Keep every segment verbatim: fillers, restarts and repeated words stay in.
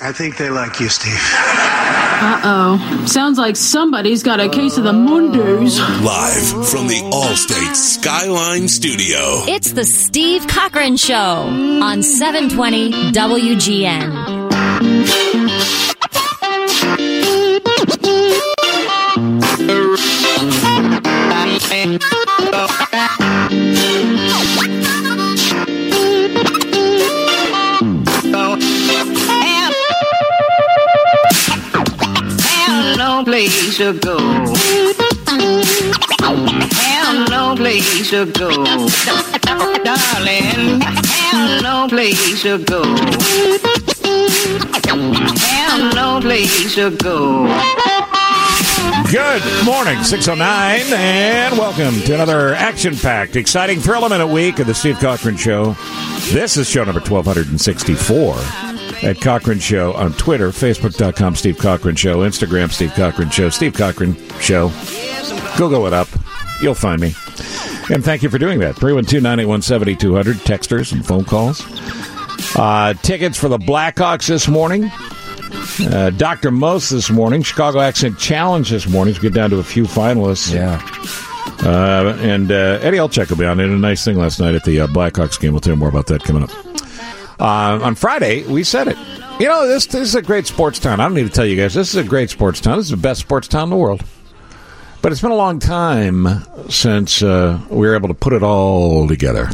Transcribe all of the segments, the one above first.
I think they like you, Steve. Uh-oh. Sounds like somebody's got a case of the Mundus. Live from the Allstate Skyline Studio. It's the Steve Cochran Show on seven twenty W G N. No place to go. Have no place to go. Darling, have no place to go. Have no place to go. Good morning, six oh nine, and welcome to another action-packed, exciting, thrill-a-minute week of the Steve Cochran Show. This is show number twelve sixty-four. At Cochran Show on Twitter, Facebook.com Steve Cochran Show, Instagram Steve Cochran Show, Steve Cochran Show. Google it up. You'll find me. And thank you for doing that. three one two, nine eight one, seven two zero zero, texters and phone calls. Uh, tickets for the Blackhawks this morning. Uh, Doctor Most this morning. Chicago Accent Challenge this morning. Let's get down to a few finalists. Yeah. Uh, and uh, Eddie Olczyk will be on. They did a nice thing last night at the uh, Blackhawks game. We'll tell you more about that coming up. Uh, on Friday, we said it. You know, this, this is a great sports town. I don't need to tell you guys, this is a great sports town. This is the best sports town in the world. But it's been a long time since uh, we were able to put it all together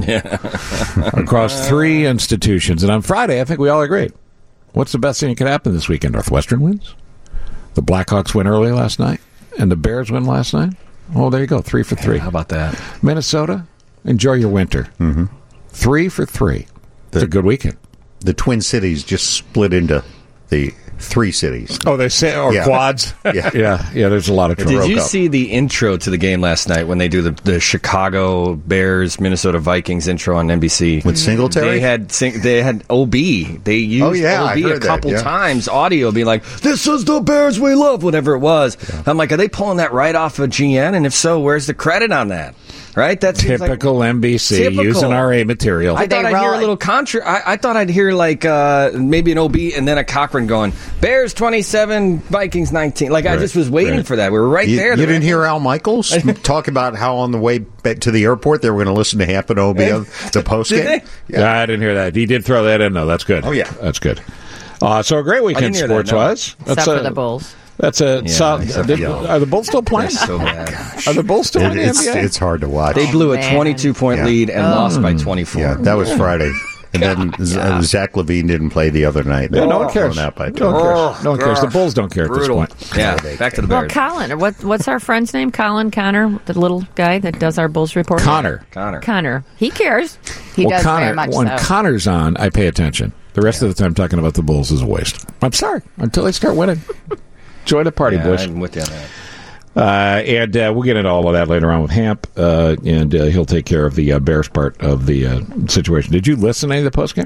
across three institutions. And on Friday, I think we all agreed. What's the best thing that could happen this weekend? Northwestern wins. The Blackhawks win early last night. And the Bears win last night. Oh, there you go. Three for three. Yeah, how about that? Minnesota, enjoy your winter. Mm-hmm. Three for three. It's a good weekend. The Twin Cities just split into the three cities. Oh, they say or yeah. quads. yeah, yeah, yeah. There's a lot of. Did you up. see the intro to the game last night when they do the, the Chicago Bears Minnesota Vikings intro on N B C with Singletary? They had they had O B. They used oh, yeah, O B a couple that, yeah. times. Audio being like, "This is the Bears we love," whatever it was. Yeah. I'm like, are they pulling that right off of G N? And if so, where's the credit on that? Right, that's typical like, N B C typical. Using R A material. I thought I'd hear a little contra. I, I thought I'd hear like uh, maybe an O B and then a Cochran going Bears twenty-seven, Vikings nineteen. Like right. I just was waiting right. for that. We were right you, there. You didn't hear Al Michaels talk about how on the way back to the airport they were going to listen to Hamp and O B on the post game. Yeah. yeah, I didn't hear that. He did throw that in though. That's good. Oh yeah, that's good. Uh, so a great weekend sports wise. No. Except for the Bulls. That's a yeah, solid. Did, are the Bulls still playing? So bad. Are the Bulls still it, in the it's, N B A? It's hard to watch. They blew a oh, twenty-two point yeah. lead and oh. lost by twenty-four. Yeah, that was Friday. And then God. Zach LaVine didn't play the other night. Yeah, no one cares. Out by no one cares. No one cares. The Bulls don't care Brutal. at this point. Yeah, back to the Bears. Well, Colin, or what, what's our friend's name? Colin Connor, the little guy that does our Bulls report? Connor. Connor. Connor. He cares. He well, does Connor, very much when so. Connor's on, I pay attention. The rest yeah. of the time talking about the Bulls is a waste. I'm sorry. Until they start winning. Join the party, yeah, boys. I'm with you on that. Uh, and uh, we'll get into all of that later on with Hamp, uh, and uh, he'll take care of the uh, Bears part of the uh, situation. Did you listen to any of the postgame?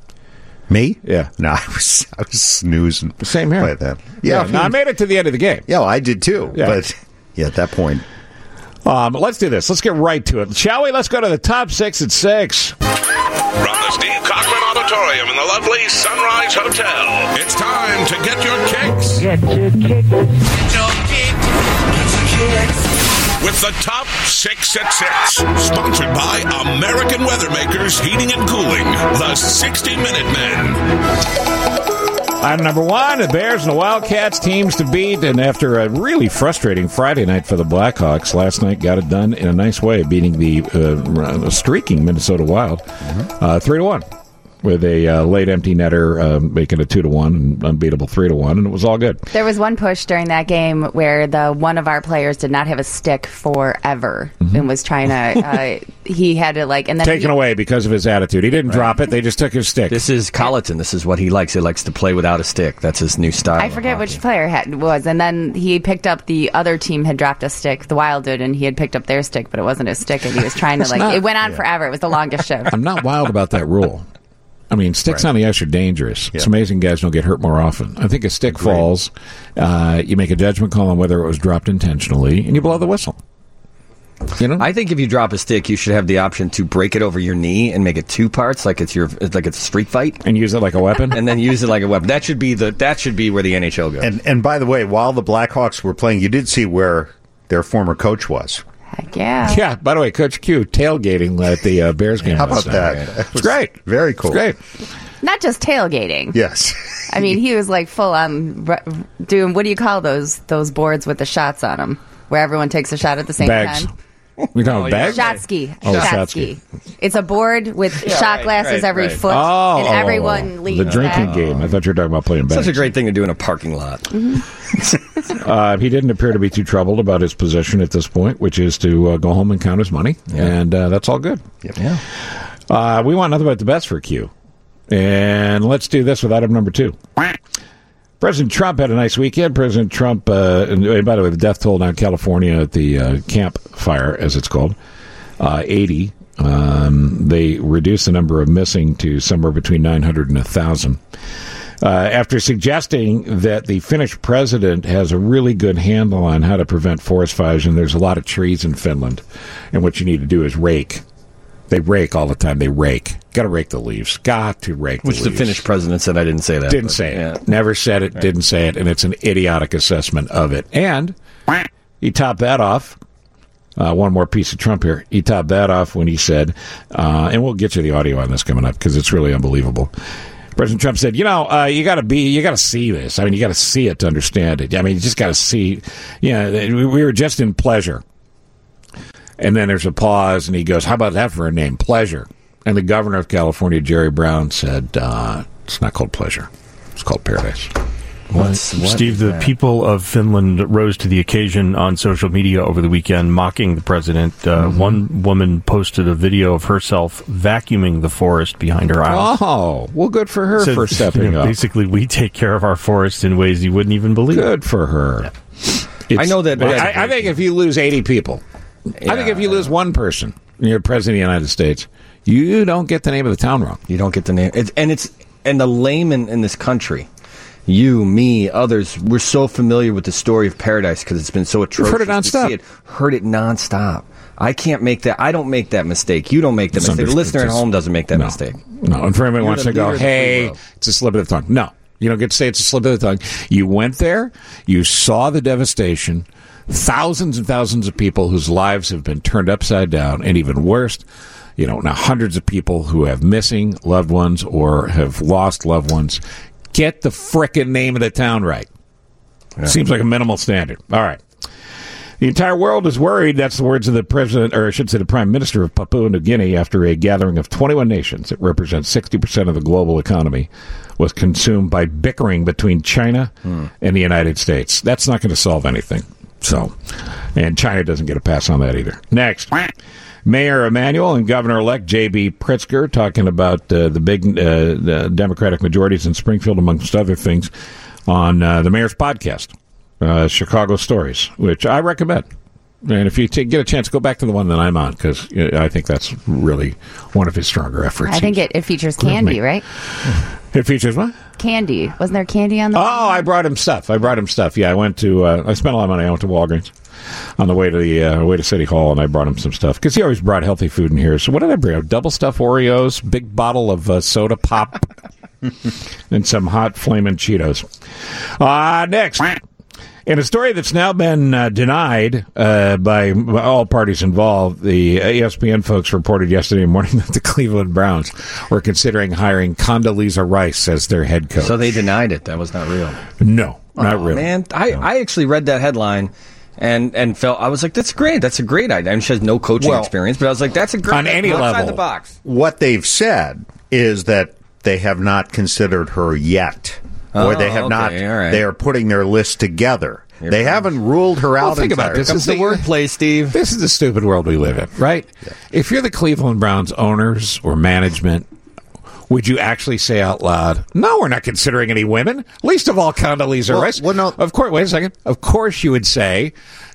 Me? Yeah. No, I was I was snoozing. Same here. By that. Yeah, yeah no, I made it to the end of the game. Yeah, well, I did too. Yeah. But yeah, at that point. Um, let's do this. Let's get right to it. Shall we? Let's go to the top six at six. From the Steve Cochran Auditorium in the lovely Sunrise Hotel, it's time to get your kicks. Get your kicks. Get your kicks. Get your kicks. With the top six at six, sponsored by American Weathermakers Heating and Cooling, the sixty minute Men. Item number one, the Bears and the Wildcats teams to beat, and after a really frustrating Friday night for the Blackhawks, last night got it done in a nice way, beating the uh, streaking Minnesota Wild mm-hmm. uh, three to one. With a uh, late empty netter uh, making a two to one and unbeatable three to one, and it was all good. There was one push during that game where the one of our players did not have a stick forever mm-hmm. and was trying to. Uh, he had to like and then taken he, away because of his attitude. He didn't right. drop it; they just took his stick. This is Colleton. This is what he likes. He likes to play without a stick. That's his new style. I forget which player had, was, and then he picked up the other team had dropped a stick. The Wild did, and he had picked up their stick, but it wasn't his stick, and he was trying to like. Not, it went on yeah. forever. It was the longest shift. I'm not wild about that rule. I mean, sticks right. on the ice are dangerous. Yeah. It's amazing guys don't get hurt more often. I think a stick Agreed. falls, uh, you make a judgment call on whether it was dropped intentionally, and you blow the whistle. You know, I think if you drop a stick, you should have the option to break it over your knee and make it two parts, like it's your like it's a street fight, and use it like a weapon, and then use it like a weapon. That should be the that should be where the N H L goes. And and by the way, while the Blackhawks were playing, you did see where their former coach was. Heck yeah. Yeah, by the way, Coach Q tailgating at the uh, Bears game. How about that? It's great. Very cool. It's great. Not just tailgating. Yes. I mean, he was like full on r- doing, what do you call those those boards with the shots on them, where everyone takes a shot at the same Bags. time? We talking about bags? Shot ski. Oh, shot shot ski. ski. It's a board with Yeah, shot right, glasses right, every right. foot, Oh, and everyone leans the drinking back. game. I thought you were talking about playing bags. Such a great thing to do in a parking lot. Uh, he didn't appear to be too troubled about his position at this point, which is to uh, go home and count his money, Yeah. and uh, that's all good. Yep. Yeah. Uh, we want nothing but the best for Q. And let's do this with item number two. President Trump had a nice weekend. President Trump, uh, and, and by the way, the death toll now in California at the uh, Camp Fire, as it's called, uh, eighty. Um, they reduced the number of missing to somewhere between nine hundred and one thousand. Uh, after suggesting that the Finnish president has a really good handle on how to prevent forest fires, and there's a lot of trees in Finland, and what you need to do is rake. They rake all the time. They rake. Got to rake the leaves. Got to rake Which the the leaves. Finnish president said I didn't say that. Didn't but, say it. yeah. Never said it. Right. Didn't say it. And it's an idiotic assessment of it. And he topped that off. Uh, one more piece of Trump here. He topped that off when he said, uh, and we'll get you the audio on this coming up because it's really unbelievable. President Trump said, you know, uh, you got to be, you got to see this. I mean, you got to see it to understand it. I mean, you just got to see, you know, we, we were just in pleasure. And then there's a pause, and he goes, how about that for a name? Pleasure. And the governor of California, Jerry Brown, said, uh, it's not called pleasure. It's called paradise. What's, what Steve, the that? people of Finland rose to the occasion on social media over the weekend, mocking the president. Uh, Mm-hmm. One woman posted a video of herself vacuuming the forest behind her house. Oh, well, good for her Said, for stepping you know, up. Basically, we take care of our forest in ways you wouldn't even believe. Good for her. It's- I know that- I, I think if you lose eighty people, I think if you lose one person, you're president of the United States, you don't get the name of the town wrong. You don't get the name. It's, and it's and the layman in this country, you, me, others, we're so familiar with the story of paradise because it's been so atrocious. heard it to nonstop. see it. Heard it nonstop. I can't make that. I don't make that mistake. You don't make that It's mistake. The understood. listener at Just- home doesn't make that no. mistake. No, and for anyone who You're wants the to go, leader of the free hey, world. it's a slip of the tongue. No, you don't get to say it's a slip of the tongue. You went there, you saw the devastation, thousands and thousands of people whose lives have been turned upside down, and even worse, you know, now hundreds of people who have missing loved ones or have lost loved ones. Get the frickin' name of the town right. Yeah. Seems like a minimal standard. All right. The entire world is worried. That's the words of the president, or I should say the prime minister of Papua New Guinea, after a gathering of twenty-one nations that represents sixty percent of the global economy was consumed by bickering between China Hmm. and the United States. That's not going to solve anything. So, and China doesn't get a pass on that either. Next. Mayor Emanuel and Governor-elect J B. Pritzker talking about uh, the big uh, the Democratic majorities in Springfield, amongst other things, on uh, the mayor's podcast, uh, Chicago Stories, which I recommend. And if you t- get a chance, go back to the one that I'm on, because uh, I think that's really one of his stronger efforts. I think it, it features Clear candy, me. right? It features what? Candy. Wasn't there candy on the... Oh, I brought him stuff. I brought him stuff. Yeah, I went to. Uh, I spent a lot of money. I went to Walgreens on the way to the uh, way to City Hall, and I brought him some stuff because he always brought healthy food in here. So what did I bring? Double stuffed Oreos, big bottle of uh, soda pop, and some hot flaming Cheetos. Uh, next. In a story that's now been uh, denied uh, by all parties involved, the E S P N folks reported yesterday morning that the Cleveland Browns were considering hiring Condoleezza Rice as their head coach. So they denied it. That was not real. No, not Oh, really. Man, I, I actually read that headline and, and felt, I was like, that's great. That's a great idea. I mean, she has no coaching Well, experience, but I was like, that's a great on any outside level. the box. What they've said is that they have not considered her yet, or Oh, they have okay, not. all right. They are putting their list together. Here they comes- haven't ruled her Well, out. think about entirely. this. Comes This the is the- wordplay, Steve. This is the stupid world we live in, right? If you're the Cleveland Browns owners or management, would you actually say out loud, no, we're not considering any women, least of all Condoleezza Well, Rice? well, no. Of course, wait a second. Of course you would say,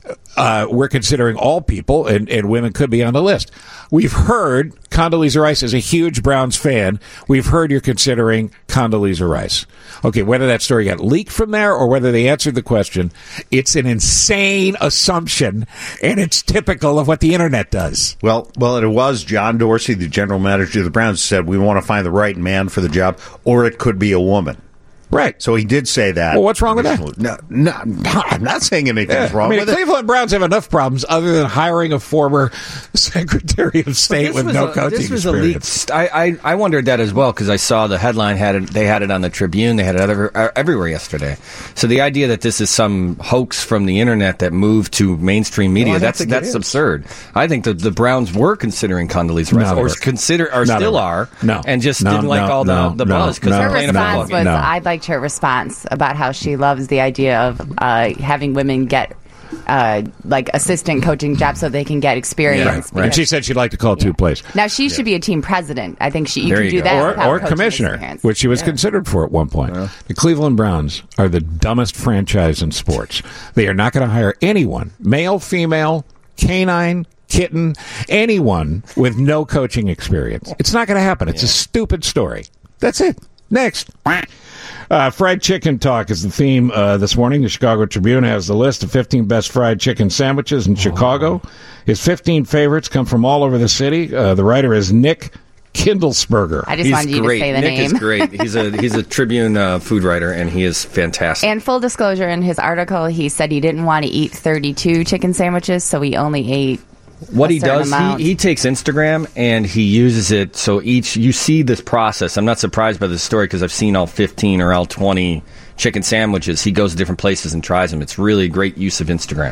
uh, we're considering all people, and, and women could be on the list. We've heard Condoleezza Rice is a huge Browns fan. We've heard you're considering Condoleezza Rice. Okay, whether that story got leaked from there or whether they answered the question, it's an insane assumption, and it's typical of what the internet does. Well, well, it was John Dorsey, the general manager of the Browns, said we want to find the right man for the job, or it could be a woman. Right. So he did say that. Well, what's wrong with that? No, no, no I'm not saying anything's yeah. wrong I mean, with the it. Cleveland Browns have enough problems other than hiring a former Secretary of State with no a, coaching This was experience. a leaked. I, I I wondered that as well because I saw the headline had it. They had it on the Tribune. They had it other, uh, everywhere yesterday. So the idea that this is some hoax from the internet that moved to mainstream media Well, that's that's absurd. I think that the Browns were considering Condoleezza Rice, No, or they consider, or No, still they are, no. and just No, didn't like no, all the, no, the no, buzz because no, they're Her playing a football response game. was, No. I liked her response about how she loves the idea of uh, having women get uh, like assistant coaching jobs so they can get experience. And she said she'd like to call two plays. Now she should be a team president. I think she you There can you do go. that Or, without or coaching commissioner, experience. which she was considered for at one point. The Cleveland Browns are the dumbest franchise in sports. They are not going to hire anyone, male, female, canine, kitten, anyone with no coaching experience. It's not going to happen. It's a stupid story. That's it. Next. Uh, fried chicken talk is the theme uh, this morning. The Chicago Tribune has the list of fifteen best fried chicken sandwiches in Chicago. His fifteen favorites come from all over the city. Uh, the writer is Nick Kindlesberger. I just He's wanted you great. to say the Nick name. is great. He's a he's a Tribune uh, food writer, and he is fantastic. And full disclosure, in his article, he said he didn't want to eat thirty-two chicken sandwiches, so he only ate What a he certain does, amount. he, he takes Instagram and he uses it so each you see this process. I'm not surprised by this story because I've seen all fifteen or all twenty chicken sandwiches. He goes to different places and tries them. It's really a great use of Instagram.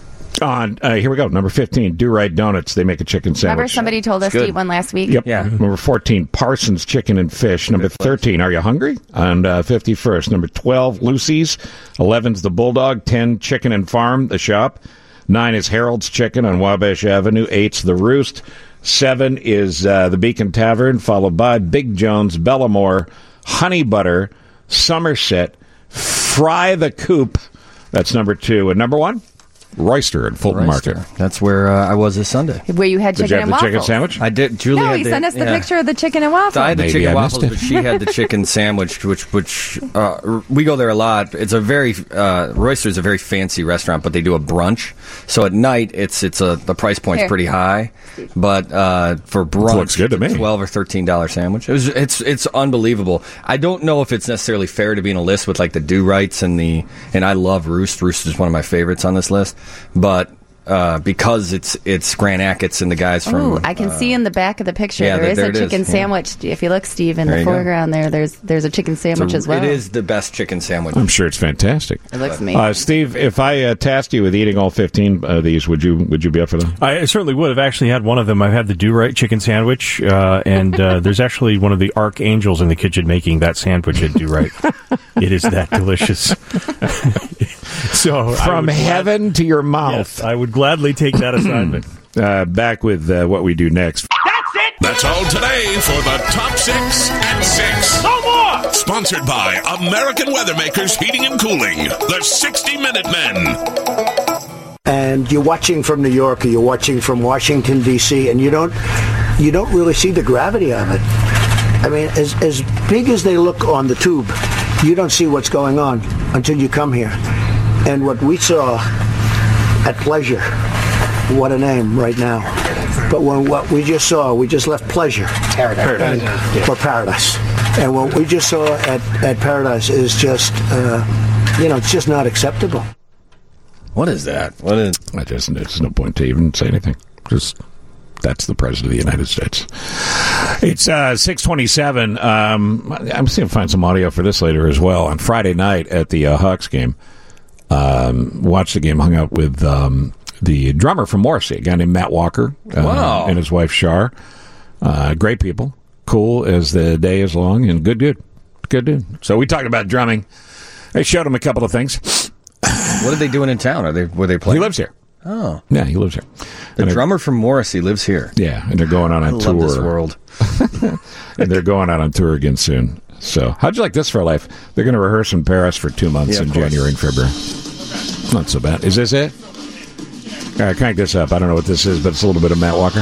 On uh, here we go. Number fifteen, Do Right Donuts. They make a chicken sandwich. Remember somebody told us good. to eat one last week? Yep. Yeah. Number fourteen, Parsons Chicken and Fish. Number thirteen, Are You Hungry? And uh, fifty-first. Number twelve, Lucy's. eleven's The Bulldog. ten, Chicken and Farm, the shop. nine is Harold's Chicken on Wabash Avenue. eight's The Roost. seven is uh, The Beacon Tavern, followed by Big Jones, Bellamore, Honey Butter, Somerset, Fry the Coop. That's number two. And number one, Royster at Fulton Royster. Market. That's where uh, I was this Sunday. Where you had Did chicken you have and the waffles. chicken sandwich? I did. Julie No, had he the, sent us the yeah. picture of the chicken and waffles. So I had the Maybe chicken I waffles, missed it. but she had the chicken sandwich, which which uh, we go there a lot. It's a very uh, Royster's a very fancy restaurant, but they do a brunch. So at night, it's it's a the price point's Here. pretty high, but uh, for brunch, Looks good to it's a me. twelve or thirteen dollar sandwich. It was it's it's unbelievable. I don't know if it's necessarily fair to be in a list with like the Do Rights and the and I love Roost. Roost is one of my favorites on this list, but. Uh, because it's it's Grant Achatz and the guys from. Ooh, I can uh, see in the back of the picture yeah, there there- is there a it is, chicken yeah. sandwich. If you look, Steve, in There the you go. foreground there, there's there's a chicken sandwich So as well. It is the best chicken sandwich. I'm sure it's fantastic. It looks amazing. Uh, Steve, if I uh, tasked you with eating all fifteen of these, would you would you be up for that? I certainly would. I've actually had one of them. I've had the Do Right chicken sandwich, uh, and uh, there's actually one of the archangels in the kitchen making that sandwich at Do Right. It is that delicious. So I From would glad- heaven to your mouth. yes, I would gladly take that assignment. Uh, back with uh, what we do next. That's all today for the Top Six at Six. No more! Sponsored by American Weathermakers Heating and Cooling, the sixty minute Men. And you're watching from New York or you're watching from Washington, D C, and you don't you don't really see the gravity of it. I mean, as, as big as they look on the tube, you don't see what's going on until you come here. And what we saw at Pleasure, what a name right now. But when what we just saw, we just left Pleasure Paradise. and- for Paradise. And what we just saw at, at Paradise is just, uh, you know, it's just not acceptable. What is that? What is? I just there's no point to even say anything. Just that's the president of the United States. It's uh, six twenty-seven. Um, I'm seeing find some audio for this later as well. On Friday night at the uh, Hawks game, um, watched the game, hung out with um, the drummer from Morrissey, a guy named Matt Walker, uh, Wow. and his wife Shar. Uh, great people, cool as the day is long, and good, good, good dude. So we talked about drumming. I showed him a couple of things. What are they doing in town? Are they were they playing? He lives here. Oh, Yeah, he lives here. the And drummer from Morrissey lives here. Yeah, and they're going on I a love tour. this world. And they're going out on tour again soon. So, how'd you like this for life? They're going to rehearse in Paris for two months Yeah, of in course. January and February. Not so bad. Is this it? All right, crank this up. I don't know what this is, but it's a little bit of Matt Walker.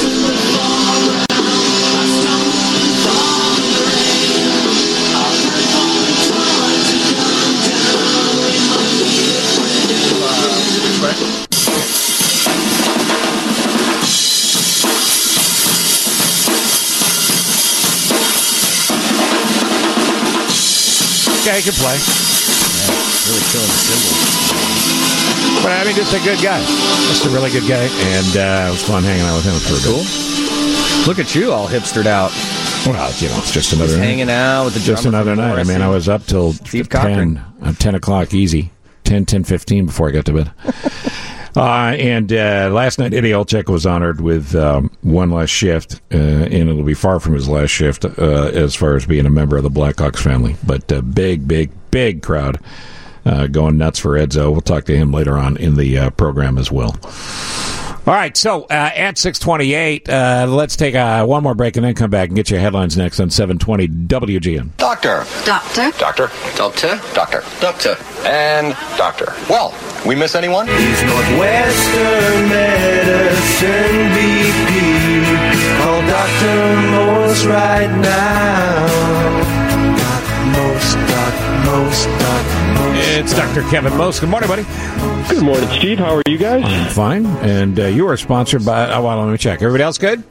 Yeah, he can play. Yeah, really killing the cymbals. But I mean, just a good guy. Just a really good guy, and uh, it was fun hanging out with him for That's a bit. Cool. Look at you, all hipstered out. Well, you know, it's just another just night. hanging out with the just drummer another from night. I mean, Morrissey. I was up till Steve ten, Cochran. uh, ten o'clock easy, ten, ten fifteen before I got to bed. Uh, and uh, last night, Eddie Olczyk was honored with um, one last shift, uh, and it'll be far from his last shift uh, as far as being a member of the Blackhawks family. But uh, big, big, big crowd uh, going nuts for Edzo. We'll talk to him later on in the uh, program as well. All right, so uh, at six twenty-eight, uh, let's take uh, one more break and then come back and get your headlines next on seven twenty W G N. Doctor. Doctor. Doctor. Doctor. Doctor. Doctor. And doctor. Well, we miss anyone? He's Northwestern Medicine B P. Call Doctor Morse right now. Doc Morse, Doc Morse, Doc Morse. It's Doctor Kevin Mose. Good morning, buddy. Good morning, Steve. How are you guys? I'm fine. And uh, you are sponsored by, oh, well, let me check. Everybody else good?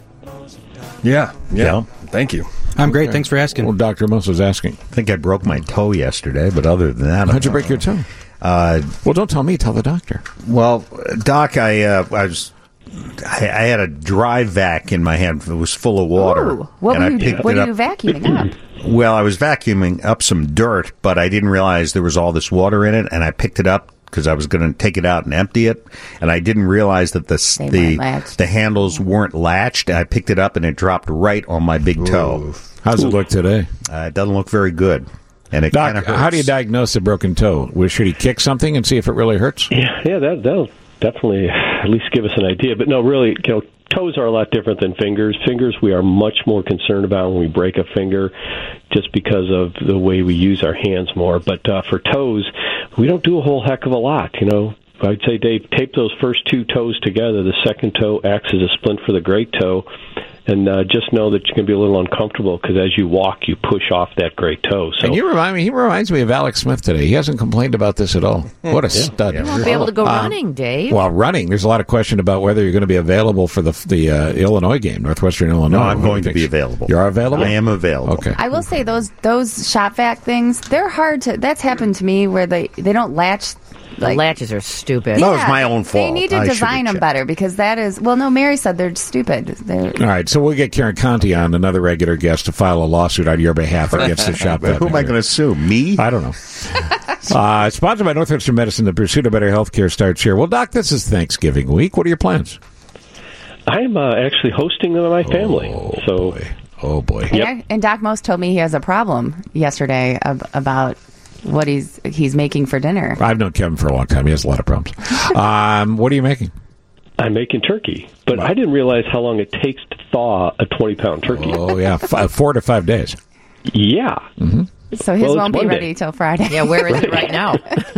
Yeah. Yeah. Yeah. Thank you. I'm great. Thanks for asking. Well, Doctor Mose was asking. I think I broke my toe yesterday, but other than that, How'd you break your toe? Uh, well, don't tell me. Tell the doctor. Well, Doc, I uh, I was I, I had a dry vac in my hand. It was full of water. Ooh, what and were I you, picked what it are up. you vacuuming up? Well, I was vacuuming up some dirt, but I didn't realize there was all this water in it, and I picked it up because I was going to take it out and empty it, and I didn't realize that the They the weren't latched. the handles weren't latched. I picked it up, and it dropped right on my big toe. How's it look today? Uh, it doesn't look very good, and it kind Doc, of hurts. how do you diagnose a broken toe? Well, should he kick something and see if it really hurts? Yeah, yeah, that, that'll definitely at least give us an idea. But no, really, you know, toes are a lot different than fingers. Fingers we are much more concerned about when we break a finger just because of the way we use our hands more. But uh, for toes, we don't do a whole heck of a lot, you know. I'd say, Dave, tape those first two toes together. The second toe acts as a splint for the great toe. And uh, just know that you're going to be a little uncomfortable because as you walk, you push off that great toe. So And you remind me, he reminds me of Alex Smith today. He hasn't complained about this at all. What a Yeah. stud. You won't be able to go Uh, running, Dave. Well, running, there's a lot of question about whether you're going to be available for the the uh, Illinois game, Northwestern Illinois. No, I'm What do going you to be think? available. You're available? I am available. Okay. I will say those those shop vac things, they're hard to. That's happened to me where they they don't latch. The latches are stupid. That was my own They fault. need to I design should've them checked. better because that is. Well, no, Mary said they're stupid. They're, All right, so we'll get Karen Conti on, another regular guest, to file a lawsuit on your behalf against the shop. Who am I going to sue? Me? I don't know. uh, sponsored by Northwestern Medicine, the pursuit of better health care starts here. Well, Doc, this is Thanksgiving week. What are your plans? I'm uh, actually hosting them with my family. Oh, so, boy. Oh, boy. and, I, and Doc Most told me he has a problem yesterday ab- about what he's he's making for dinner. I've known Kevin for a long time. He has a lot of problems. Um, what are you making? I'm making turkey, but I didn't realize how long it takes to thaw a twenty-pound turkey. Oh, yeah. F- four to five days. Yeah. Mm-hmm. So his Well, it's won't be Monday. ready till Friday. Yeah, where is it right now?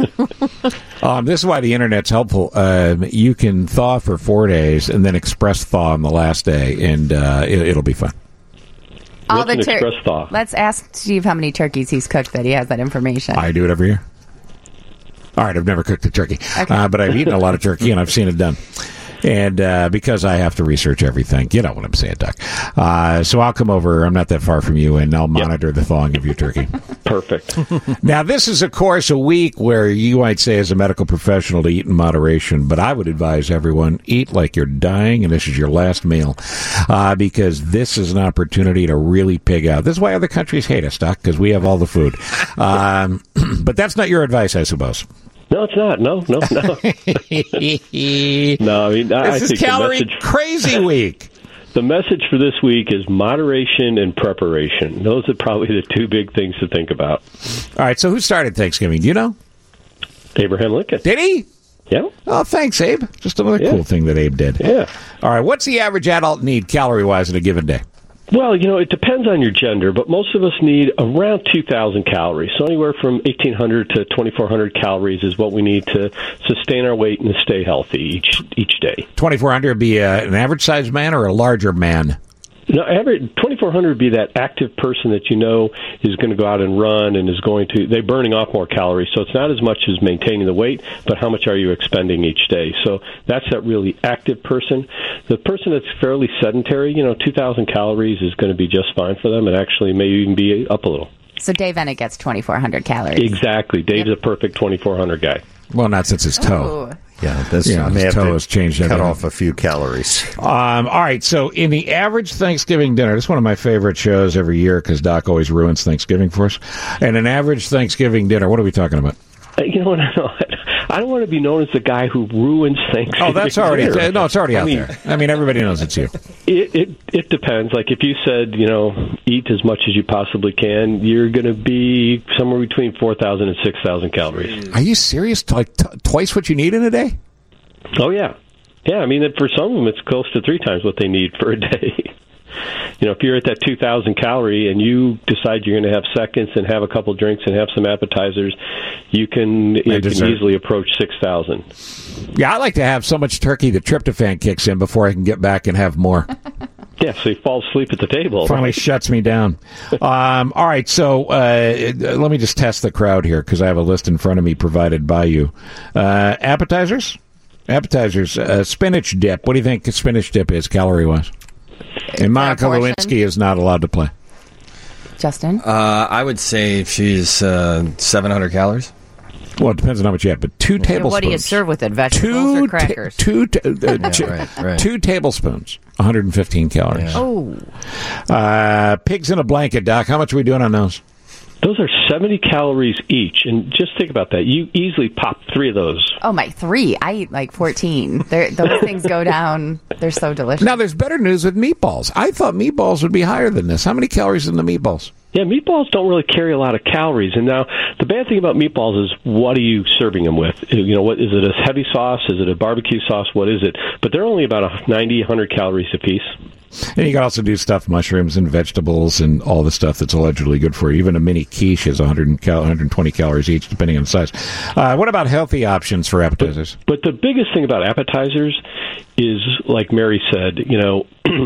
Um, this is why the Internet's helpful. Um, you can thaw for four days and then express thaw on the last day, and uh, it, it'll be fun. All What's the an tur- express thaw? Let's ask Steve how many turkeys he's cooked that he has that information. I do it every year. All right, I've never cooked a turkey, Okay. uh, but I've eaten a lot of turkey, and I've seen it done. And uh, because I have to research everything, you know what I'm saying, Doc. Uh, so I'll come over. I'm not that far from you, and I'll monitor the thawing of your turkey. Perfect. Now, this is, of course, a week where you might say as a medical professional to eat in moderation, but I would advise everyone, eat like you're dying, and this is your last meal, uh, because this is an opportunity to really pig out. This is why other countries hate us, Doc, because we have all the food. Um, but that's not your advice, I suppose. No, it's not. No, no, no. no, I mean, I, I This is think calorie the message, crazy week. the message for this week is moderation and preparation. Those are probably the two big things to think about. All right, so who started Thanksgiving? Do you know? Abraham Lincoln. Did he? Yeah. Oh, thanks, Abe. Just another Yeah. cool thing that Abe did. Yeah. All right, what's the average adult need calorie-wise in a given day? Well, you know, it depends on your gender, but most of us need around two thousand calories. So anywhere from eighteen hundred to twenty-four hundred calories is what we need to sustain our weight and to stay healthy each each day. twenty-four hundred would be a, an average-sized man or a larger man? No, average twenty-four hundred would be that active person that you know is going to go out and run and is going to, they're burning off more calories. So it's not as much as maintaining the weight, but how much are you expending each day? So that's that really active person. The person that's fairly sedentary, you know, two thousand calories is going to be just fine for them, and actually may even be up a little. So Dave Ennett gets twenty-four hundred calories. Exactly. Dave's yep. a perfect twenty-four hundred guy. Well, not since his toe. Ooh. Yeah, this yeah, may his have toe to has changed cut everything. off a few calories. Um, all right, so in the average Thanksgiving dinner, this is one of my favorite shows every year because Doc always ruins Thanksgiving for us. And an average Thanksgiving dinner, what are we talking about? Uh, you know what? I don't want to be known as the guy who ruins Thanksgiving. Oh, that's already dinner. no, it's already out I mean, there. I mean, everybody knows it's you. It, it it depends. Like if you said, you know, eat as much as you possibly can, you're going to be somewhere between four thousand and six thousand calories. Are you serious? Like t- twice what you need in a day? Oh yeah, yeah. I mean, for some of them, it's close to three times what they need for a day. You know, if you're at that two thousand calorie and you decide you're going to have seconds and have a couple drinks and have some appetizers, you can you can easily approach six thousand. Yeah, I like to have so much turkey that tryptophan kicks in before I can get back and have more. Yeah, so you fall asleep at the table. Finally right? shuts me down. Um, all right, so uh, let me just test the crowd here because I have a list in front of me provided by you. Uh, appetizers? Appetizers. Uh, spinach dip. What do you think spinach dip is calorie-wise? And Monica Lewinsky is not allowed to play. Justin? Uh, I would say she's uh, seven hundred calories. Well, it depends on how much you have, but two Yeah, tablespoons. what do you serve with it? Vegetables two or crackers? Ta- two, ta- uh, Yeah, two, right, right. two tablespoons, one hundred fifteen calories. Yeah. Oh. Uh, pigs in a blanket, Doc. How much are we doing on those? Those are seventy calories each, and just think about that. You easily pop three of those. Oh, my, three. I eat like fourteen. They're, those things go down. They're so delicious. Now, there's better news with meatballs. I thought meatballs would be higher than this. How many calories in the meatballs? Yeah, meatballs don't really carry a lot of calories. And now, the bad thing about meatballs is, what are you serving them with? You know, what is it? A heavy sauce? Is it a barbecue sauce? What is it? But they're only about ninety, one hundred calories a piece. And you can also do stuffed mushrooms and vegetables and all the stuff that's allegedly good for you. Even a mini quiche is one hundred cal- one hundred twenty calories each, depending on the size. Uh, what about healthy options for appetizers? But, but the biggest thing about appetizers is, like Mary said, you know,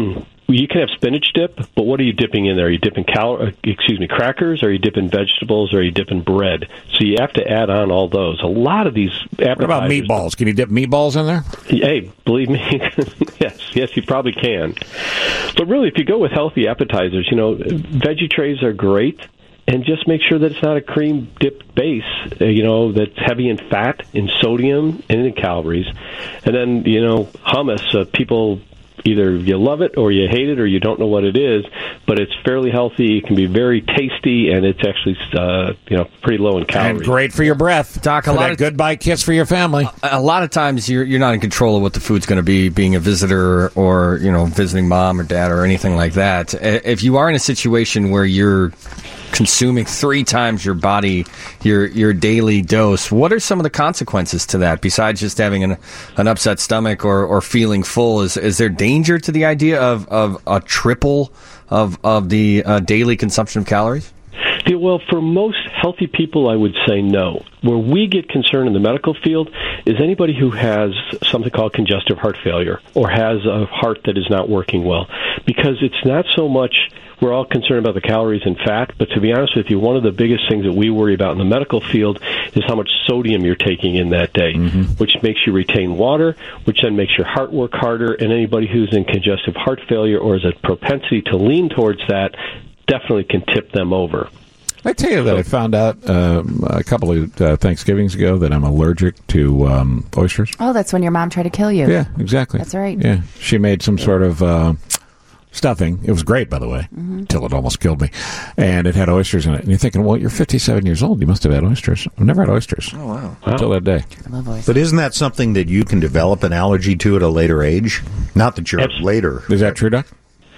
you can have spinach dip, but what are you dipping in there? Are you dipping cal- uh, excuse me, crackers? Or are you dipping vegetables? Or are you dipping bread? So you have to add on all those. A lot of these appetizers. What about meatballs? Can you dip meatballs in there? Hey, believe me, yes, yes, you probably can. But really, if you go with healthy appetizers, you know, veggie trays are great. And just make sure that it's not a cream dipped base, uh, you know, that's heavy in fat, in sodium, and in calories. And then, you know, hummus, uh, people, either you love it or you hate it or you don't know what it is, but it's fairly healthy. It can be very tasty, and it's actually, uh, you know, pretty low in calories. And great for your breath. Doc, a for lot that of goodbye kiss for your family. A, a lot of times you're you're not in control of what the food's going to be, being a visitor or, you know, visiting mom or dad or anything like that. If you are in a situation where you're consuming three times your body, your your daily dose, what are some of the consequences to that besides just having an an upset stomach or, or feeling full? Is is there danger to the idea of, of a triple of of the uh, daily consumption of calories? Yeah, well, for most healthy people, I would say no. Where we get concerned in the medical field is anybody who has something called congestive heart failure or has a heart that is not working well, because it's not so much we're all concerned about the calories and fat, but to be honest with you, one of the biggest things that we worry about in the medical field is how much sodium you're taking in that day, mm-hmm. which makes you retain water, which then makes your heart work harder, and anybody who's in congestive heart failure or has a propensity to lean towards that definitely can tip them over. I tell you that I found out um, a couple of uh, Thanksgivings ago that I'm allergic to um, oysters. Oh, that's when your mom tried to kill you. Yeah, exactly. That's right. Yeah, she made some sort of uh, stuffing. It was great, by the way, Mm-hmm. until it almost killed me. And it had oysters in it. And you're thinking, well, you're fifty-seven years old. You must have had oysters. I've never had oysters. Oh, wow. Until that day. I love oysters. But isn't that something that you can develop an allergy to at a later age? Not that you're Absolutely. later. Is that true, Doc?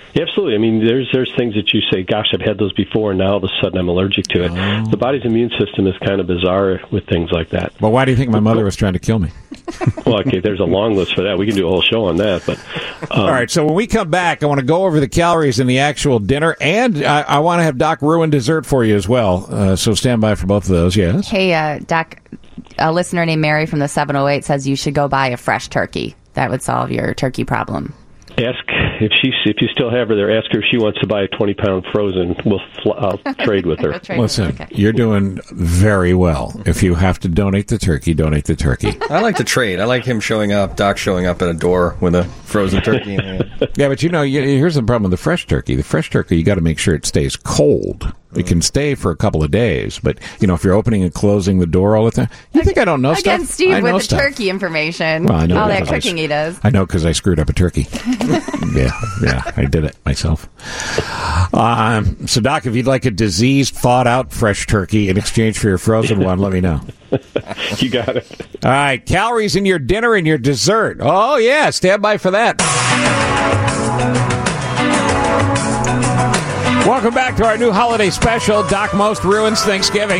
Absolutely. I mean, there's there's things that you say, gosh, I've had those before, and now all of a sudden I'm allergic to it. Oh. The body's immune system is kind of bizarre with things like that. Well, why do you think my mother was trying to kill me? Well, okay, there's a long list for that. We can do a whole show on that. But um, All right, so when we come back, I want to go over the calories in the actual dinner, and I, I want to have Doc ruin dessert for you as well. Uh, so stand by for both of those, yes? Hey, uh, Doc, a listener named Mary from the seven oh eight says you should go buy a fresh turkey. That would solve your turkey problem. ask if she if you still have her there. Ask her if she wants to buy a twenty pound frozen. We'll fl- I'll trade with her. trade Listen, with her. Okay. you're doing very well. If you have to donate the turkey, donate the turkey. I like the trade. I like him showing up, Doc showing up at a door with a frozen turkey in hand. Yeah, but you know, you, here's the problem with the fresh turkey. The fresh turkey, you got to make sure it stays cold. It can stay for a couple of days, but you know, if you're opening and closing the door all the time, you think I don't know stuff? Again, Steve I know with the stuff. turkey information. Well, I know all that because I cooking s- he does. I know because I screwed up a turkey. yeah, yeah, I did it myself. Um, so, Doc, if you'd like a diseased, thawed-out fresh turkey in exchange for your frozen one, let me know. You got it. All right, calories in your dinner and your dessert. Oh, yeah, stand by for that. Welcome back to our new holiday special, Doc Most Ruins Thanksgiving.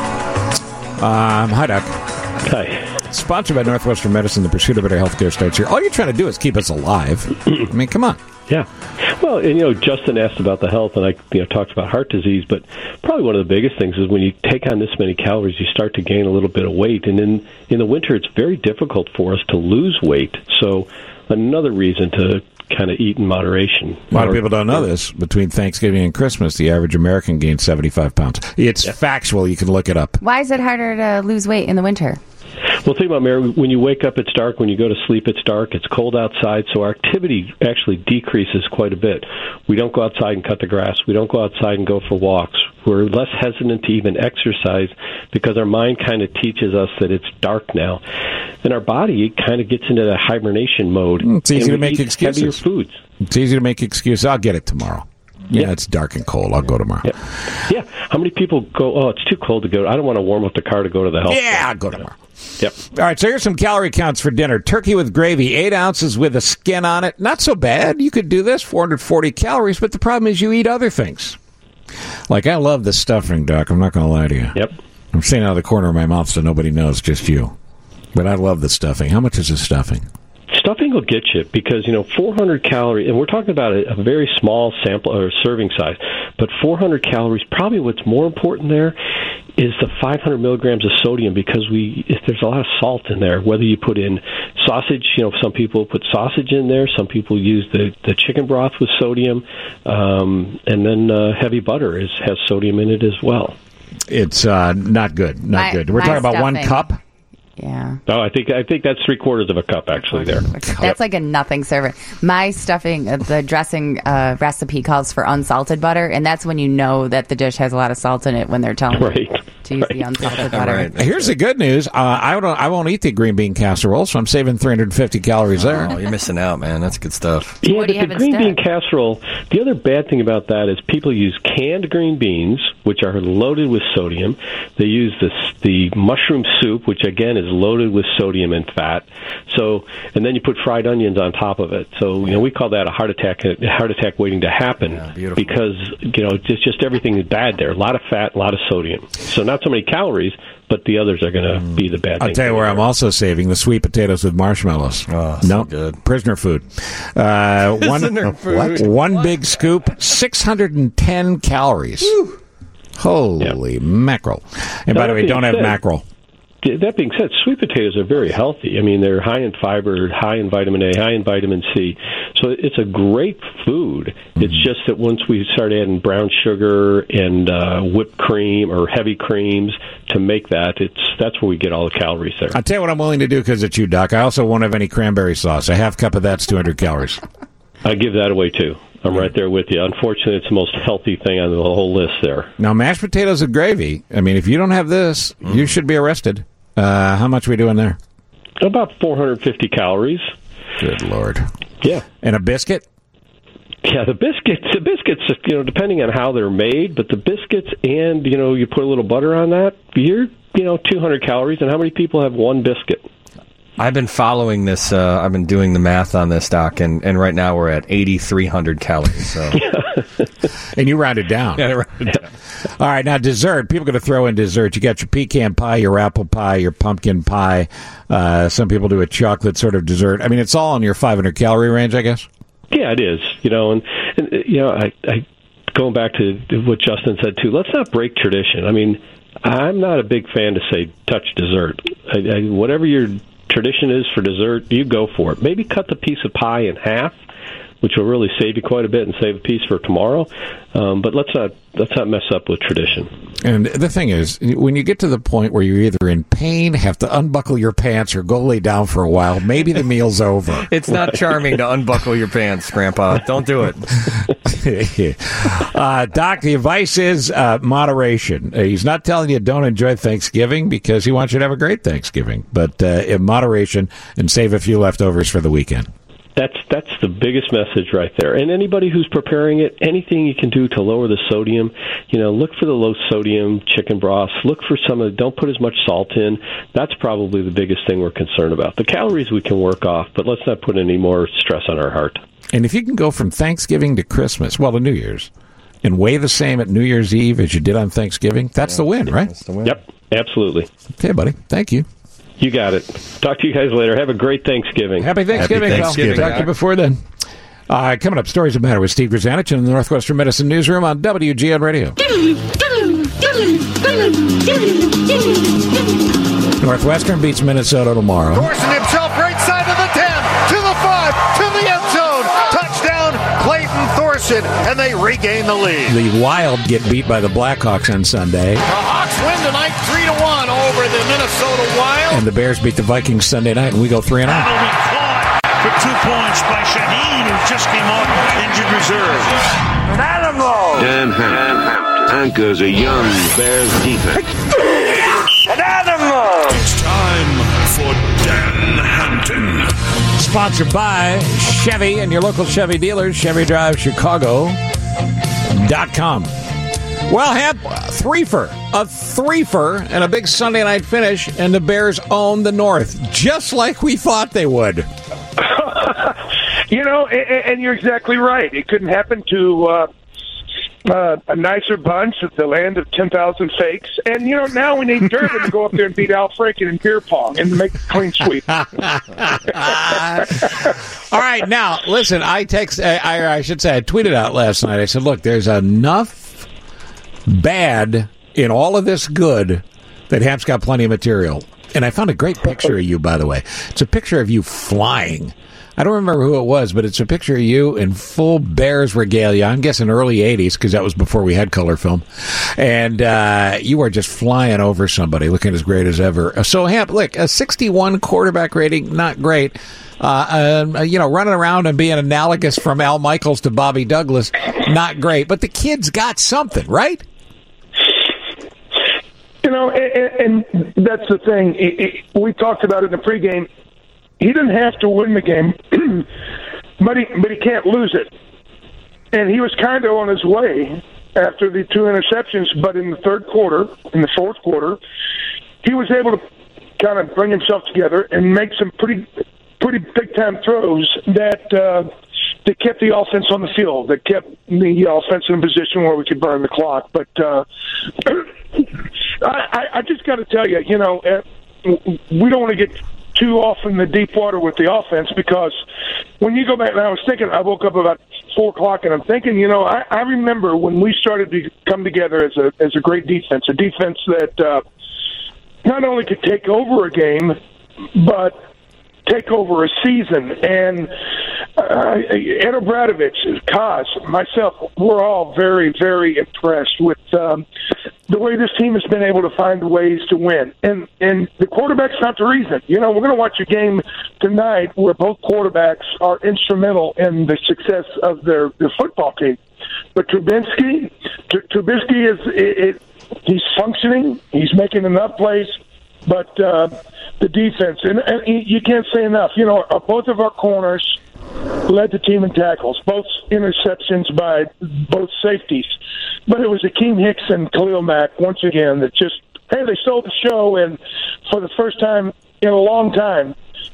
Um, hi, Doc. Hi. Sponsored by Northwestern Medicine. The pursuit of better healthcare starts here. All you're trying to do is keep us alive. I mean, come on. Yeah. Well, and, you know, Justin asked about the health, and I you know talked about heart disease, but probably one of the biggest things is when you take on this many calories, you start to gain a little bit of weight. And in, in the winter, it's very difficult for us to lose weight. So another reason to kind of eat in moderation. A lot of people don't know this. Between Thanksgiving and Christmas, the average American gains seventy-five pounds. It's yeah. factual. You can look it up. Why is it harder to lose weight in the winter? Well, think about, Mary, when you wake up, it's dark. When you go to sleep, it's dark. It's cold outside, so our activity actually decreases quite a bit. We don't go outside and cut the grass. We don't go outside and go for walks. We're less hesitant to even exercise because our mind kind of teaches us that it's dark now. And our body kind of gets into that hibernation mode. It's easy and to we make eat excuses. heavier foods. It's easy to make excuses. I'll get it tomorrow. Yeah, yeah, it's dark and cold. I'll go tomorrow. Yeah. yeah. How many people go, oh, it's too cold to go. I don't want to warm up the car to go to the health. Yeah, I'll go tomorrow. Yep. All right, so here's some calorie counts for dinner. Turkey with gravy, eight ounces with a skin on it. Not so bad. You could do this, four hundred forty calories, but the problem is you eat other things. Like, I love the stuffing, Doc. I'm not going to lie to you. Yep. I'm saying out of the corner of my mouth so nobody knows, just you. But I love the stuffing. How much is the stuffing? Stuffing will get you because, you know, four hundred calories, and we're talking about a, a very small sample or serving size, but four hundred calories, probably what's more important there is the five hundred milligrams of sodium because we if there's a lot of salt in there. Whether you put in sausage, you know, some people put sausage in there, some people use the, the chicken broth with sodium, um, and then uh, heavy butter is, has sodium in it as well. It's uh, not good. Not My- good. We're my talking about one stuffing. cup? Yeah. Oh, I think I think that's three quarters of a cup actually there. That's like a nothing server. My stuffing, uh, the dressing uh, recipe calls for unsalted butter, and that's when you know that the dish has a lot of salt in it when they're telling Right. you to use the unsalted butter. Right. Here's the good news. Uh, I, don't, I won't eat the green bean casserole, so I'm saving three hundred fifty calories there. Oh, you're missing out, man. That's good stuff. Yeah, What do but you the have green instead? bean casserole, the other bad thing about that is people use canned green beans, which are loaded with sodium. They use this, the mushroom soup, which again is loaded with sodium and fat. So, and then you put fried onions on top of it. So, you know, we call that a heart attack, a heart attack waiting to happen Yeah, beautiful. because, you know, it's just everything is bad there. A lot of fat, a lot of sodium. So not so many calories, but the others are going to be the bad I'll thing. tell you where I'm also saving the sweet potatoes with marshmallows. Oh, so no, good. prisoner food. Uh, one, Prisoner food. one big scoop, six hundred ten calories. Holy mackerel! And Now, by the that way, being don't have said- mackerel. That being said, sweet potatoes are very healthy. I mean, they're high in fiber, high in vitamin A, high in vitamin C. So it's a great food. It's just that once we start adding brown sugar and uh, whipped cream or heavy creams to make that, it's that's where we get all the calories there. I'll tell you what I'm willing to do because it's you, Doc. I also won't have any cranberry sauce. A half cup of that's two hundred calories. I give that away, too. I'm right there with you. Unfortunately, it's the most healthy thing on the whole list there. Now, mashed potatoes with gravy. I mean, if you don't have this, you should be arrested. Uh, how much are we doing there? About four hundred fifty calories. Good Lord. Yeah. And a biscuit? Yeah, the biscuits, the biscuits, you know, depending on how they're made, but the biscuits and, you know, you put a little butter on that, you're, you know, two hundred calories. And how many people have one biscuit? I've been following this. Uh, I've been doing the math on this, Doc, and, and right now we're at eighty-three hundred calories. So. And you rounded down. Yeah, I rounded down. All right, now dessert. People are going to throw in dessert. You got your pecan pie, your apple pie, your pumpkin pie. Uh, some people do a chocolate sort of dessert. I mean, it's all in your five hundred calorie range, I guess. Yeah, it is. You know, and, and you know, I, I going back to what Justin said too. Let's not break tradition. I mean, I'm not a big fan to say touch dessert. I, I, whatever your tradition is for dessert, you go for it. Maybe cut the piece of pie in half, which will really save you quite a bit and save a piece for tomorrow. Um, but let's not let's not mess up with tradition. And the thing is, when you get to the point where you're either in pain, have to unbuckle your pants, or go lay down for a while, maybe the meal's over. It's not charming to unbuckle your pants, Grandpa. Don't do it. uh, Doc, the advice is uh, moderation. Uh, he's not telling you don't enjoy Thanksgiving because he wants you to have a great Thanksgiving, but uh, in moderation and save a few leftovers for the weekend. That's that's the biggest message right there. And anybody who's preparing it, anything you can do to lower the sodium, you know, look for the low sodium chicken broths. Look for some of, don't put as much salt in. That's probably the biggest thing we're concerned about. The calories we can work off, but let's not put any more stress on our heart. And if you can go from Thanksgiving to Christmas, well, to New Year's, and weigh the same at New Year's Eve as you did on Thanksgiving, that's the win, right? That's the win. Yep, absolutely. Okay, buddy. Thank you. You got it. Talk to you guys later. Have a great Thanksgiving. Happy Thanksgiving, Happy Thanksgiving. pal. Talk to you before then. Uh, coming up, Stories That Matter with Steve Grzanich in the Northwestern Medicine Newsroom on W G N Radio. Northwestern beats Minnesota tomorrow. Thorson himself right side of the ten, to the five, to the end zone. Touchdown, Clayton Thorson, and they regain the lead. The Wild get beat by the Blackhawks on Sunday. The Hawks win tonight three to one over the Minnesota Wild. And the Bears beat the Vikings Sunday night, and we go three and That'll be caught for two points by Shaheen, who just came off injured reserve. An animal. Dan Hampton anchors a young Bears defense. An animal. It's time for Dan Hampton. Sponsored by Chevy and your local Chevy dealers, Chevy Drive Chicago dot com. Well, Hamp, threefer, a threefer, and a big Sunday night finish, and the Bears own the North, just like we thought they would. You know, and, and you're exactly right. It couldn't happen to uh, uh, a nicer bunch at the land of ten thousand fakes. And, you know, now we need Durbin to go up there and beat Al Franken in beer pong and make a clean sweep. All right, now, listen, I text, I, I should say, I tweeted out last night. I said, look, there's enough bad in all of this good that Hamp's got plenty of material. And I found a great picture of you, by the way. It's a picture of you flying. I don't remember who it was, but it's a picture of you in full Bears regalia. I'm guessing early eighties, because that was before we had color film. And uh, you are just flying over somebody, looking as great as ever. So, Hamp, look, a sixty-one quarterback rating, not great. Uh, uh, you know, running around and being analogous from Al Michaels to Bobby Douglas, not great. But the kid's got something, right? You know, and, and that's the thing. It, it, we talked about it in the pregame. He didn't have to win the game, but he but he can't lose it. And he was kind of on his way after the two interceptions. But in the third quarter, in the fourth quarter, he was able to kind of bring himself together and make some pretty pretty big time throws that uh, that kept the offense on the field, that kept the offense in a position where we could burn the clock. But uh, I, I just got to tell you, you know, uh, we don't want to get too off in the deep water with the offense, because when you go back, and I was thinking, I woke up about four o'clock, and I'm thinking, you know, I, I remember when we started to come together as a as a great defense, a defense that uh, not only could take over a game, but take over a season. And uh, Ed Obradovich, Kaz, myself, we're all very, very impressed with um, the way this team has been able to find ways to win. And and the quarterback's not the reason. You know, we're going to watch a game tonight where both quarterbacks are instrumental in the success of their, their football team. But Trubisky, Trubisky is it, it, he's functioning. He's making enough plays. But uh, the defense, and, and you can't say enough. You know, both of our corners led the team in tackles, both interceptions by both safeties. But it was Akeem Hicks and Khalil Mack, once again, that just, hey, they stole the show. And for the first time in a long time,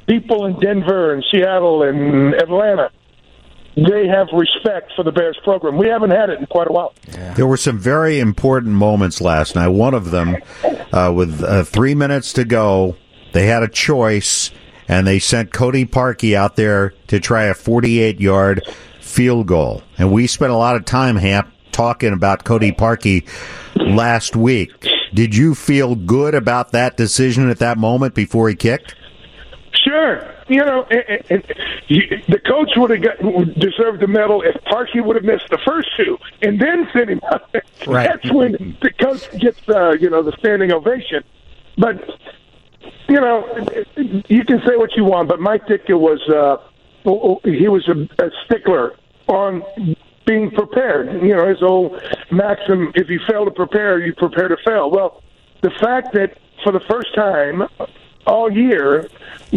people in Denver and Seattle and Atlanta, they have respect for the Bears program. We haven't had it in quite a while. There were some very important moments last night. One of them, uh, with uh, three minutes to go, they had a choice, and they sent Cody Parkey out there to try a forty-eight-yard field goal. And we spent a lot of time, Hamp, talking about Cody Parkey last week. Did you feel good about that decision at that moment before he kicked? Sure. You know, and, and, and the coach would have got, would deserved the medal if Parkey would have missed the first two and then sent him out there. Right. That's when the coach gets, uh, you know, the standing ovation. But, you know, you can say what you want, but Mike Ditka was, uh, he was a, a stickler on being prepared. You know, his old maxim, if you fail to prepare, you prepare to fail. Well, the fact that for the first time all year,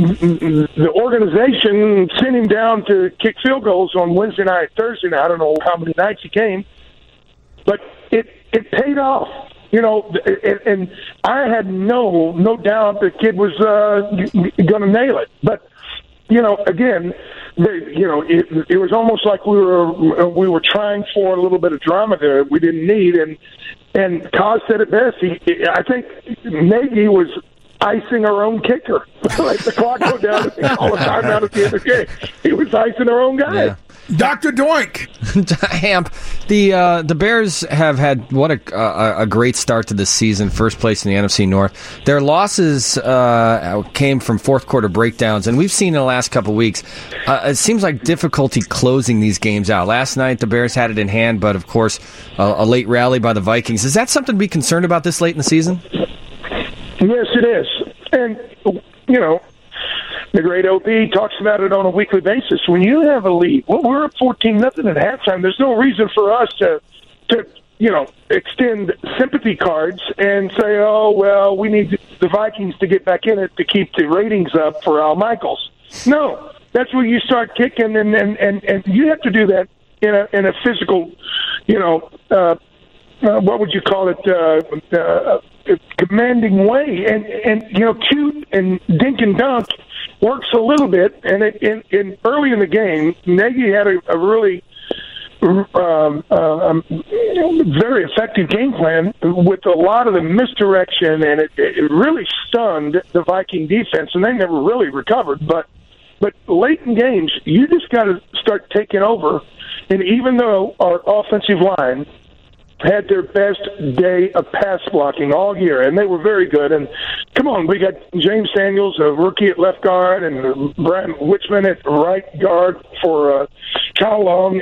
the organization sent him down to kick field goals on Wednesday night, Thursday night. I don't know how many nights he came, but it it paid off. You know, and, and I had no no doubt the kid was uh, going to nail it. But you know, again, the, you know, it, it was almost like we were we were trying for a little bit of drama there we didn't need. And and Kaz said it best. He, I think Nagy was icing our own kicker. Like the clock go down and all the time out at the end of the game. He was icing our own guy. Yeah. Doctor Doink. Hamp, the uh, the Bears have had what a, a a great start to this season, first place in the N F C North. Their losses uh, came from fourth quarter breakdowns, and we've seen in the last couple weeks, uh, it seems like difficulty closing these games out. Last night, the Bears had it in hand, but of course, uh, a late rally by the Vikings. Is that something to be concerned about this late in the season? Yes, it is. And, you know, the great O B talks about it on a weekly basis. When you have a lead, well, we're up fourteen nothing at halftime. There's no reason for us to, to, you know, extend sympathy cards and say, oh, well, we need the Vikings to get back in it to keep the ratings up for Al Michaels. No, that's where you start kicking, and, and, and, and you have to do that in a, in a physical, you know, uh, uh, what would you call it, uh, uh, commanding way. And, and you know, cute and dink and dunk works a little bit. And it, in, in early in the game, Nagy had a, a really um, uh, um, very effective game plan with a lot of the misdirection, and it, it really stunned the Viking defense, and they never really recovered. But but late in games, you just got to start taking over. And even though our offensive line had their best day of pass blocking all year, and they were very good. And come on, we got James Daniels, a rookie at left guard, and Brian Wichman at right guard for uh, Kyle Long.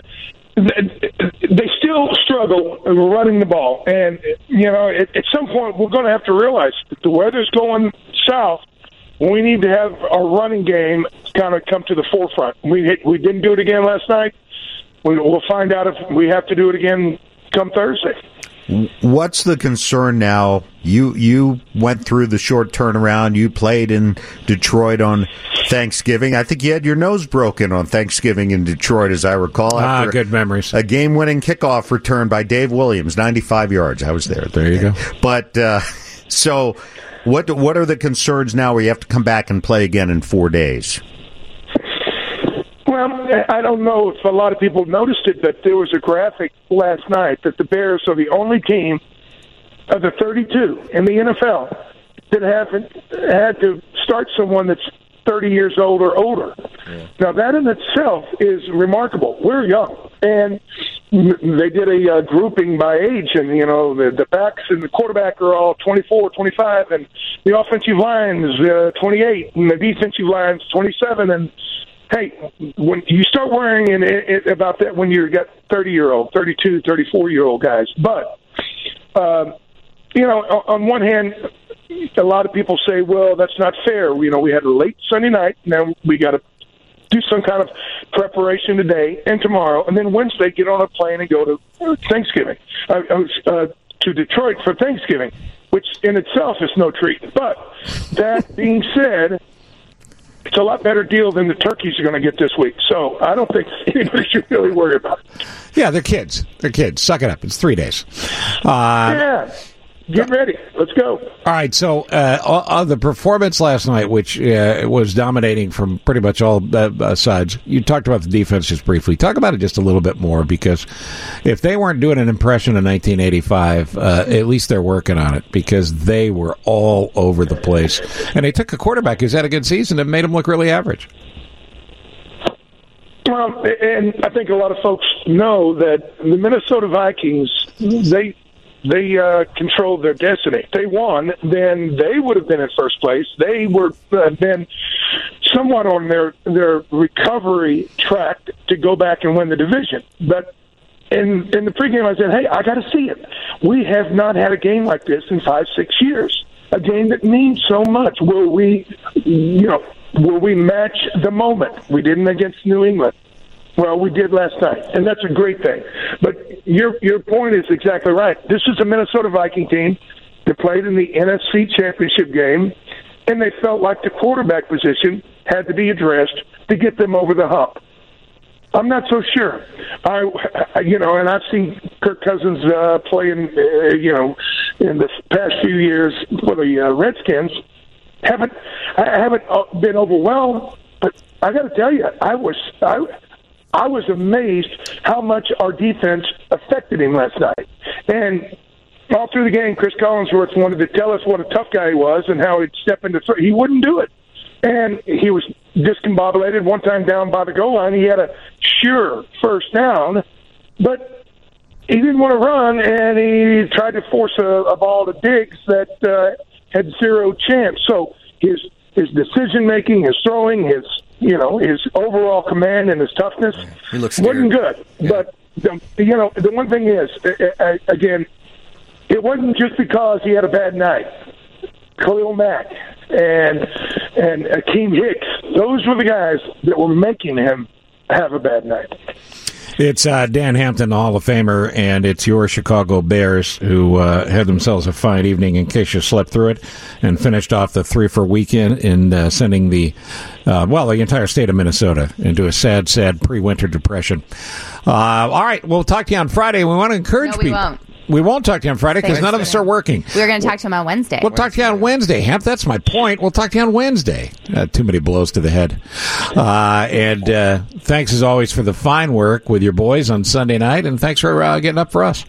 They still struggle running the ball. And, you know, at, at some point we're going to have to realize that the weather's going south. We need to have our running game kind of come to the forefront. We we didn't do it again last night. We, we'll find out if we have to do it again come Thursday. What's the concern now? You you went through the short turnaround. You played in Detroit on Thanksgiving. I think you had your nose broken on Thanksgiving in Detroit, as I recall. Ah, good memories. A game-winning kickoff return by Dave Williams, ninety-five yards. I was there. There you go. But uh, so, what what are the concerns now where you have to come back and play again in four days? Well, I don't know if a lot of people noticed it, but there was a graphic last night that the Bears are the only team of the thirty-two in the N F L that haven't had to start someone that's thirty years old or older. Yeah. Now, that in itself is remarkable. We're young, and they did a uh, grouping by age, and, you know, the, the backs and the quarterback are all twenty-four, twenty-five, and the offensive line is uh, twenty-eight, and the defensive line is twenty-seven, and hey, when you start worrying in, in, about that when you've got thirty-year-old, thirty-two, thirty-four-year-old guys. But, uh, you know, on one hand, a lot of people say, well, that's not fair. You know, we had a late Sunday night. Now we got to do some kind of preparation today and tomorrow. And then Wednesday, get on a plane and go to Thanksgiving, uh, uh, to Detroit for Thanksgiving, which in itself is no treat. But that being said, it's a lot better deal than the turkeys are going to get this week. So I don't think anybody should really worry about it. Yeah, they're kids. They're kids. Suck it up. It's three days. Uh, yeah. get ready. Let's go. All right, so uh, on the performance last night, which uh, was dominating from pretty much all uh, sides, you talked about the defense just briefly. Talk about it just a little bit more, because if they weren't doing an impression of nineteen eighty-five, uh, at least they're working on it, because they were all over the place. And they took a quarterback who's had a good season and made him look really average. Well, and I think a lot of folks know that the Minnesota Vikings, they they uh, controlled their destiny. If they won, then they would have been in first place. They were uh, then somewhat on their their recovery track to go back and win the division. But in in the pregame, I said, "Hey, I got to see it. We have not had a game like this in five, six years. A game that means so much. Will we, you know?" Will we match the moment? We didn't against New England. Well, we did last night, and that's a great thing. But your your point is exactly right. This is a Minnesota Viking team that played in the N F C Championship game, and they felt like the quarterback position had to be addressed to get them over the hump. I'm not so sure. I, you know, and I've seen Kirk Cousins uh, play in, uh, you know, in the past few years for the uh, Redskins. Haven't I haven't been overwhelmed, but I got to tell you, I was I, I was amazed how much our defense affected him last night. And all through the game, Chris Collinsworth wanted to tell us what a tough guy he was and how he'd step into th- he wouldn't do it, and he was discombobulated. One time down by the goal line, he had a sure first down, but he didn't want to run, and he tried to force a, a ball to Diggs that. Uh, had zero chance. So his his decision making, his throwing, his you know his overall command and his toughness he looks wasn't good. Yeah. But the, you know the one thing is, uh, again, it wasn't just because he had a bad night. Khalil Mack and and Akeem Hicks, those were the guys that were making him have a bad night. It's uh, Dan Hampton, the Hall of Famer, and it's your Chicago Bears who uh, had themselves a fine evening, in case you slept through it, and finished off the three-for weekend in uh, sending the, uh, well, the entire state of Minnesota into a sad, sad pre-winter depression. Uh, all right, we'll talk to you on Friday. We want to encourage no, we people. Won't. We won't talk to you on Friday because none of us are working. We were going to talk to him on Wednesday. We'll talk to you on Wednesday, Hamp. That's my point. We'll talk to you on Wednesday. Uh, too many blows to the head. Uh, and uh, thanks, as always, for the fine work with your boys on Sunday night, and thanks for uh, getting up for us.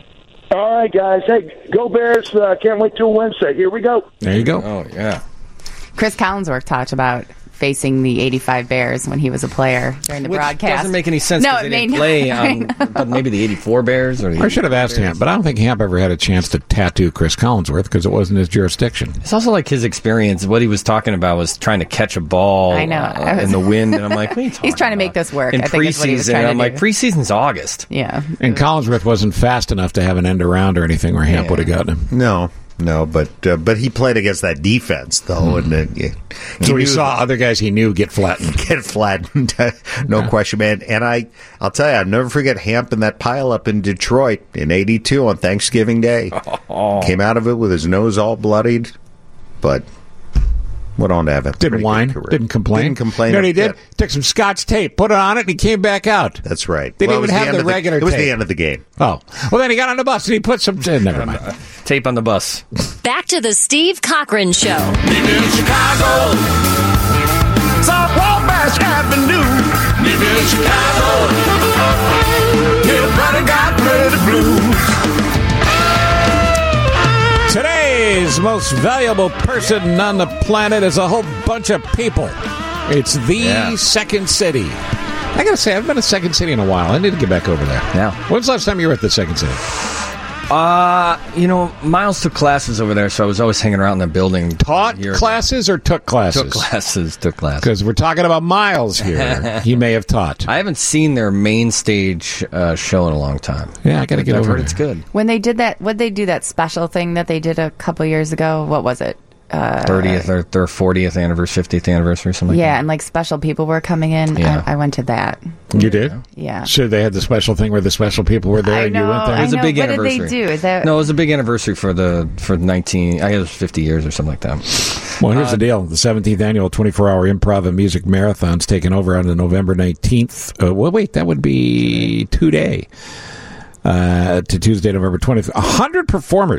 All right, guys. Hey, go Bears. Uh, can't wait till Wednesday. Here we go. There you go. Oh, yeah. Chris Collinsworth talked about facing the eighty-five Bears when he was a player during the Which broadcast. Doesn't make any sense. No, they it didn't made play no, on maybe the eighty-four Bears. Or the I should have asked Hamp, but I don't think Hamp ever had a chance to tattoo Chris Collinsworth because it wasn't his jurisdiction. It's also like his experience. What he was talking about was trying to catch a ball I know. Uh, I was, in the wind, and I'm like, what are you talking he's trying to about? make this work. In I think that's what he was preseason, trying and I'm to like, do. preseason's August. Yeah. And Collinsworth wasn't fast enough to have an end around or anything where Hamp Yeah. would have gotten him. No. No, but uh, but he played against that defense, though. Mm. And uh, he, so he saw other guys he knew get flattened. Get flattened, no yeah. question, man. And I, I'll tell you, I'll never forget Hamp and that pileup in Detroit in eighty-two on Thanksgiving Day. Oh. Came out of it with his nose all bloodied, but went on to have a Didn't whine, didn't complain. Didn't complain. You know what he did? Took some Scotch tape, put it on it, and he came back out. That's right. Didn't well, even have the, the regular tape. It was tape. the end of the game. Oh. Well, then he got on the bus and he put some... Uh, never mind. Tape on the bus. Back to the Steve Cochran Show. Live in Chicago. South Wabash Avenue. Live in Chicago. Everybody got pretty blues. Today's most valuable person on the planet is a whole bunch of people. It's the yeah. Second City. I gotta say, I haven't been to Second City in a while. I need to get back over there. Yeah. When's the last time you were at the Second City? Uh, you know, Miles took classes over there, so I was always hanging around in the building. Taught classes or took classes? Took classes, took classes. Because we're talking about Miles here. He may have taught. I haven't seen their main stage uh, show in a long time. Yeah, I got to get I've over heard there. It's good. When they did that, what they do that special thing that they did a couple years ago? What was it? Uh, thirtieth or their fortieth anniversary, fiftieth anniversary, something yeah, like that. and like special people were coming in. Yeah. I, I went to that. You did? Yeah. So they had the special thing where the special people were there I and know, you went there? I It was know. a big what anniversary. What did they do? Is that... No, it was a big anniversary for the for nineteen. I guess it was fifty years or something like that. Well, here's uh, the deal: the seventeenth annual twenty-four hour improv and music marathon's taking over on the November nineteenth. Uh, well, wait, that would be today uh, to Tuesday, November twentieth. A hundred performers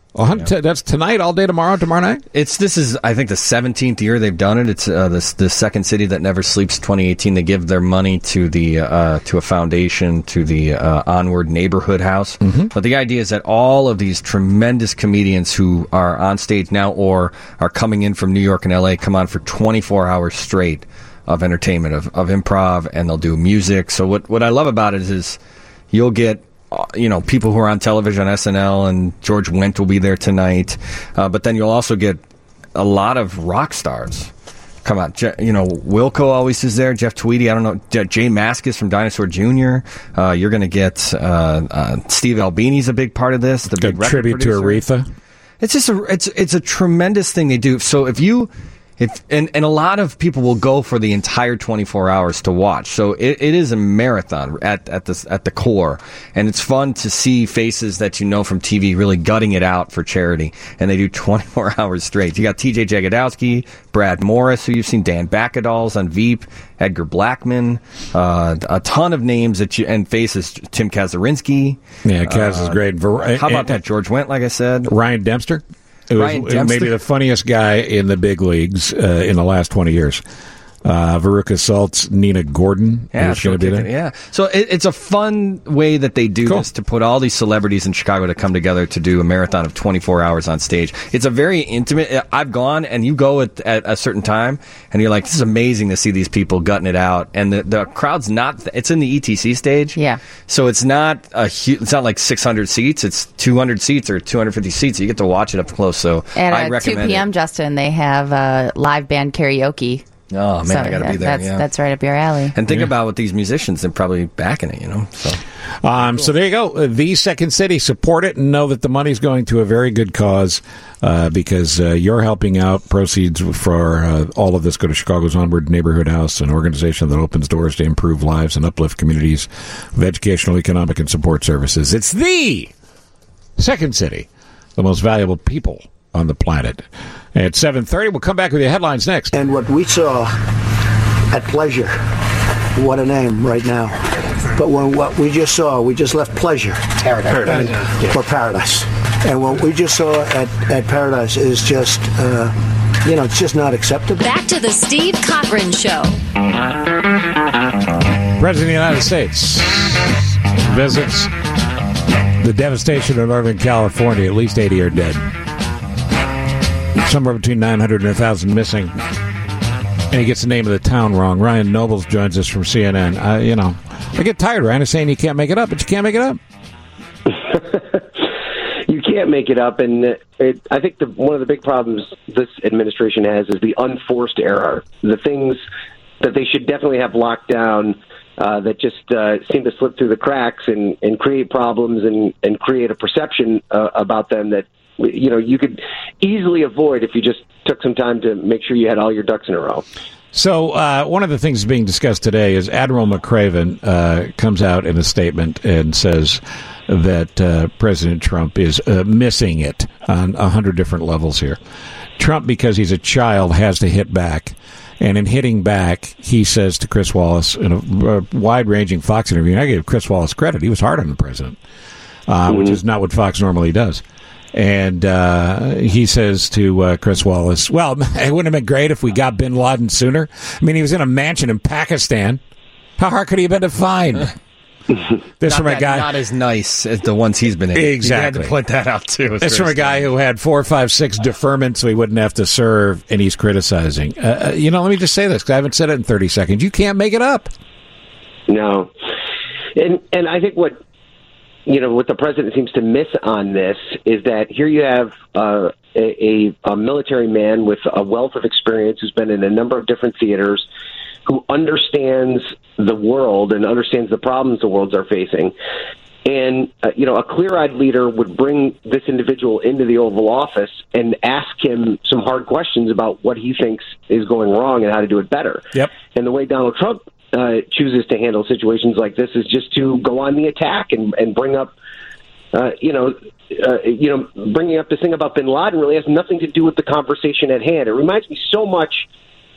Well, t- that's tonight, all day tomorrow, tomorrow night? It's This is, I think, the seventeenth year they've done it. It's uh, the, the second city that never sleeps, twenty eighteen. They give their money to the uh, to a foundation, to the uh, Onward Neighborhood House. Mm-hmm. But the idea is that all of these tremendous comedians who are on stage now or are coming in from New York and L A come on for twenty-four hours straight of entertainment, of, of improv, and they'll do music. So what, what I love about it is, is you'll get you know, people who are on television, S N L, and George Wendt will be there tonight. Uh, but then you'll also get a lot of rock stars come out. Je- you know, Wilco always is there. Jeff Tweedy, I don't know. J- Jay Mascis from Dinosaur Junior Uh, you're going to get uh, uh, Steve Albini's a big part of this. The big record tribute to producer. Aretha. It's just a it's it's a tremendous thing they do. So if you If, and, and a lot of people will go for the entire twenty-four hours to watch. So it, it is a marathon at, at, the, at the core. And it's fun to see faces that you know from T V really gutting it out for charity. And they do twenty-four hours straight. You got T J Jagodowski, Brad Morris, who you've seen, Dan Bakadals on Veep, Edgar Blackman, uh, a ton of names that you, and faces, Tim Kazurinsky. Yeah, Kaz uh, is great. How about that George Wendt, like I said? Ryan Dempster. It was Ryan Dempster. maybe the funniest guy in the big leagues uh, in the last twenty years. Uh, Veruca Salt's Nina Gordon Yeah, is going to be there. yeah. So it, it's a fun way that they do Cool. this, to put all these celebrities in Chicago to come together to do a marathon of twenty-four hours on stage. It's a very intimate. I've gone, and you go at, at a certain time, and you're like, this is amazing to see these people gutting it out. And the, the crowd's not. It's in the E T C stage. Yeah. So it's not a huge. It's not like six hundred seats. It's two hundred seats or two hundred fifty seats. So you get to watch it up close. So And I at two recommend p.m., it. Justin, they have uh, live band karaoke. Oh man, So I got to that- be there. That's, yeah. that's right up your alley. And think about what these musicians, they're probably backing it, you know. So Um, so there you go. Uh, The Second City. Support it and know that the money's going to a very good cause uh, because uh, you're helping out. Proceeds for uh, all of this go to Chicago's Onward Neighborhood House, an organization that opens doors to improve lives and uplift communities with educational, economic, and support services. It's the Second City, the most valuable people on the planet. At seven thirty, we'll come back with your headlines next. And what we saw at Pleasure, what a name right now. But when what we just saw, we just left Pleasure. Paradise. Paradise. For Paradise. And what we just saw at, at Paradise is just, uh, you know, it's just not acceptable. Back to the Steve Cochran Show. President of the United States visits the devastation of Northern California. At least eighty are dead. Somewhere between nine hundred and one thousand missing. And he gets the name of the town wrong. Ryan Nobles joins us from C N N. Uh, you know, I get tired, Ryan, of saying you can't make it up, but you can't make it up. You can't make it up, and it, I think the, one of the big problems this administration has is the unforced error. The things that they should definitely have locked down uh, that just uh, seem to slip through the cracks and, and create problems and, and create a perception uh, about them that, you know, you could easily avoid if you just took some time to make sure you had all your ducks in a row. So uh, one of the things being discussed today is Admiral McRaven uh, comes out in a statement and says that uh, President Trump is uh, missing it on a hundred different levels here. Trump, because he's a child, has to hit back. And in hitting back, he says to Chris Wallace in a, a wide-ranging Fox interview, and I give Chris Wallace credit, he was hard on the president, uh, mm-hmm. which is not what Fox normally does. And uh, he says to uh, Chris Wallace, well, it wouldn't have been great if we got bin Laden sooner. I mean, he was in a mansion in Pakistan. How hard could he have been to find? This not from a that, guy not as nice as the ones he's been in. Exactly. You had to point that out too. This from a guy who had four, five, six deferments, so he wouldn't have to serve, and he's criticizing. Uh, you know, let me just say this because I haven't said it in thirty seconds. You can't make it up. No, and and I think what you know what the president seems to miss on this is that here you have uh, a, a military man with a wealth of experience who's been in a number of different theaters, who understands the world and understands the problems the worlds are facing. And, uh, you know, a clear-eyed leader would bring this individual into the Oval Office and ask him some hard questions about what he thinks is going wrong and how to do it better. Yep. And the way Donald Trump uh, chooses to handle situations like this is just to go on the attack and, and bring up, uh, you know, uh, you know, bringing up this thing about bin Laden really has nothing to do with the conversation at hand. It reminds me so much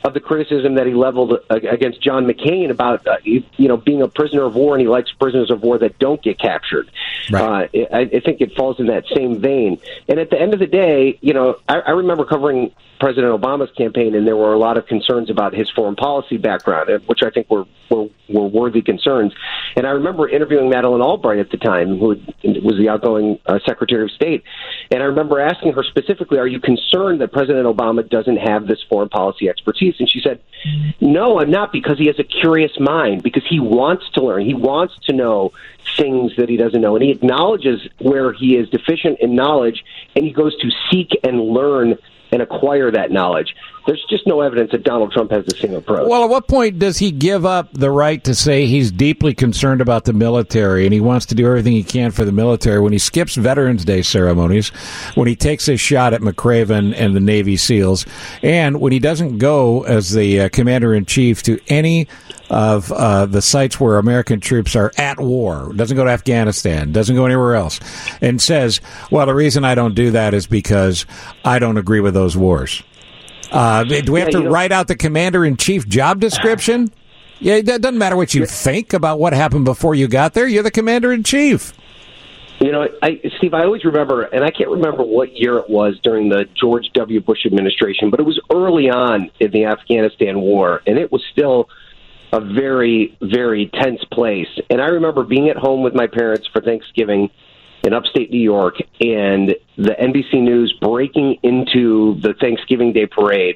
of the criticism that he leveled against John McCain about, uh, you know, being a prisoner of war, and he likes prisoners of war that don't get captured. Right. Uh, I, I think it falls in that same vein. And at the end of the day, you know, I, I remember covering President Obama's campaign, and there were a lot of concerns about his foreign policy background, which I think were, were, were worthy concerns. And I remember interviewing Madeleine Albright at the time, who was the outgoing uh, Secretary of State. And I remember asking her specifically, are you concerned that President Obama doesn't have this foreign policy expertise? And she said, no, I'm not, because he has a curious mind, because he wants to learn. He wants to know things that he doesn't know. And he acknowledges where he is deficient in knowledge, and he goes to seek and learn and acquire that knowledge. There's just no evidence that Donald Trump has the same approach. Well, at what point does he give up the right to say he's deeply concerned about the military and he wants to do everything he can for the military when he skips Veterans Day ceremonies, when he takes his shot at McRaven and the Navy SEALs, and when he doesn't go as the uh, commander-in-chief to any of uh, the sites where American troops are at war, doesn't go to Afghanistan, doesn't go anywhere else, and says, well, the reason I don't do that is because I don't agree with those wars. Uh, do we have yeah, to write out the commander-in-chief job description? Yeah, it doesn't matter what you think about what happened before you got there. You're the commander-in-chief. You know, I, Steve, I always remember, and I can't remember what year it was during the George W. Bush administration, but it was early on in the Afghanistan war, and it was still a very, very tense place. And I remember being at home with my parents for Thanksgiving in upstate New York, and the N B C News breaking into the Thanksgiving Day parade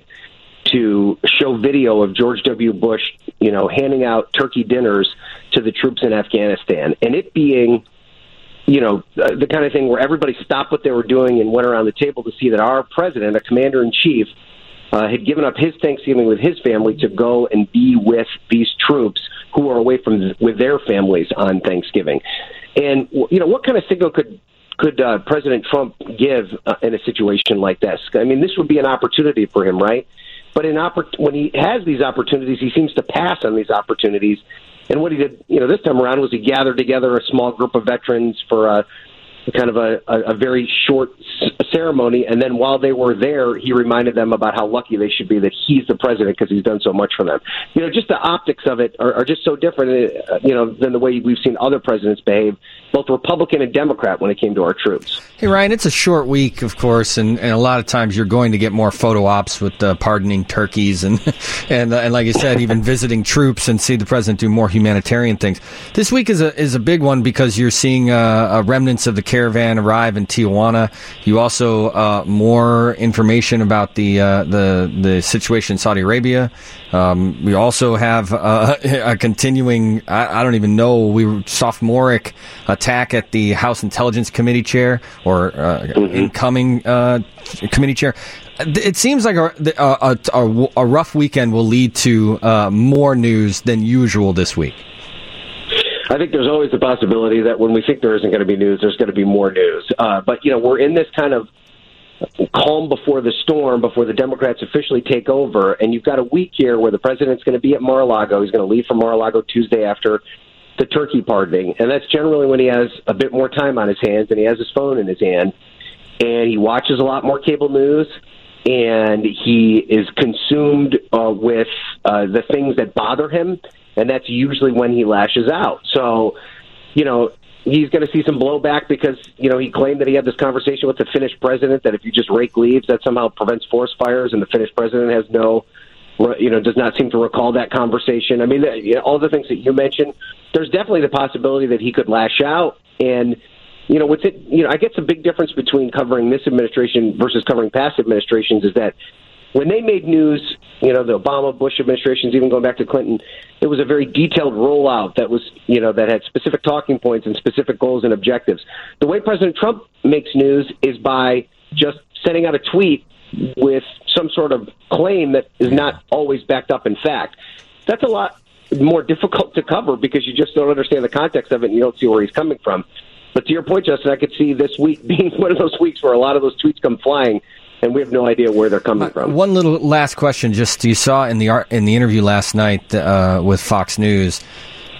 to show video of George W. Bush, you know, handing out turkey dinners to the troops in Afghanistan, and it being, you know, the kind of thing where everybody stopped what they were doing and went around the table to see that our president, a commander-in-chief, uh, had given up his Thanksgiving with his family to go and be with these troops who are away from with their families on Thanksgiving. And, you know, what kind of signal could could uh, President Trump give uh, in a situation like this? I mean, this would be an opportunity for him, right? But in oppor- when he has these opportunities, he seems to pass on these opportunities. And what he did, you know, this time around was he gathered together a small group of veterans for a kind of a, a, a very short c- ceremony. And then while they were there, he reminded them about how lucky they should be that he's the president because he's done so much for them. You know, just the optics of it are, are just so different, uh, you know, than the way we've seen other presidents behave, both Republican and Democrat, when it came to our troops. Hey, Ryan, it's a short week, of course, and, and a lot of times you're going to get more photo ops with uh, pardoning turkeys and, and, uh, and like you said, even visiting troops and see the president do more humanitarian things. This week is a is a big one because you're seeing uh, remnants of the caravan arrive in Tijuana. You also uh, more information about the uh, the the situation in Saudi Arabia. Um, we also have uh, a continuing, I, I don't even know, we were sophomoric attack at the House Intelligence Committee chair or uh, mm-hmm. incoming uh, committee chair. It seems like a, a, a, a rough weekend will lead to uh, more news than usual this week. I think there's always the possibility that when we think there isn't going to be news, there's going to be more news. Uh, but, you know, we're in this kind of calm before the storm, before the Democrats officially take over. And you've got a week here where the president's going to be at Mar-a-Lago. He's going to leave for Mar-a-Lago Tuesday after the turkey pardoning. And that's generally when he has a bit more time on his hands and he has his phone in his hand. And he watches a lot more cable news. And he is consumed uh, with uh, the things that bother him. And that's usually when he lashes out. So, you know, he's going to see some blowback because, you know, he claimed that he had this conversation with the Finnish president that if you just rake leaves, that somehow prevents forest fires, and the Finnish president has no, you know, does not seem to recall that conversation. I mean, you know, all the things that you mentioned, there's definitely the possibility that he could lash out. And, you know, what's it, you know, I guess the big difference between covering this administration versus covering past administrations is that when they made news, you know, the Obama, Bush administrations, even going back to Clinton, it was a very detailed rollout that was, you know, that had specific talking points and specific goals and objectives. The way President Trump makes news is by just sending out a tweet with some sort of claim that is not always backed up in fact. That's a lot more difficult to cover because you just don't understand the context of it and you don't see where he's coming from. But to your point, Justin, I could see this week being one of those weeks where a lot of those tweets come flying, and we have no idea where they're coming from. One little last question, just you saw in the in the interview last night uh, with Fox News,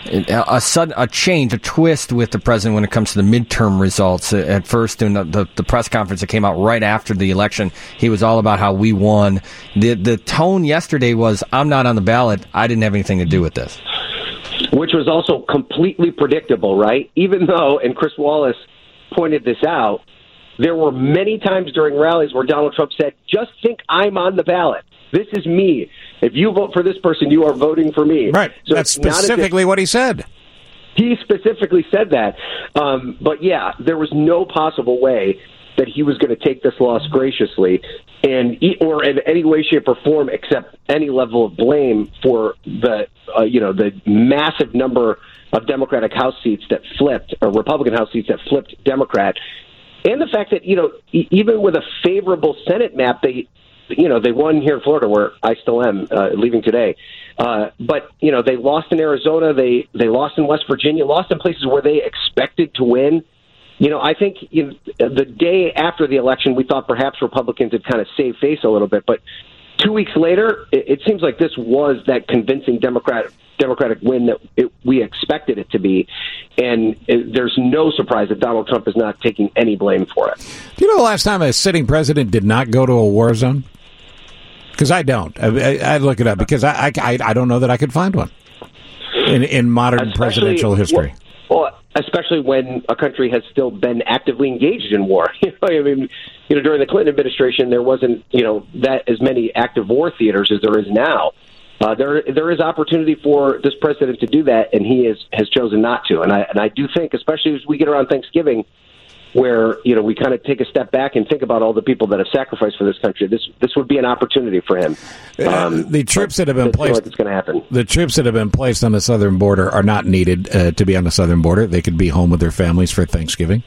a, a sudden a change, a twist with the president when it comes to the midterm results. At first, in the, the, the press conference that came out right after the election, he was all about how we won. The the tone yesterday was, "I'm not on the ballot. I didn't have anything to do with this," which was also completely predictable, right? Even though, and Chris Wallace pointed this out, there were many times during rallies where Donald Trump said, "Just think I'm on the ballot. This is me. If you vote for this person, you are voting for me." Right. So that's specifically what he said. He specifically said that. Um, but yeah, there was no possible way that he was going to take this loss graciously and or in any way, shape, or form accept any level of blame for the uh, you know the massive number of Democratic House seats that flipped, or Republican House seats that flipped Democrat, and the fact that you know e- even with a favorable Senate map, they. You know, they won here in Florida, where I still am, uh, leaving today. Uh, but, you know, they lost in Arizona. They they lost in West Virginia, lost in places where they expected to win. You know, I think you know, the day after the election, we thought perhaps Republicans had kind of saved face a little bit. But two weeks later, it, it seems like this was that convincing Democrat, Democratic win that it, we expected it to be. And it, there's no surprise that Donald Trump is not taking any blame for it. Do you know the last time a sitting president did not go to a war zone? Because I don't. I, I, I'd look it up because I, I, I don't know that I could find one in, in modern especially, presidential history. Well, well, especially when a country has still been actively engaged in war. You know, I mean, you know, during the Clinton administration, there wasn't, you know, that as many active war theaters as there is now. Uh, there, there is opportunity for this president to do that, and he is, has chosen not to. And I, and I do think, especially as we get around Thanksgiving, where you know we kind of take a step back and think about all the people that have sacrificed for this country. This this would be an opportunity for him. Um, uh, the troops that have been placed, like it's going to happen. The troops that have been placed on the southern border are not needed uh, to be on the southern border. They could be home with their families for Thanksgiving.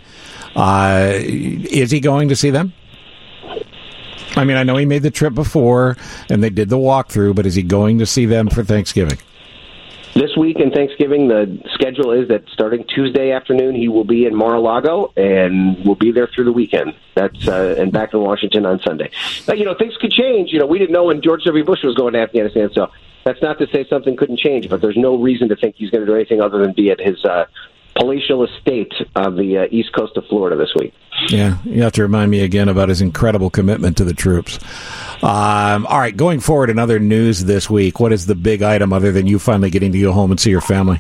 Uh, is he going to see them? I mean, I know he made the trip before and they did the walkthrough, but is he going to see them for Thanksgiving? This week in Thanksgiving, the schedule is that starting Tuesday afternoon, he will be in Mar-a-Lago and will be there through the weekend. That's uh, and back in Washington on Sunday. But, you know, things could change. You know, we didn't know when George W. Bush was going to Afghanistan, so that's not to say something couldn't change, but there's no reason to think he's going to do anything other than be at his uh, palatial estate on the uh, east coast of Florida this week. Yeah, you have to remind me again about his incredible commitment to the troops. Um, all right, going forward in other news this week, what is the big item other than you finally getting to go home and see your family?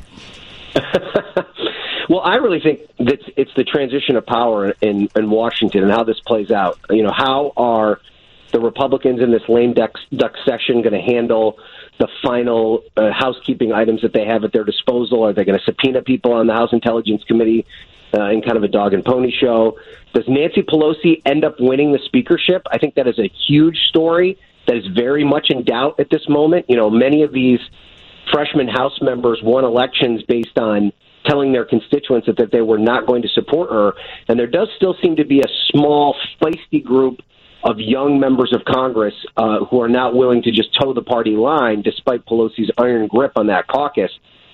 Well, I really think that it's the transition of power in, in Washington and how this plays out. You know, how are the Republicans in this lame duck, duck session going to handle the final uh, housekeeping items that they have at their disposal? Are they going to subpoena people on the House Intelligence Committee uh, in kind of a dog and pony show? Does Nancy Pelosi end up winning the speakership? I think that is a huge story that is very much in doubt at this moment. You know, many of these freshman House members won elections based on telling their constituents that, that they were not going to support her. And there does still seem to be a small, feisty group of young members of Congress uh, who are not willing to just toe the party line, despite Pelosi's iron grip on that caucus.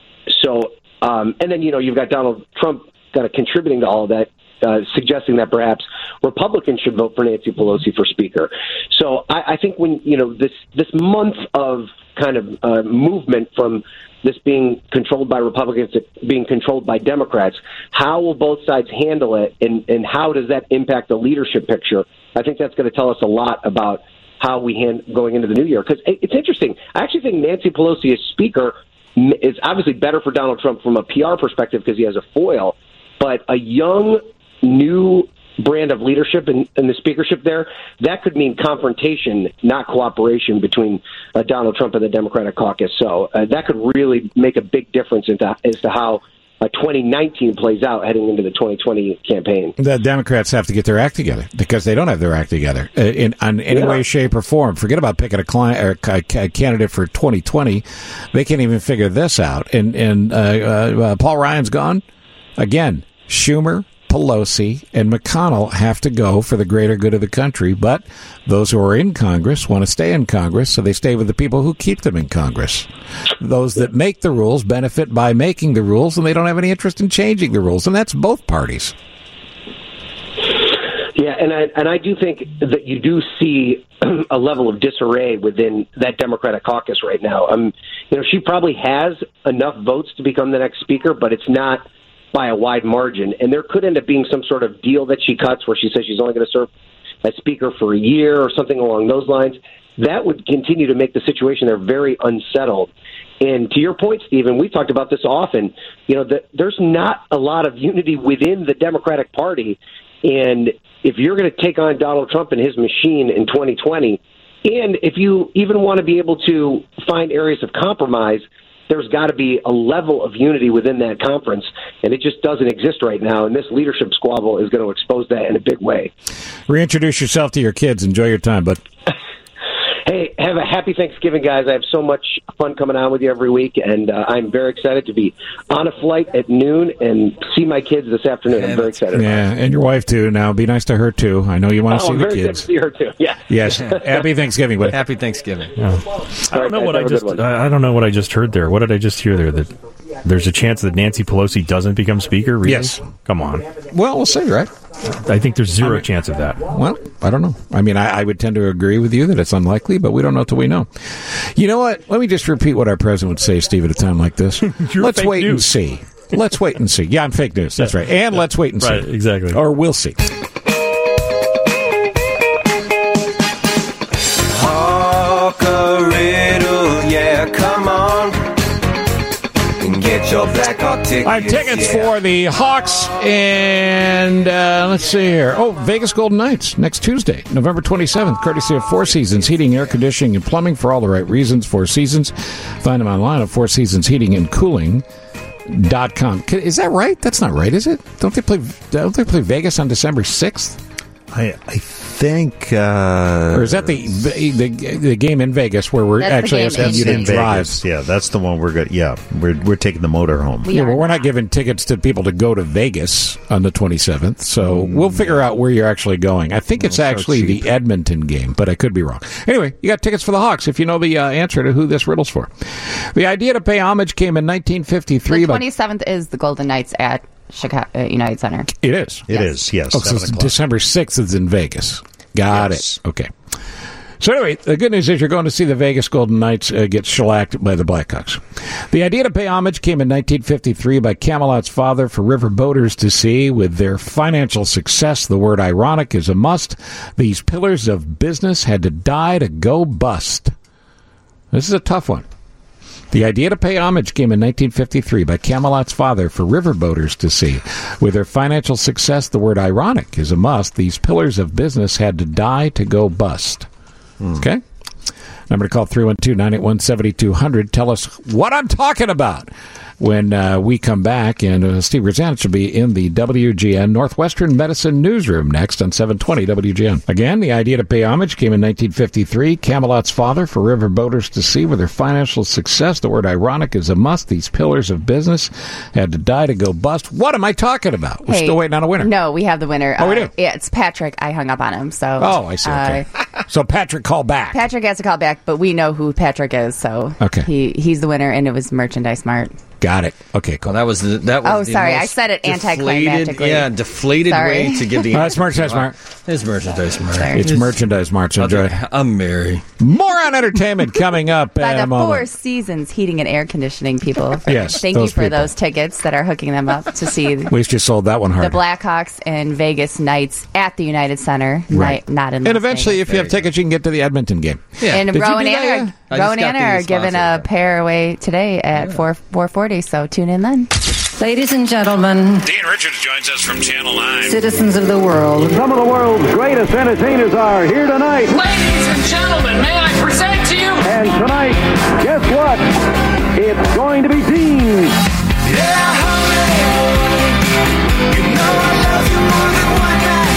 So, um, and then, you know, you've got Donald Trump kind of contributing to all of that, uh, suggesting that perhaps Republicans should vote for Nancy Pelosi for Speaker. So I, I think when, you know, this, this month of kind of uh, movement from this being controlled by Republicans to being controlled by Democrats, how will both sides handle it, and, and how does that impact the leadership picture? I think that's going to tell us a lot about how we hand going into the new year. Because it's interesting. I actually think Nancy Pelosi as Speaker is obviously better for Donald Trump from a P R perspective because he has a foil. But a young, new brand of leadership in, in the speakership there, that could mean confrontation, not cooperation between uh, Donald Trump and the Democratic caucus. So uh, that could really make a big difference into, as to how uh, twenty nineteen plays out heading into the twenty twenty campaign. The Democrats have to get their act together because they don't have their act together uh, in, in any yeah. way, shape, or form. Forget about picking a, client, or a, a candidate for twenty twenty. They can't even figure this out. And, and uh, uh, Paul Ryan's gone. Again, Schumer, Pelosi, and McConnell have to go for the greater good of the country, but those who are in Congress want to stay in Congress, so they stay with the people who keep them in Congress. Those that make the rules benefit by making the rules, and they don't have any interest in changing the rules, and that's both parties. Yeah, and I and I do think that you do see a level of disarray within that Democratic caucus right now. Um, you know, she probably has enough votes to become the next speaker, but it's not by a wide margin. And there could end up being some sort of deal that she cuts where she says she's only going to serve as speaker for a year or something along those lines. That would continue to make the situation there very unsettled. And to your point, Stephen, we've talked about this often. You know, the, there's not a lot of unity within the Democratic Party. And if you're going to take on Donald Trump and his machine in twenty twenty, and if you even want to be able to find areas of compromise, there's got to be a level of unity within that conference, and it just doesn't exist right now, and this leadership squabble is going to expose that in a big way. Reintroduce yourself to your kids. Enjoy your time, bud. Hey, have a happy Thanksgiving, guys. I have so much fun coming on with you every week, and uh, I'm very excited to be on a flight at noon and see my kids this afternoon. I'm very excited. Yeah, and your wife, too. Now, be nice to her, too. I know you want to oh, see I'm the very kids. Good to see her, too. Yeah. Yes. Happy Thanksgiving, buddy. Happy Thanksgiving. Yeah. I don't know what I just. I don't know what I just heard there. What did I just hear there? That there's a chance that Nancy Pelosi doesn't become speaker. Really? Yes. Come on. Well, we'll see, right? I think there's zero I mean, chance of that. Well, I don't know. I mean, I, I would tend to agree with you that it's unlikely, but we don't know till we know. You know what? Let me just repeat what our president would say, Steve, at a time like this. Let's wait news. and see. Let's wait and see. Yeah, I'm fake news. That's right. And yeah. let's wait and see. Right, exactly. Or we'll see. Talk a riddle, yeah, come on. Get your Blackhawk tickets. I have tickets yeah. for the Hawks and uh, let's see here. Oh, Vegas Golden Knights next Tuesday, November twenty-seventh, courtesy of Four Seasons Heating, Air Conditioning, and Plumbing for all the right reasons. Four Seasons. Find them online at four seasons heating and cooling dot com. Is that right? That's not right, is it? Don't they play? Don't they play Vegas on December sixth? I I think. Uh, or is that the, the the game in Vegas where we're that's actually asking you to drive? Yeah, that's the one we're good. Yeah, we're we're taking the motor home. We yeah, well, we're not giving tickets to people to go to Vegas on the twenty-seventh, so mm. we'll figure out where you're actually going. I think it's actually so the Edmonton game, but I could be wrong. Anyway, you got tickets for the Hawks if you know the uh, answer to who this riddle's for. The idea to pay homage came in nineteen fifty-three. The twenty-seventh by, is the Golden Knights at Chicago uh, United Center. It is. It yes. is. Yes. Oh, so December sixth is in Vegas. Got yes. it. Okay. So anyway, the good news is you're going to see the Vegas Golden Knights uh, get shellacked by the Blackhawks. The idea to pay homage came in nineteen fifty-three by Camelot's father for riverboaters to see. With their financial success, the word ironic is a must. These pillars of business had to die to go bust. This is a tough one. The idea to pay homage came in nineteen fifty-three by Camelot's father for riverboaters to see. With their financial success, the word ironic is a must. These pillars of business had to die to go bust. Hmm. Okay? Number to call three one two, nine eight one, seven two zero zero. Tell us what I'm talking about when uh, we come back. And uh, Steve Rizanich will be in the W G N Northwestern Medicine Newsroom next on seven twenty W G N. Again, the idea to pay homage came in nineteen fifty-three. Camelot's father for riverboaters to see. With their financial success, the word ironic is a must. These pillars of business had to die to go bust. What am I talking about? We're hey, still waiting on a winner. No, we have the winner. Oh, uh, we do? Yeah, it's Patrick. I hung up on him. So. Oh, I see. Okay. Uh, so Patrick called back. Patrick has to call back, but we know who Patrick is, so okay. he he's the winner, and it was Merchandise Mart. Got it. Okay, cool. Well, that was the, that was oh, the sorry, most I said it anticlimactically. Yeah, deflated sorry. way to give the. Oh, it's Merchandise Mart. It's Merchandise Mart. Sorry. It's, it's Merchandise Mart. Enjoy. I'm Mary. More on entertainment coming up by in the a moment. Four Seasons Heating and Air Conditioning people. For, yes, thank you for people. those tickets that are hooking them up to see. At least you sold that one hard. The Blackhawks and Vegas Knights at the United Center. Right. Not in. And Las eventually, Vegas. if you have tickets, you can get to the Edmonton game. Yeah. And Did Rowan you do Anna, that, yeah? Rowan Anna are giving a pair away today at yeah. four four forty. So tune in then. Ladies and gentlemen, Dean Richards joins us from Channel nine. Citizens of the world. Some of the world's greatest entertainers are here tonight. Ladies and gentlemen, may I present to you? And tonight, guess what? It's going to be Dean. Yeah, honey, you know I love you more than what I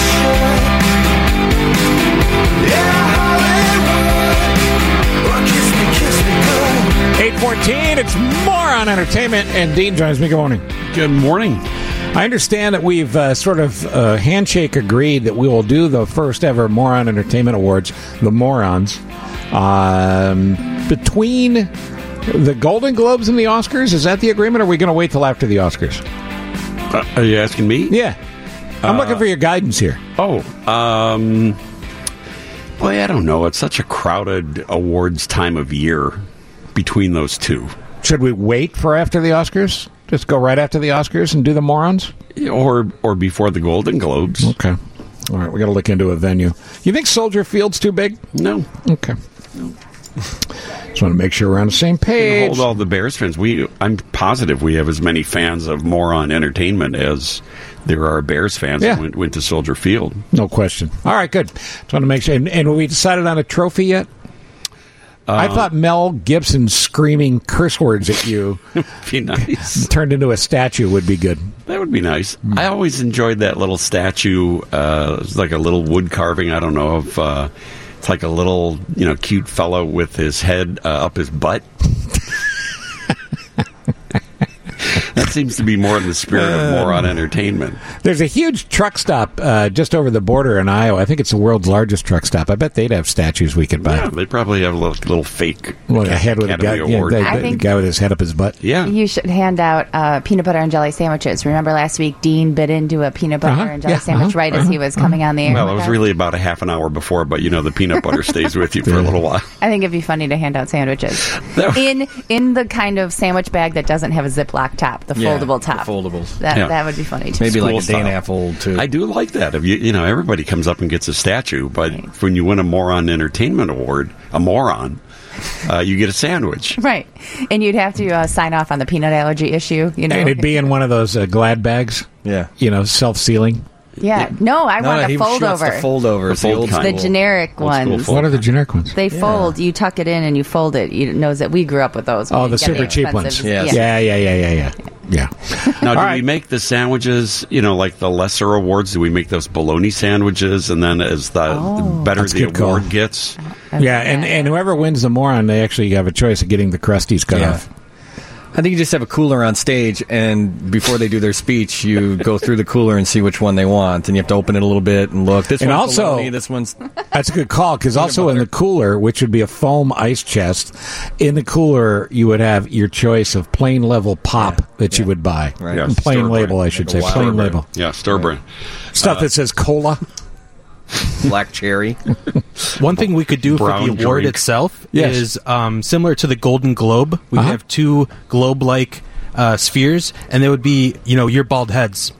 should. Yeah, Hollywood, well, kiss me, kiss me good. eight fourteen, it's more on entertainment, and Dean joins me. Good morning. Good morning. I understand that we've uh, sort of uh, handshake agreed that we will do the first ever Moron Entertainment Awards, the Morons, um, between the Golden Globes and the Oscars. Is that the agreement, or are we going to wait till after the Oscars? Uh, are you asking me? Yeah. I'm Uh, looking for your guidance here. Oh, um, boy, I don't know. It's such a crowded awards time of year between those two. Should we wait for after the Oscars? Just go right after the Oscars and do the morons? Or or before the Golden Globes. Okay. All right, we got to look into a venue. You think Soldier Field's too big? No. Okay. No. Just want to make sure we're on the same We can page. hold all the Bears fans. We, I'm positive we have as many fans of Moron Entertainment as there are Bears fans Yeah. that went, went to Soldier Field. No question. All right, good. Just want to make sure. And, and we decided on a trophy yet? I Uh, thought Mel Gibson screaming curse words at you be nice. turned into a statue would be good. That would be nice. I always enjoyed that little statue. Uh, it's like a little wood carving. I don't know if uh, it's like a little, you know, cute fellow with his head uh, up his butt. That seems to be more in the spirit of Moron Entertainment. There's a huge truck stop uh, just over the border in Iowa. I think it's the world's largest truck stop. I bet they'd have statues we could buy. Yeah, they probably have a little, little fake Like a head with a guy, Academy yeah, Award. the, I the think- guy with his head up his butt. Yeah. You should hand out uh, peanut butter and jelly sandwiches. Remember last week, Dean bit into a peanut butter Uh-huh, and jelly yeah, sandwich uh-huh, right as he was coming on the air. Well, Oh it my was God. really about a half an hour before, but you know the peanut butter stays with you for a little while. I think it'd be funny to hand out sandwiches in in the kind of sandwich bag that doesn't have a Ziploc top, the Yeah, foldable the top. foldables. That Yeah. that would be funny too. Maybe like a School Dana style. Apple, too. I do like that. If you, you know, everybody comes up and gets a statue, but when you win a Moron Entertainment Award, a moron, uh, you get a sandwich. Right, and you'd have to uh, sign off on the peanut allergy issue. You know, And it'd be in one of those uh, Glad bags. Yeah. You know, self-sealing. yeah. No, I No, want no, the he fold wants over. the fold over. It's the old The school. generic Old school ones. fold. What are the generic ones? They fold. You tuck it in and you fold it. You knows that we grew up with those. We Oh, didn't the get super cheap ones. expensive- Yeah, yeah, yeah, yeah, yeah. Yeah. Now, do All we right. make the sandwiches, you know, like the lesser awards? Do we make those bologna sandwiches, and then as the, the better That's a the good call. award gets? Yeah, and, and whoever wins the moron, they actually have a choice of getting the crusties cut Yeah. off. I think you just have a cooler on stage, and before they do their speech, you go through the cooler and see which one they want, and you have to open it a little bit and look. This And one's also- bologna, this one's That's a good call, because also in the cooler, which would be a foam ice chest, in the cooler you would have your choice of plain level pop that you would buy. Right. Yeah, And plain store label, brand. I should Like say. a wild Plain brand. label. Yeah, store brand. Stuff Uh, that says cola. black cherry. One thing we could do Brown for the award drink. itself Yes. is um, similar to the Golden Globe. We Uh-huh. have two globe-like uh, spheres, and they would be, you know, your bald heads.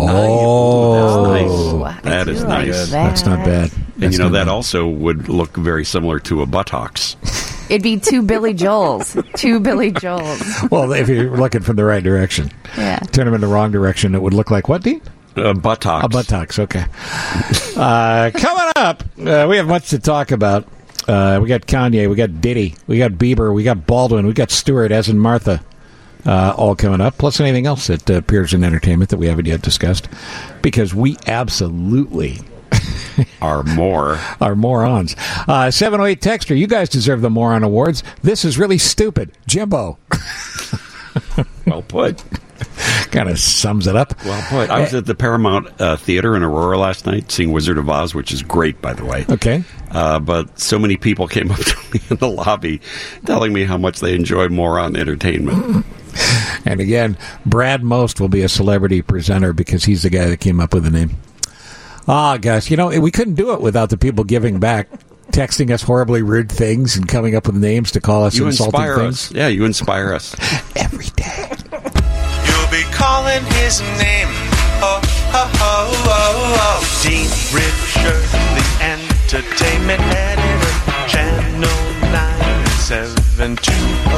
Oh, Nice. That is nice. That's not bad. And you know, that also would look very similar to a buttocks. It'd be two Billy Joels. Two Billy Joels. Well, if you're looking from the right direction. Yeah. Turn them in the wrong direction, it would look like what, Dean? Uh, buttocks. A buttocks, okay. uh, coming up, uh, we have much to talk about. Uh, we got Kanye, we got Diddy, we got Bieber, we got Baldwin, we got Stewart, as in Martha, uh, all coming up, plus anything else that uh, appears in entertainment that we haven't yet discussed, because we absolutely are more are morons. Uh, seven oh eight Texter, you guys deserve the Moron Awards. This is really stupid. Jimbo. Well put. Kind of sums it up. Well put. I was at the Paramount uh, Theater in Aurora last night seeing Wizard of Oz, which is great, by the way. Okay. Uh, but so many people came up to me in the lobby telling me how much they enjoy Moron Entertainment. And again, Brad Most will be a celebrity presenter because he's the guy that came up with the name. Ah, gosh, you know, we couldn't do it without the people giving back, texting us horribly rude things and coming up with names to call us You insulting inspire things. us. Yeah, you inspire us. Every day. You'll be calling his name. Oh, oh, oh, oh, oh. Dean Richard, the entertainment editor, Channel nine seven two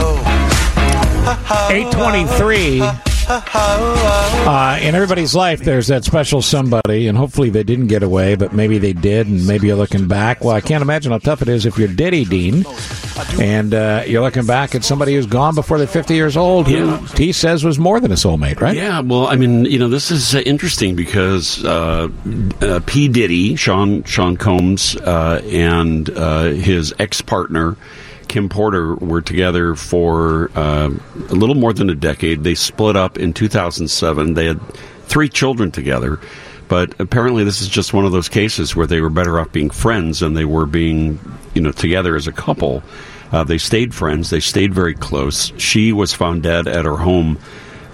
oh. eight twenty-three. Uh, in everybody's life, there's that special somebody, and hopefully they didn't get away, but maybe they did, and maybe you're looking back. Well, I can't imagine how tough it is if you're Diddy Dean, and uh, you're looking back at somebody who's gone before they're fifty years old, who he says was more than a soulmate, right? Yeah, well, I mean, you know, this is uh, interesting because uh, uh, P. Diddy, Sean Sean Combs, uh, and uh, his ex-partner, Kim Porter, were together for uh, a little more than a decade. They split up in two thousand seven. They had three children together, but apparently this is just one of those cases where they were better off being friends than they were being, you know, together as a couple. Uh, they stayed friends. They stayed very close. She was found dead at her home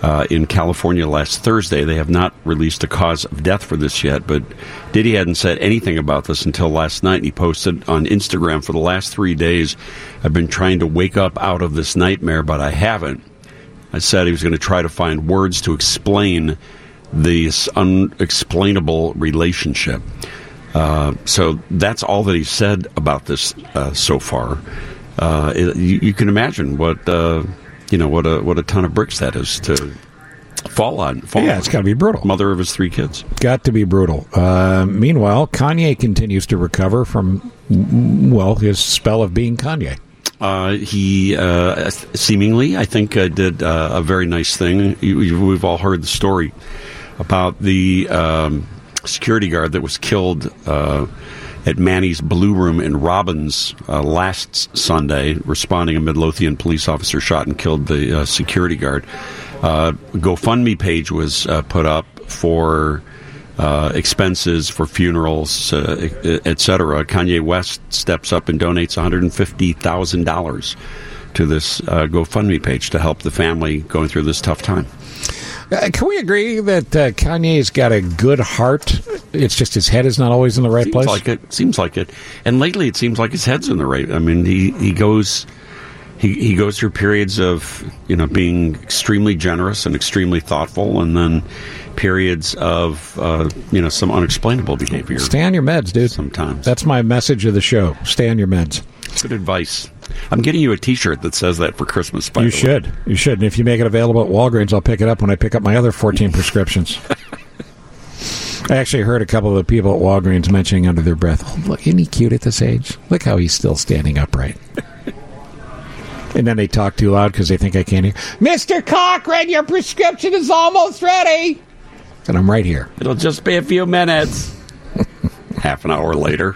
uh, in California last Thursday. They have not released a cause of death for this yet, but Diddy hadn't said anything about this until last night. And he posted on Instagram, for the last three days, I've been trying to wake up out of this nightmare, but I haven't. I said he was going to try to find words to explain this unexplainable relationship. Uh, so that's all that he said about this uh, so far. Uh, it, you, you can imagine what uh, you know what a what a ton of bricks that is to fall on. Fall yeah, on. it's got to be brutal. Mother of his three kids. Got to be brutal. Uh, meanwhile, Kanye continues to recover from well his spell of being Kanye. Uh, he uh, seemingly, I think, uh, did uh, a very nice thing. You, you, we've all heard the story about the um, security guard that was killed uh, at Manny's Blue Room in Robbins uh, last Sunday, responding. A Midlothian police officer shot and killed the uh, security guard. Uh, GoFundMe page was uh, put up for uh, expenses for funerals, uh, et cetera. Kanye West steps up and donates one hundred fifty thousand dollars to this uh, GoFundMe page to help the family going through this tough time. Uh, can we agree that uh, Kanye's got a good heart? It's just his head is not always in the right seems place? Like it seems like it. And lately it seems like his head's in the right. I mean, he, he goes he, he goes through periods of, you know, being extremely generous and extremely thoughtful, and then periods of, uh, you know, some unexplainable behavior. Stay on your meds, dude. Sometimes. That's my message of the show. Stay on your meds. Good advice. I'm getting you a T-shirt that says that for Christmas. By You the way. should. You should. And if you make it available at Walgreens, I'll pick it up when I pick up my other fourteen prescriptions. I actually heard a couple of the people at Walgreens mentioning under their breath, oh, look, isn't he cute at this age? Look how he's still standing upright. And then they talk too loud because they think I can't hear. Mister Cochran, your prescription is almost ready. And I'm right here. It'll just be a few minutes. Half an hour later.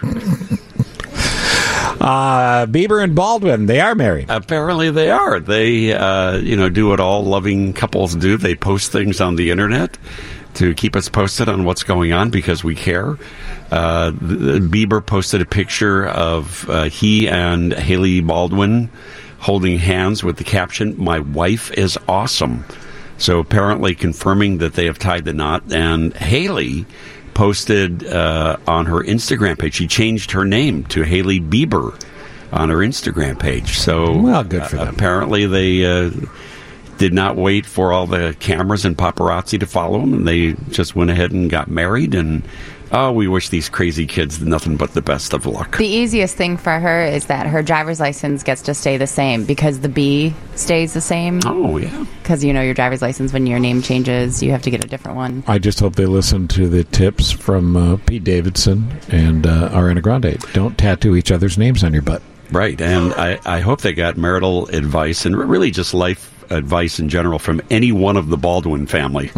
Uh, Bieber and Baldwin, they are married. Apparently they are. They, uh, you know, do what all loving couples do. They post things on the internet to keep us posted on what's going on because we care. Uh, the, the Bieber posted a picture of uh, he and Haley Baldwin holding hands with the caption, "My wife is awesome." So apparently confirming that they have tied the knot. And Haley posted uh, on her Instagram page, she changed her name to Haley Bieber on her Instagram page. So well, good for uh, them. Apparently they uh, did not wait for all the cameras and paparazzi to follow them, and they just went ahead and got married. And oh, we wish these crazy kids nothing but the best of luck. The easiest thing for her is that her driver's license gets to stay the same because the B stays the same. Oh, yeah. Because, you know, your driver's license, when your name changes, you have to get a different one. I just hope they listen to the tips from uh, Pete Davidson and uh, Ariana Grande. Don't tattoo each other's names on your butt. Right, and I, I hope they got marital advice and really just life advice in general from any one of the Baldwin family.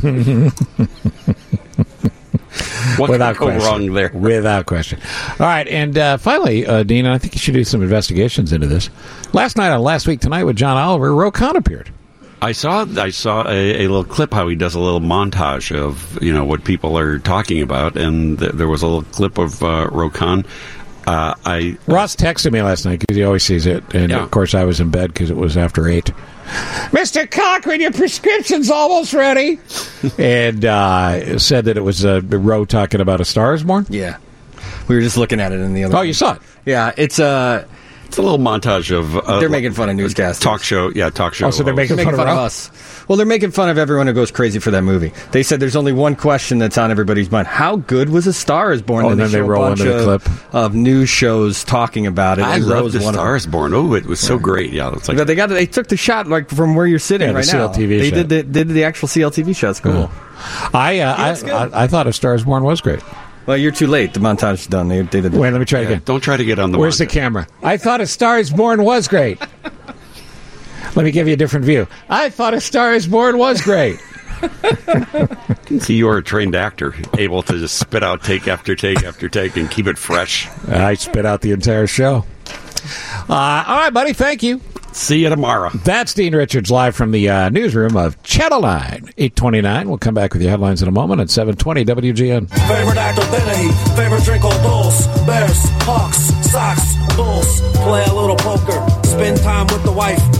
What Without could go question. wrong there? Without question. All right, and uh, finally, uh, Dean, I think you should do some investigations into this. Last night on Last Week Tonight with John Oliver, Ro Khan appeared. I saw I saw a, a little clip how he does a little montage of, you know, what people are talking about, and th- there was a little clip of uh, Ro Khan. Uh, I Ross texted me last night because he always sees it, and Yeah. of course I was in bed because it was after eight. Mister Cochran, your prescription's almost ready. And uh, said that it was uh, Ro talking about A Star Is Born. Yeah, we were just looking at it in the other. Oh, you saw it? Yeah, it's a. It's a little montage of uh, they're making fun of newscasters. Talk show, yeah, talk show. Oh, so they're making, making fun, fun of, of Ro? us. Well, they're making fun of everyone who goes crazy for that movie. They said there's only one question that's on everybody's mind: how good was A Star Is Born? Oh, and then they show a roll bunch into the of, clip. of news shows talking about it. I and love Ro's The one of Star them. Is Born. Oh, it was so great. Yeah, it's like But they got they took the shot like from where you're sitting Yeah, the right C L T V now. They shot. did the, did the actual C L T V shot. It's cool. I, uh, I, I I thought A Star Is Born was great. Well, you're too late. The montage is done. They, they did. Wait, let me try yeah, again. don't try to get on the. Where's montage. the camera? I thought A Star Is Born was great. Let me give you a different view. I thought A Star Is Born was great. I can see you're a trained actor, able to just spit out take after take after take and keep it fresh. I spit out the entire show. Uh, all right, buddy. Thank you. See you tomorrow. That's Dean Richards live from the uh, newsroom of Channel nine, eight twenty-nine. We'll come back with your headlines in a moment at seven twenty W G N. Favorite activity, favorite drink or Bulls, Bears, Hawks, Sox, Bulls. Play a little poker, spend time with the wife.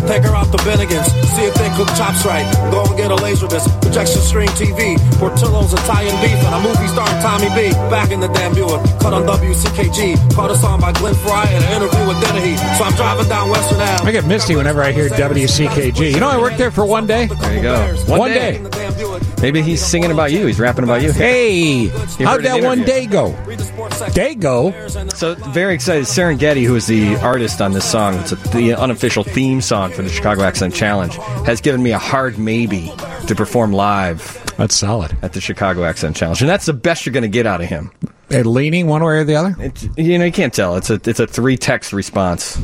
Take her out to Bennigan's, see if they cook chops right. Go and get a Laserdisc, projection screen T V, Portillo's Italian beef, and a movie starring Tommy B. Back in the damn Buick, cut on W C K G. Caught a song by Glenn Fry and an interview with Dennehy. So I'm driving down Western Ave. I get misty whenever I hear W C K G. You know, I worked there for one day. There you go. One, One day. day. Maybe he's singing about you. He's rapping about you. Hey, how'd heard that an one interview. day go? Day go. So very excited. Serengeti, who is the artist on this song, it's a, the unofficial theme song for the Chicago Accent Challenge, has given me a hard maybe to perform live. That's solid. At the Chicago Accent Challenge. And that's the best you're going to get out of him. And leaning one way or the other? It's, you know, you can't tell. It's a it's a three text response.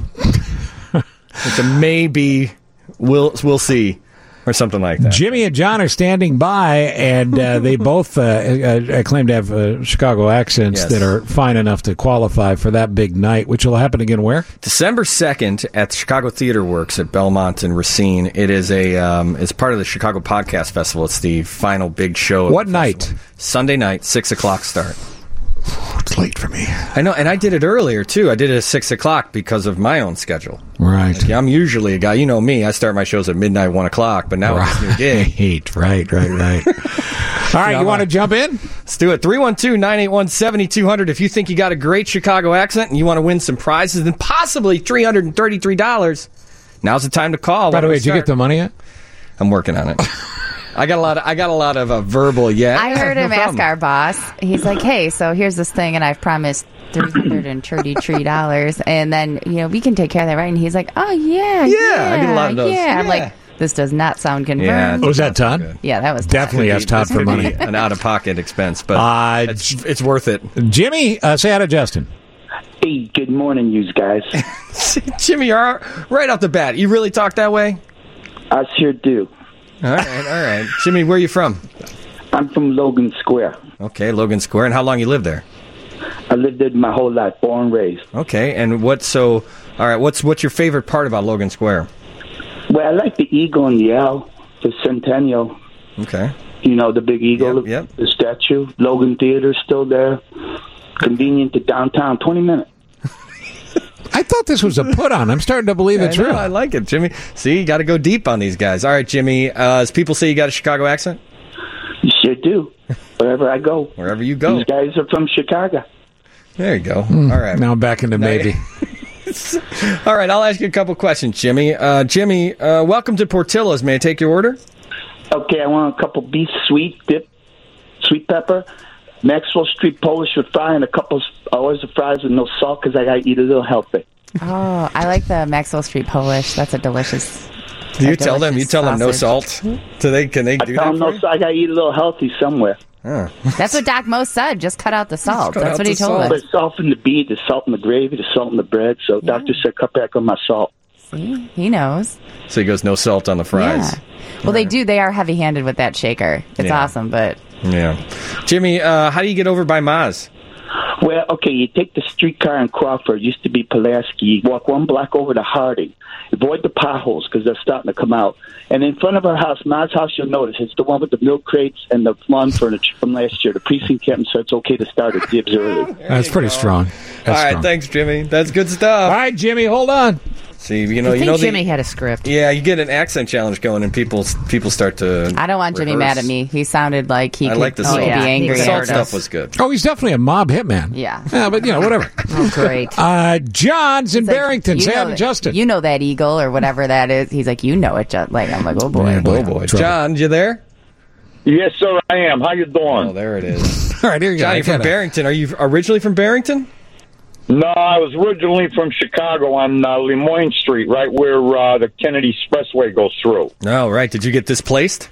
It's a maybe, we'll, we'll see. Or something like that. Jimmy and John are standing by, and uh, they both uh, uh, claim to have uh, Chicago accents Yes. that are fine enough to qualify for that big night, which will happen again where? December second at the Chicago Theater Works at Belmont and Racine. It is a um, it's part of the Chicago Podcast Festival. It's the final big show. Of What the night? festival. Sunday night, six o'clock start. It's late for me. I know, and I did it earlier too. I did it at six o'clock because of my own schedule. Right. Like, I'm usually a guy. You know me. I start my shows at midnight, one o'clock. But now with this new gig, right, right, right. All right, you want to jump in? Let's do it. three one two, nine eight one, seven two zero zero. If you think you got a great Chicago accent and you want to win some prizes and possibly three hundred thirty-three dollars, now's the time to call. By Why the don't way, we did you start? get the money yet? I'm working on it. I got a lot of I got a lot of uh, verbal yeah. I heard no him ask problem. our boss. He's like, "Hey, so here's this thing, and I've promised three hundred and thirty-three dollars, and then you know we can take care of that, right?" And he's like, "Oh yeah, yeah, Yeah, I get a lot of those. Yeah. I'm Yeah. like, this does not sound confirmed. Yeah, Oh, was that Todd? Yeah, that was Definitely Todd. asked Todd This for could money. be an out of pocket expense, but Uh, it's, it's worth it. Jimmy, uh, say hi to Justin. Hey, good morning, you guys. Jimmy, you're right off the bat. You really talk that way? I sure do. All right, all right. Jimmy, where are you from? I'm from Logan Square. Okay, Logan Square. And how long you lived there? I lived there my whole life, born and raised. Okay, and what? So, all right. What's what's your favorite part about Logan Square? Well, I like the eagle and the L, the Centennial. Okay. You know, the big eagle, Yep, yep. the statue. Logan Theater's still there. Convenient to downtown, twenty minutes. I thought this was a put on. I'm starting to believe it's I know, real. I like it, Jimmy. See, you got to go deep on these guys. All right, Jimmy. Uh, as people say, you got a Chicago accent. You sure do. Wherever I go. Wherever you go. These guys are from Chicago. There you go. Hmm, All right. Now I'm back into Now- maybe. All right, I'll ask you a couple questions, Jimmy. Uh, Jimmy, uh, welcome to Portillo's. May I take your order? Okay, I want a couple beef sweet dip, sweet pepper, Maxwell Street Polish with fry, and a couple hours of fries with no salt because I got to eat a little healthy. Oh, I like the Maxwell Street Polish. That's a delicious. Do you a tell them? You delicious tell them no sausage. salt? Do they? Can they I do tell that them for no you? salt. I got to eat a little healthy somewhere. Oh. That's what Doc Mo said. Just cut out the salt. cut That's out what he the told salt. The us. salt in the beef, the salt in the gravy, the salt in the bread. So doctor said cut back on my salt. See, he knows. So he goes no salt on the fries. Yeah. Well, they do. They are heavy-handed with that shaker. It's Yeah. awesome, but Yeah. Jimmy, uh, how do you get over by Maz? Well, okay, you take the streetcar in Crawford, used to be Pulaski. You walk one block over to Harding. Avoid the potholes because they're starting to come out. And in front of our house, Ma's house, you'll notice it's the one with the milk crates and the lawn furniture from last year. The precinct camping, so it's okay to start at dibs early. That's pretty strong. That's All right, strong. thanks, Jimmy. That's good stuff. All right, Jimmy, hold on. See, you know, I you think know, the- Jimmy had a script. yeah, you get an accent challenge going, and people people start to. I don't want Jimmy rehearse. mad at me. He sounded like he I could, like the he salt. could be angry The at salt us. stuff was good. Oh, he's definitely a mob hitman. Yeah. Yeah, but, you know, whatever. Oh, great. Uh, John's in He's like, Barrington. you Say hi know to that- Justin. You know that eagle or whatever that is. He's like, you know it. Just like I'm like, oh boy. Yeah, Oh boy, John, you there? Yes, sir, I am. How you doing? Oh, there it is. All right, here you go. Johnny I from got it. Barrington. Are you originally from Barrington? No, I was originally from Chicago on uh, Lemoyne Street, right where uh, the Kennedy Expressway goes through. No, right. Did you get displaced?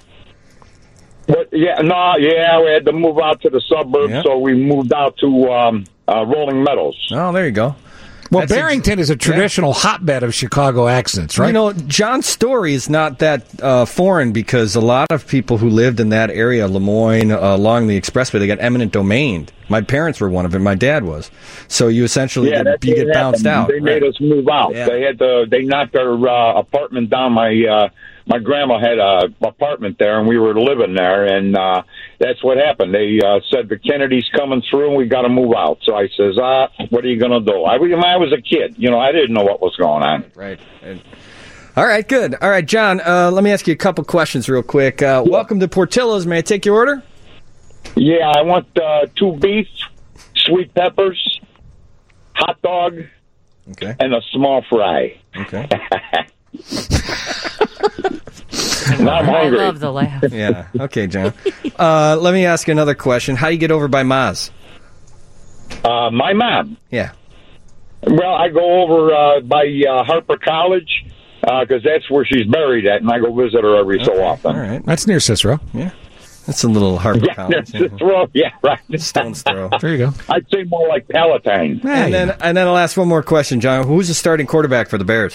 But yeah, no, yeah, we had to move out to the suburbs, Yeah. so we moved out to um, uh, Rolling Meadows. Oh, there you go. Well, That's a- Barrington is a traditional hotbed of Chicago accents, right? You know, John's story is not that uh, foreign because a lot of people who lived in that area, Lemoyne, uh, along the expressway, they got eminent domained. My parents were one of them. My dad was. So you essentially Yeah, get, that's you what get bounced happened. out. They made us move out. Yeah. They had to. They knocked our uh, apartment down. My uh, my grandma had a apartment there, and we were living there, and uh, that's what happened. They uh, said the Kennedy's coming through, and we got to move out. So I says, ah, what are you going to do? I, I was a kid, you know. I didn't know what was going on. Right. And, All right, good. All right, John, uh, let me ask you a couple questions real quick. Uh, welcome to Portillo's. May I take your order? Yeah, I want uh, two beef, sweet peppers, hot dog, okay, and a small fry. Okay. Now I'm hungry. I love the laugh. Yeah. Okay, John. Uh, let me ask you another question. How do you get over by Maz? Uh, my mom. Yeah. Well, I go over uh, by uh, Harper College because uh, that's where she's buried at, and I go visit her every so often. All right. That's near Cicero. Yeah. That's a little Harper Yeah, College. that's Cicero. Yeah, right. Stone's throw. There you go. I'd say more like Palatine. And then, and then I'll ask one more question, John. Who's the starting quarterback for the Bears?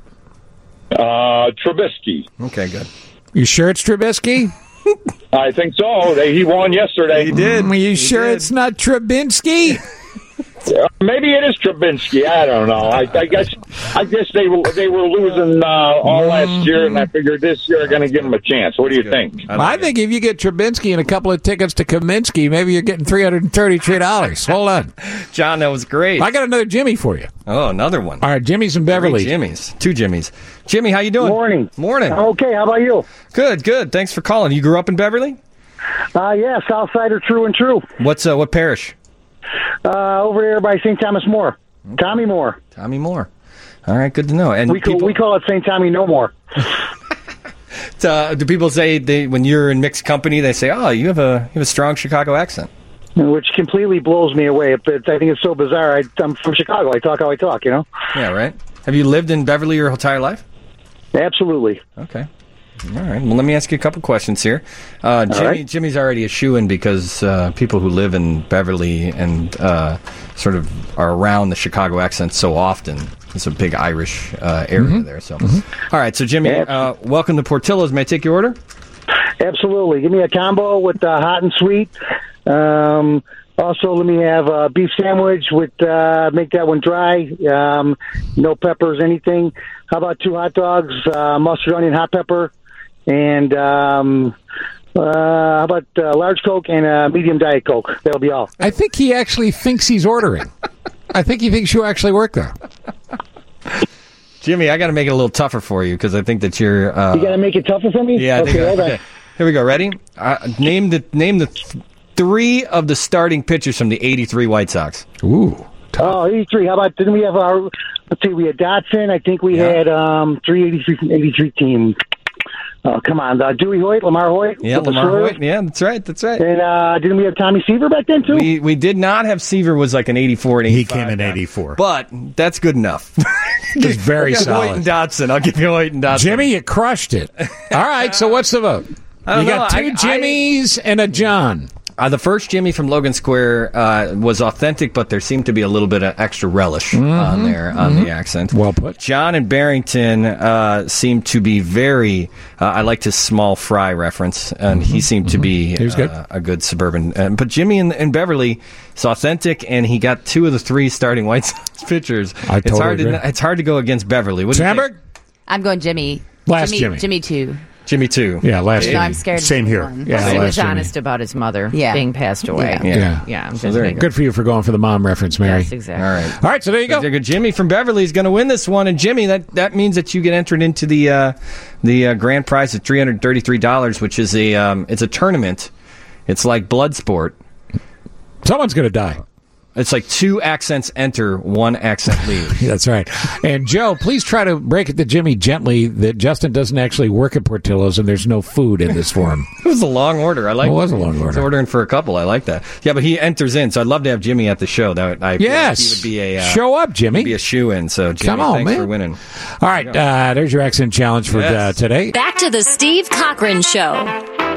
Uh, Trubisky. Okay, good. You sure it's Trubisky? I think so. They, he won yesterday. He did. Are you He sure did. it's not Trubinsky? Uh, Maybe it is Trubinsky. I don't know. I, I guess I guess they were they were losing uh, all last year, and I figured this year are going to give them a chance. What do you think? I, I think if you get Trubinsky and a couple of tickets to Kaminsky, maybe you're getting three hundred thirty-three dollars. Hold on. John, that was great. I got another Jimmy for you. Oh, another one. All right, Jimmy's in Beverly. Three Jimmys. Two Jimmys. Jimmy, how you doing? Morning. Morning. Okay, how about you? Good, good. Thanks for calling. You grew up in Beverly? Uh, yeah, Southsider true and true. What's uh, what parish? Uh, over there by Saint Thomas More. Tommy Moore. Tommy Moore. All right, good to know. And we call, people, we call it Saint Tommy No More. uh, do people say they when you're in mixed company, they say, "Oh, you have a you have a strong Chicago accent," which completely blows me away. But I think it's so bizarre. I, I'm from Chicago. I talk how I talk. You know. Yeah, right. Have you lived in Beverly your entire life? Absolutely. Okay. All right. Well, let me ask you a couple questions here. Uh, Jimmy, right. Jimmy's already a shoo-in because uh, people who live in Beverly and uh, sort of are around the Chicago accent so often. It's a big Irish uh, area Mm-hmm. there. So, all right. So, Jimmy, uh, welcome to Portillo's. May I take your order? Absolutely. Give me a combo with uh, hot and sweet. Um, also, let me have a beef sandwich with uh, make that one dry. Um, no peppers, anything. How about two hot dogs, uh, mustard, onion, hot pepper, and um, uh, how about uh, large Coke and a medium Diet Coke? That'll be all. I think he actually thinks he's ordering. I think he thinks you actually work there. Jimmy, I got to make it a little tougher for you because I think that you're. Uh, You got to make it tougher for me? Yeah. I okay, think, hold on. okay. Here we go. Ready? Uh, name the name the th- three of the starting pitchers from the eighty-three White Sox. Ooh. Oh, eighty-three. How about, didn't we have our, let's see, we had Dotson. I think we Yeah. had um, three eighty-three from eighty-three team. Oh, come on. Uh, Dewey Hoyt, Lamar Hoyt. Yeah, with the Lamar swerve. Hoyt. Yeah, that's right. That's right. And uh, didn't we have Tommy Seaver back then, too? We we did not have Seaver was like an eighty-four and He eighty-five. came in guy. eighty-four. But that's good enough. It's very Yeah, solid. Hoyt and Dotson. I'll give you Hoyt and Dotson. Jimmy, you crushed it. All right, so what's the vote? I don't You got know. two I- Jimmys and a John. Uh, the first Jimmy from Logan Square uh, was authentic, but there seemed to be a little bit of extra relish on there on the accent. Well put. John and Barrington uh, seemed to be very. Uh, I liked his small fry reference, and he seemed to be He was good. Uh, a good suburban. Uh, but Jimmy in, in Beverly is authentic, and he got two of the three starting White Sox pitchers. I it's totally hard agree. to it's hard to go against Beverly. What do you think? Sandberg? I'm going Jimmy. Last Jimmy. Jimmy. Jimmy two. Jimmy two. Yeah, last No, Jimmy. I'm scared. Same here. One. Yeah, he last was Jimmy. honest about his mother Yeah. being passed away. Yeah. Yeah. Yeah, I'm So just there you making- go. Good for you for going for the mom reference, Mary. Yes, exactly. All right. All right, so there you go. So Jimmy from Beverly is going to win this one, and Jimmy, that, that means that you get entered into the uh, the uh, grand prize of three hundred thirty-three dollars, which is a um, it's a tournament. It's like blood sport. Someone's going to die. It's like two accents enter, one accent leave. That's right. And Joe, please try to break it to Jimmy gently that Justin doesn't actually work at Portillo's and there's no food in this for him. It was a long order. I like. It was a long order. He's ordering for a couple. I like that. Yeah, but he enters in, so I'd love to have Jimmy at the show. That would, I feel like Yes. he would be a uh, Show up, Jimmy. he'd be a shoe in. So Jimmy, Come on, thanks man. for winning. All right, uh, there's your accent challenge for Yes. uh, today. Back to the Steve Cochran Show.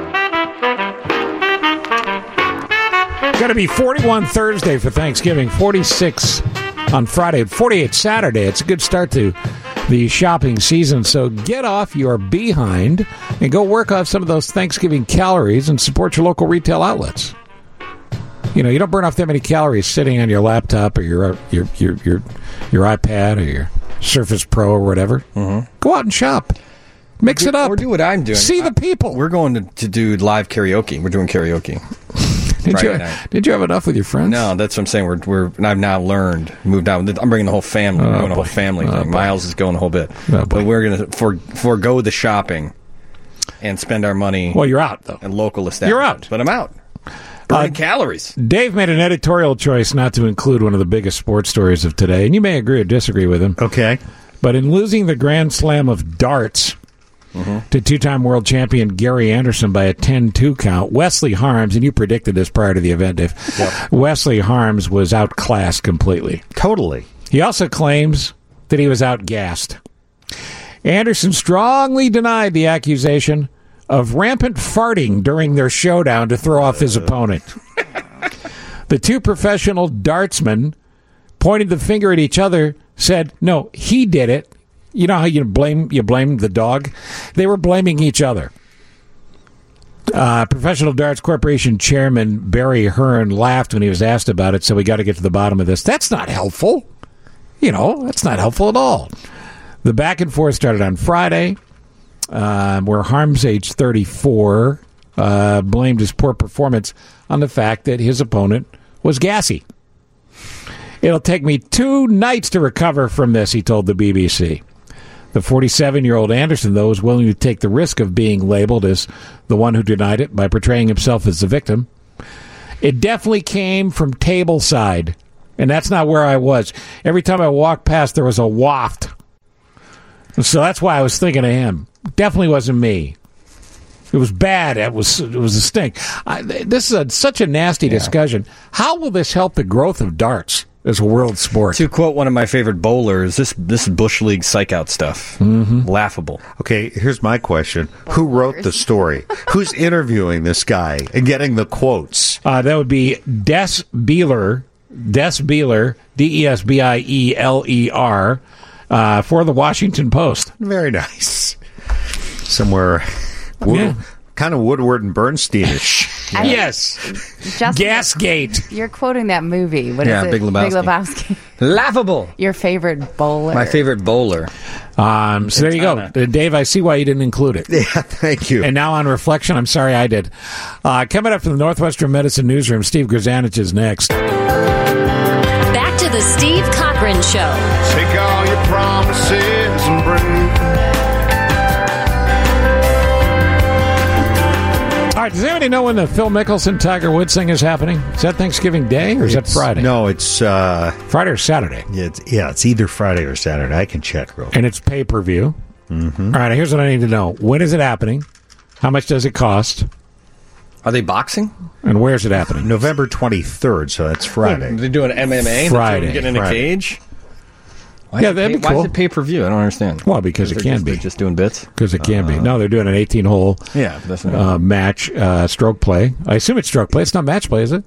Going to be forty-one Thursday for Thanksgiving, forty-six on Friday, forty-eight Saturday. It's a good start to the shopping season. So get off your behind and go work off some of those Thanksgiving calories and support your local retail outlets. You know, you don't burn off that many calories sitting on your laptop or your your your your, your iPad or your Surface Pro or whatever. Mm-hmm. Go out and shop. Mix do, it up. Or do what I'm doing. See the people. We're going to, to do live karaoke. We're doing karaoke. Did Friday you, night. did you have enough with your friends? No, that's what I'm saying. We're, we're I've now learned, moved out. I'm bringing the whole family. Oh, We're doing a whole boy. family Oh, thing. boy. Miles is going a whole bit. Oh, boy. But we're going to for, forego the shopping and spend our money. Well, you're out, though. At local establishments. You're out. But I'm out. Burning Uh, calories. Dave made an editorial choice not to include one of the biggest sports stories of today, and you may agree or disagree with him. Okay. But in losing the Grand Slam of darts mm-hmm. to two-time world champion Gary Anderson by a ten two count, Wesley Harms, and you predicted this prior to the event, Dave, yep. Wesley Harms was outclassed completely. Totally. He also claims that he was outgassed. Anderson strongly denied the accusation of rampant farting during their showdown to throw off his opponent. The two professional dartsmen pointed the finger at each other, said, no, he did it. You know how you blame you blame the dog? They were blaming each other. Uh, Professional Darts Corporation Chairman Barry Hearn laughed when he was asked about it, so we got to get to the bottom of this. That's not helpful. You know, that's not helpful at all. The back and forth started on Friday, uh, where Harms, age thirty-four, uh, blamed his poor performance on the fact that his opponent was gassy. It'll take me two nights to recover from this, he told the B B C. The forty-seven-year-old Anderson, though, was willing to take the risk of being labeled as the one who denied it by portraying himself as the victim. It definitely came from table side, and that's not where I was. Every time I walked past, there was a waft. So that's why I was thinking of him. Definitely wasn't me. It was bad. It was it was a stink. I, this is a, such a nasty yeah. discussion. How will this help the growth of darts as a world sport? To quote one of my favorite bowlers, this this is Bush League psych out stuff. Mm-hmm. Laughable. Okay, here's my question. Who wrote the story? Who's interviewing this guy and getting the quotes? Uh, that would be Des Bieler, Des Bieler, D E S B I E L E R, uh, for the Washington Post. Very nice. Somewhere... Wood, yeah. Kind of Woodward and Bernstein-ish. Yeah. Yes. Justin, Gasgate. You're quoting that movie. What yeah, is it? Big Lebowski. Big Lebowski. Laughable. Your favorite bowler. My favorite bowler. Um, so there you go. Uh, Dave, I see why you didn't include it. Yeah, thank you. And now on reflection, I'm sorry I did. Uh, coming up from the Northwestern Medicine Newsroom, Steve Grzanich is next. Back to the Steve Cochran Show. Take all your promises and bring... All right, does anybody know when the Phil Mickelson Tiger Woods thing is happening? Is that Thanksgiving Day or is it's, that Friday? No, it's uh, Friday or Saturday. Yeah it's, yeah, it's either Friday or Saturday. I can check real quick. And it's pay per view. Mm-hmm. All right, here's what I need to know: when is it happening? How much does it cost? Are they boxing? And where's it happening? November twenty-third, so that's Friday. They're doing M M A. Friday. They're getting in Friday. a cage. Why yeah, is that'd pay, be cool. Why is it pay per view? I don't understand. Well, because it they're can just, be. They're just doing bits. Because it can uh, be. No, they're doing an eighteen hole. Yeah, that's not uh, match uh, stroke play. I assume it's stroke play. It's not match play, is it?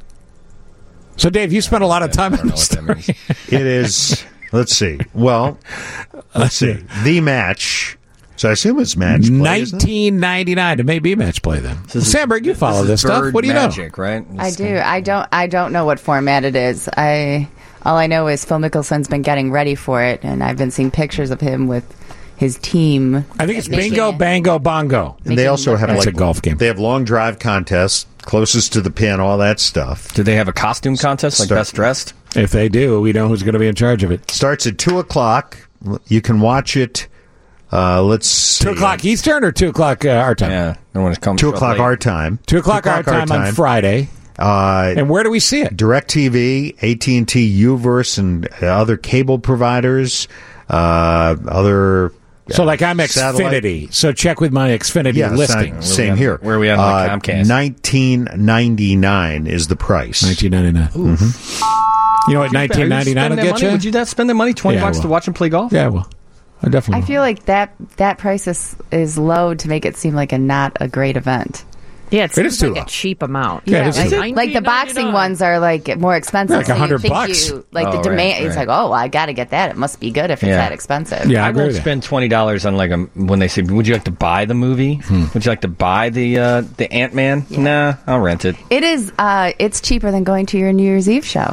So, Dave, you spent a lot of time on this story. It is. Let's see. Well, let's see. The match. So I assume it's match play. nineteen ninety-nine. It may be match play then. This Sandberg, you follow this, this stuff. What do you magic, know? Right? I do. I don't. I don't know what format it is. I all I know is Phil Mickelson's been getting ready for it, and I've been seeing pictures of him with his team. I think it's bingo, bango, bongo. And they also have That's like a golf game. They have long drive contests, closest to the pin, all that stuff. Do they have a costume contest, like Start- best dressed? If they do, we know who's going to be in charge of it. Starts at two o'clock. You can watch it. Uh, let's see. Two o'clock Eastern or two o'clock uh, our time? Yeah, I want to come. Two o'clock our time. Two o'clock, two o'clock our, time our time on Friday. Uh, and where do we see it? DirecTV, A T and T, Uverse, and other cable providers. Uh, other. So, like, I'm Xfinity. Satellite. So, check with my Xfinity yeah, listing. Same, same here. Where are we at on the Comcast? Nineteen ninety nine is the price. Nineteen ninety nine. Mm-hmm. You know what? Nineteen ninety nine will get money? you. Would you that spend the money? Twenty yeah, bucks to watch him play golf? Yeah, well, I definitely. I feel like that that price is is low to make it seem like a not a great event. Yeah, it seems is too like low. a cheap amount. Yeah, yeah, it is like, too- Like the boxing ones are like more expensive. Like so you hundred think bucks. You, like Oh, the right, demand, it's right. like, oh, well, I got to get that. It must be good if it's Yeah. that expensive. Yeah, I, I agree won't with that. spend twenty dollars on like a when they say, "Would you like to buy the movie? Hmm. Would you like to buy the uh, the Ant Man?" Nah, I'll rent it. It is. Uh, it's cheaper than going to your New Year's Eve show.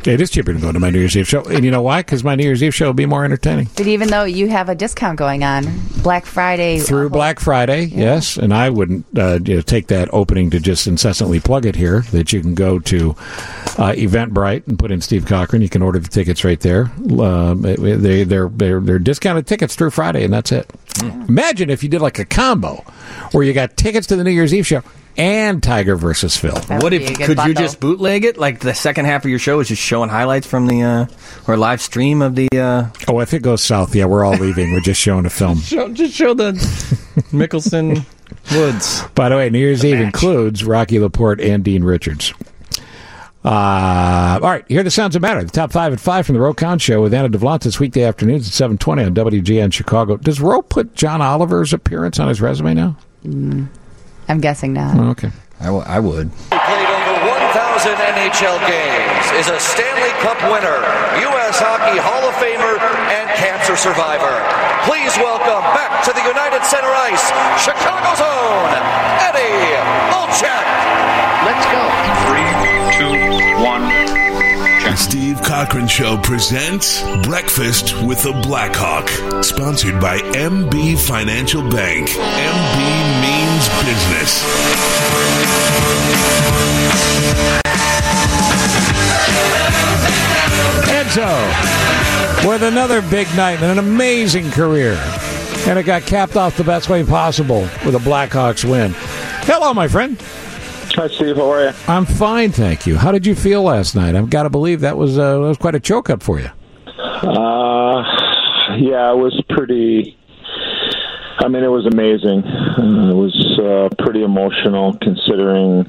It is cheaper to go to my New Year's Eve show. And you know why? Because my New Year's Eve show will be more entertaining. But even though you have a discount going on, Black Friday... Through Black Friday, yeah. yes. And I wouldn't uh, you know, take that opening to just incessantly plug it here, that you can go to uh, Eventbrite and put in Steve Cochran. You can order the tickets right there. Uh, they, they're, they're, they're discounted tickets through Friday, and that's it. Mm. Imagine if you did like a combo where you got tickets to the New Year's Eve show and Tiger versus Phil. What if could bundle. you just bootleg it? Like the second half of your show is just showing highlights from the uh, or live stream of the. Uh... Oh, if it goes south, yeah, we're all leaving. We're just showing a film. show, just show the Mickelson Woods. By the way, New Year's the Eve match. includes Rocky Laporte and Dean Richards. Uh, all right, here are the sounds that matter. The top five at five from the Ro Khan Show with Anna Devlantis weekday afternoons at seven twenty on W G N Chicago. Does Ro put John Oliver's appearance on his resume now? Mm. I'm guessing not. Oh, okay. I, w- I would. He played over one thousand N H L games, is a Stanley Cup winner, U S Hockey Hall of Famer, and cancer survivor. Please welcome back to the United Center Ice, Chicago's own, Eddie Olczyk. Let's go. Three, two, one. The Steve Cochran Show presents Breakfast with the Blackhawk, sponsored by M B Financial Bank. M B means business. Enzo, with another big night and an amazing career. And it got capped off the best way possible with a Blackhawks win. Hello, my friend. Hi, Steve. How are you? I'm fine, thank you. How did you feel last night? I've got to believe that was, uh, that was quite a choke-up for you. Uh, yeah, it was pretty... I mean, it was amazing. Uh, it was uh, pretty emotional considering,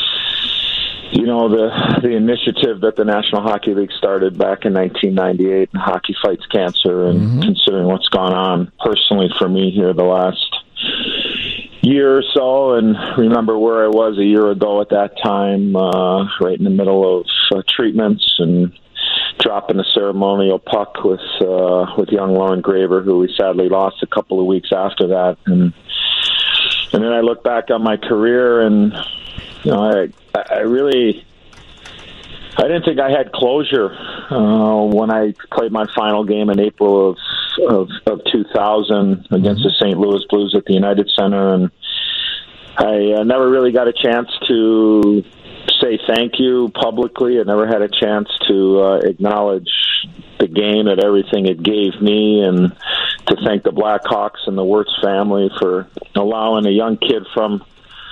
you know, the the initiative that the National Hockey League started back in nineteen ninety-eight, Hockey Fights Cancer, and mm-hmm. considering what's gone on personally for me here the last year or so, and remember where I was a year ago at that time, uh, right in the middle of uh, treatments and dropping a ceremonial puck with uh, with young Lauren Graver, who we sadly lost a couple of weeks after that, and and then I look back on my career, and you know, I I really I didn't think I had closure uh, when I played my final game in April of of, of two thousand against the Saint Louis Blues at the United Center, and I uh, never really got a chance to say thank you publicly. I never had a chance to uh, acknowledge the game and everything it gave me, and to thank the Blackhawks and the Wirtz family for allowing a young kid from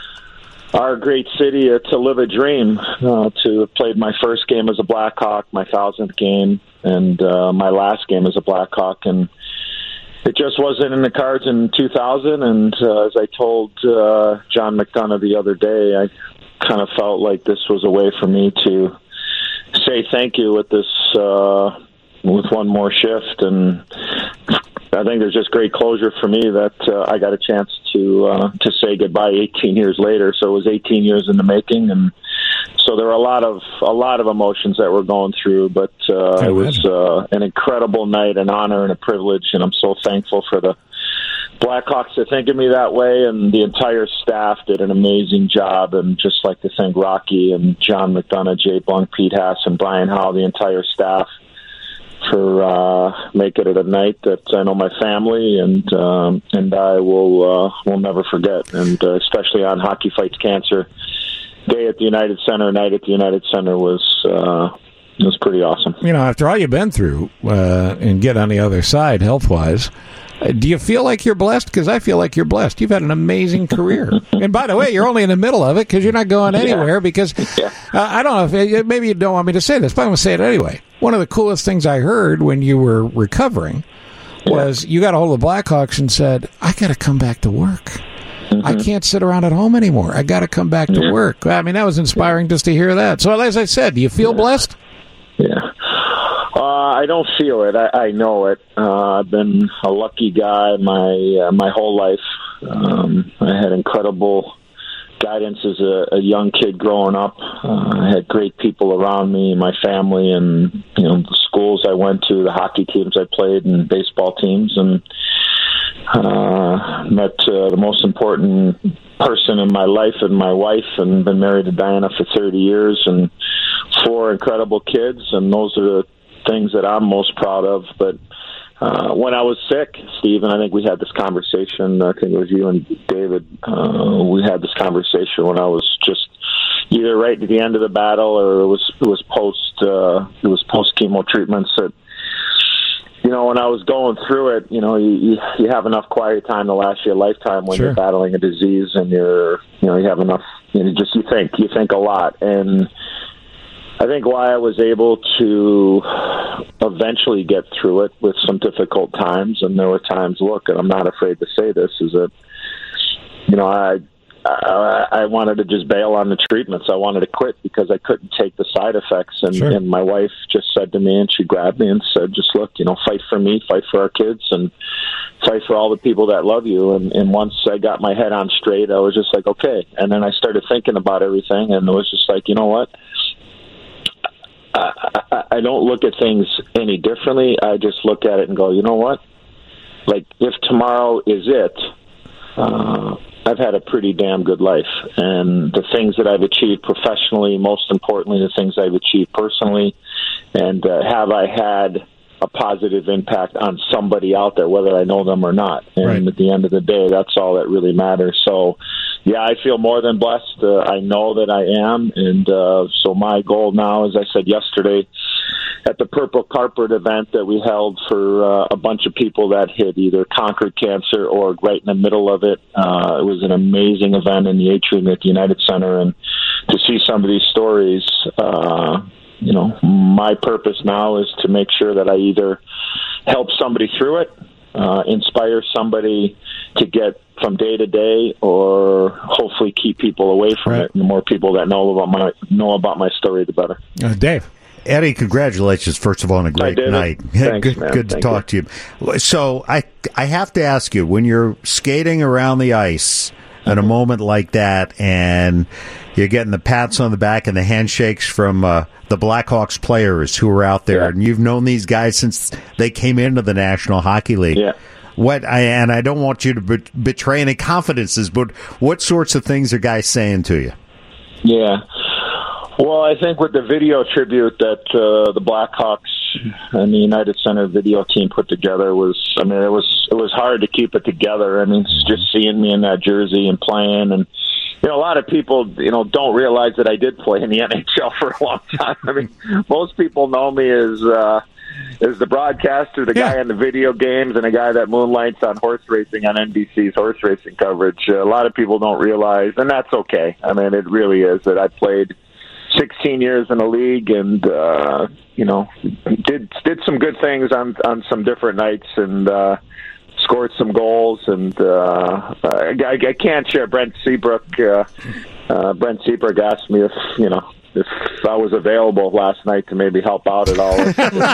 our great city uh, to live a dream, uh, to have played my first game as a Blackhawk, my thousandth game, and uh, my last game as a Blackhawk. And it just wasn't in the cards in two thousand. And uh, as I told uh, John McDonough the other day, I kind of felt like this was a way for me to say thank you with this, uh, with one more shift. And I think there's just great closure for me that uh, I got a chance to uh, to say goodbye eighteen years later. So it was eighteen years in the making, and so there were a lot of a lot of emotions that we're going through. But uh, it was uh, an incredible night, an honor, and a privilege, and I'm so thankful for the Blackhawks to think of me that way, and the entire staff did an amazing job. And just like to thank Rocky and John McDonough, Jay Blunk, Pete Haas, and Brian Howe, the entire staff, for uh, making it a night that I know my family and um, and I will uh, will never forget. And uh, especially on Hockey Fights Cancer Day at the United Center, night at the United Center was uh, was pretty awesome. You know, after all you've been through uh, and get on the other side health wise, uh, do you feel like you're blessed? Because I feel like you're blessed. You've had an amazing career. And by the way, you're only in the middle of it because you're not going anywhere. Yeah. Because yeah. uh, I don't know if maybe you don't want me to say this, but I'm going to say it anyway. One of the coolest things I heard when you were recovering was yeah. you got a hold of the Blackhawks and said, I got to come back to work. Mm-hmm. I can't sit around at home anymore. I got to come back to yeah. work. I mean, that was inspiring yeah. just to hear that. So as I said, do you feel yeah. blessed? Yeah. Uh, I don't feel it. I, I know it. Uh, I've been a lucky guy my uh, my whole life. Um, I had incredible guidance as a, a young kid growing up. Uh, I had great people around me, my family, and you know the schools I went to, the hockey teams I played, and baseball teams, and uh, met uh, the most important person in my life, and my wife, and been married to Diana for thirty years, and four incredible kids, and those are the things that I'm most proud of. But uh, when I was sick, Steve, and I think we had this conversation, I think it was you and David, uh, we had this conversation when I was just either right at the end of the battle or it was it was post uh, it was post chemo treatments that, you know, when I was going through it, you know, you, you you have enough quiet time to last you a lifetime when Sure. you're battling a disease, and you're, you know, you have enough, you know, just you think, you think a lot. And I think why I was able to eventually get through it with some difficult times, and there were times, look, and I'm not afraid to say this, is that, you know, I, I, I wanted to just bail on the treatments. I wanted to quit because I couldn't take the side effects. And, Sure. and my wife just said to me, and she grabbed me and said, just look, you know, fight for me, fight for our kids, and fight for all the people that love you. And, and once I got my head on straight, I was just like, okay. And then I started thinking about everything, and it was just like, you know what? I, I, I don't look at things any differently. I just look at it and go, you know what? Like, if tomorrow is it, uh, I've had a pretty damn good life. And the things that I've achieved professionally, most importantly, the things I've achieved personally, and uh, have I had a positive impact on somebody out there, whether I know them or not. And Right. at the end of the day, that's all that really matters. So, yeah, I feel more than blessed. Uh, I know that I am. And uh, so my goal now, as I said yesterday, at the Purple Carpet event that we held for uh, a bunch of people that had either conquered cancer or right in the middle of it. Uh, it was an amazing event in the atrium at the United Center. And to see some of these stories, uh, you know, my purpose now is to make sure that I either help somebody through it, uh, inspire somebody to get from day to day, or hopefully keep people away from Right. it. And the more people that know about my know about my story, the better. Uh, Dave. Eddie, congratulations, first of all, on a great David. night. Thanks, good man. good to Thank talk to you. So I I have to ask you, when you're skating around the ice in a moment like that, and you're getting the pats on the back and the handshakes from uh, the Blackhawks players who are out there, Yeah. and you've known these guys since they came into the National Hockey League. Yeah. What I and I don't want you to be- betray any confidences, but what sorts of things are guys saying to you? Yeah. Well, I think with the video tribute that uh, the Blackhawks and the United Center video team put together was, I mean, it was it was hard to keep it together. I mean, just seeing me in that jersey and playing, and you know, a lot of people, you know, don't realize that I did play in the N H L for a long time. I mean, most people know me as uh, as the broadcaster, the Yeah. guy in the video games, and a guy that moonlights on horse racing on N B C's horse racing coverage. Uh, a lot of people don't realize, and that's okay. I mean, it really is that I played sixteen years in the league, and uh, you know, did did some good things on on some different nights, and uh, scored some goals. And uh, I, I can't share Brent Seabrook. Uh, uh, Brent Seabrook asked me if you know if I was available last night to maybe help out at all. you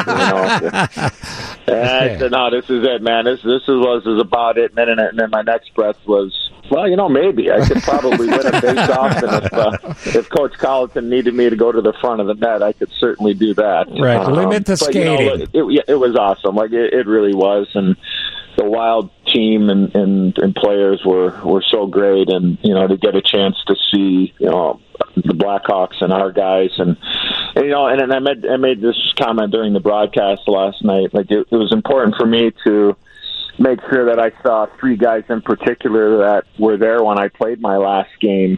know, and I said, no, this is it, man. This this is was is about it. And then and then my next breath was, well, you know, maybe I could probably win a face-off, and if uh, if Coach Colleton needed me to go to the front of the net, I could certainly do that. Right, Um, limit the but, you know, skating. it, it, it was awesome. Like it, it really was, and the Wild team and, and, and players were, were so great, and you know, to get a chance to see, you know, the Blackhawks and our guys, and, and you know, and, and I made I made this comment during the broadcast last night. Like it, it was important for me to make sure that I saw three guys in particular that were there when I played my last game,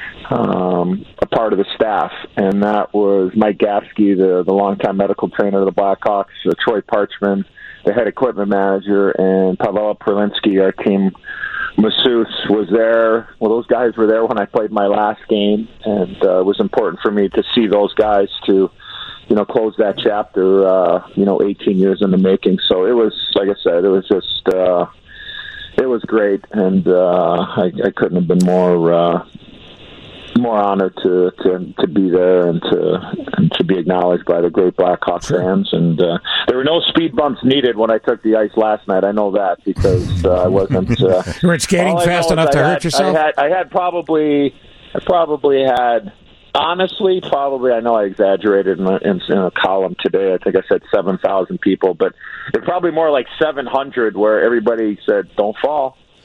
um, a part of the staff, and that was Mike Gaffsky, the the longtime medical trainer of the Blackhawks, uh, Troy Parchman, the head equipment manager, and Pavel Perlinsky, our team masseuse, was there. Well, those guys were there when I played my last game, and uh, it was important for me to see those guys to, you know, close that chapter, uh, you know, eighteen years in the making. So it was, like I said, it was just, uh, it was great, and uh, I, I couldn't have been more, uh, more honored to, to to be there and to and to be acknowledged by the great Blackhawks fans. And uh, there were no speed bumps needed when I took the ice last night. I know that because uh, I wasn't. Uh, You weren't skating all I fast know enough is to I hurt had, yourself? I had, I had probably, I probably had. Honestly, probably, I know I exaggerated in a, in, in a column today. I think I said seven thousand people, but it's probably more like seven hundred where everybody said, don't fall,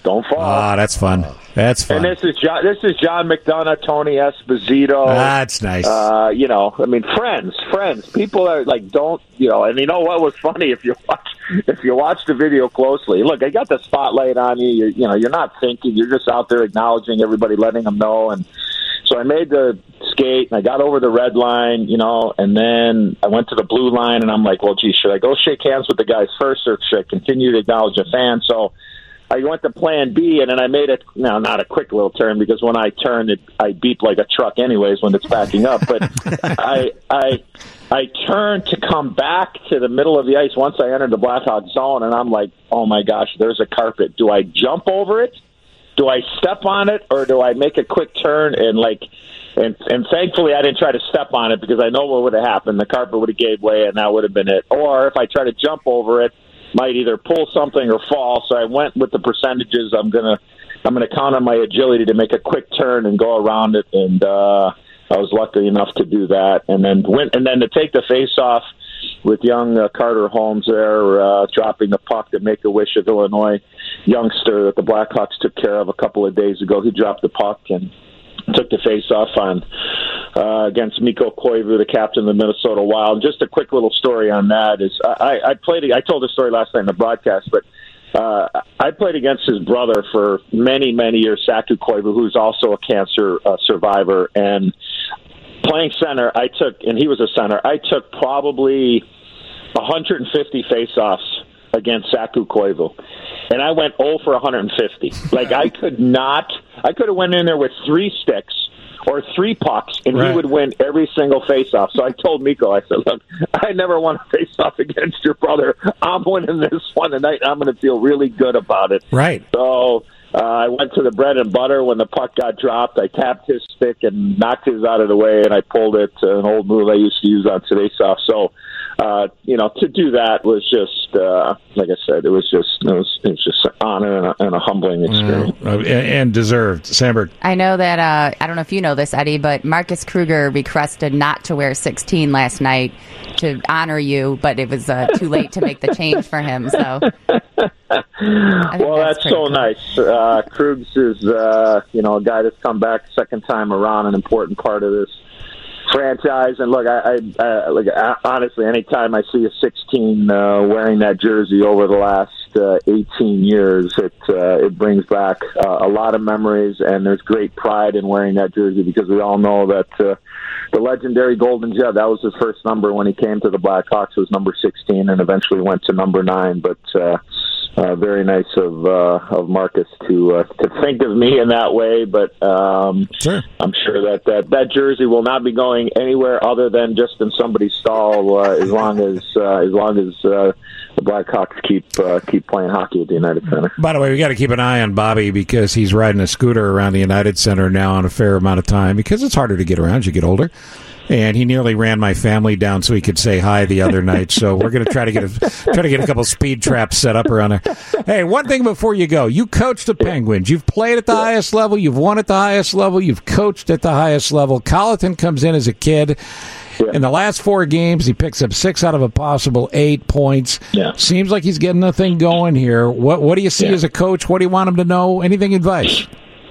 Don't fall. Ah, that's fun. That's fun. And this is John, this is John McDonough, Tony Esposito. That's nice. Uh, you know, I mean, friends, friends. People are like, don't, you know. And you know what was funny? If you watch, if you watch the video closely, look, I got the spotlight on you. You're, you know, you're not thinking. You're just out there acknowledging everybody, letting them know. And so I made the skate, and I got over the red line, you know, and then I went to the blue line, and I'm like, well, gee, should I go shake hands with the guys first, or should I continue to acknowledge the fans? So I went to plan B, and then I made it, no, not a quick little turn, because when I turn, it, I beep like a truck anyways when it's backing up. But I, I, I turned to come back to the middle of the ice once I entered the Blackhawk zone, and I'm like, oh, my gosh, there's a carpet. Do I jump over it? Do I step on it, or do I make a quick turn and, like, and, and thankfully I didn't try to step on it, because I know what would have happened. The carpet would have gave way, and that would have been it. Or if I try to jump over it, might either pull something or fall. So I went with the percentages. I'm gonna I'm gonna count on my agility to make a quick turn and go around it. And uh, I was lucky enough to do that. And then went and then to take the face off with young uh, Carter Holmes there, uh, dropping the puck to Make-A-Wish of Illinois, youngster that the Blackhawks took care of a couple of days ago. He dropped the puck and took the face-off on uh, against Mikko Koivu, the captain of the Minnesota Wild. Just a quick little story on that is I, I played. I told the story last night in the broadcast, but uh, I played against his brother for many, many years, Saku Koivu, who's also a cancer uh, survivor. And playing center, I took, and he was a center, I took probably one hundred fifty face-offs against Saku Koivu. And I went oh for one hundred fifty. Like, I could not, I could have went in there with three sticks or three pucks, and right. he would win every single face-off. So I told Mikko, I said, look, I never won a face-off against your brother. I'm winning this one tonight, and I'm going to feel really good about it. Right. So uh, I went to the bread and butter when the puck got dropped. I tapped his stick and knocked his out of the way, and I pulled it, uh, an old move I used to use on today's off. So, Uh, you know, to do that was just, uh, like I said, it was just, it was, it was just an honor and a, and a humbling experience. Uh, and deserved. Sandberg. I know that, uh, I don't know if you know this, Eddie, but Marcus Kruger requested not to wear sixteen last night to honor you, but it was uh, too late to make the change for him, so. Well, that's, that's so cool. Nice. Uh, Krugs is, uh, you know, a guy that's come back second time around, an important part of this franchise. And look, I, I uh, like uh, honestly, anytime I see a sixteen uh, wearing that jersey over the last uh, eighteen years, it uh, it brings back uh, a lot of memories, and there's great pride in wearing that jersey, because we all know that uh, the legendary Golden Jeb, that was his first number when he came to the Blackhawks, was number sixteen, and eventually went to number nine. But uh, uh, very nice of uh, of Marcus to uh, to think of me in that way. But um, sure. I'm sure that, that that jersey will not be going anywhere other than just in somebody's stall uh, as long as uh, as long as uh, the Blackhawks keep uh, keep playing hockey at the United Center. By the way, we got to keep an eye on Bobby, because he's riding a scooter around the United Center now on a fair amount of time, because it's harder to get around as you get older. And he nearly ran my family down so he could say hi the other night. So we're going to try to get a try to get a couple speed traps set up around there. Hey, one thing before you go: you coached the Penguins. You've played at the highest level. You've won at the highest level. You've coached at the highest level. Colleton comes in as a kid. In the last four games, he picks up six out of a possible eight points. Yeah. Seems like he's getting the thing going here. What What do you see yeah. as a coach? What do you want him to know? Anything advice?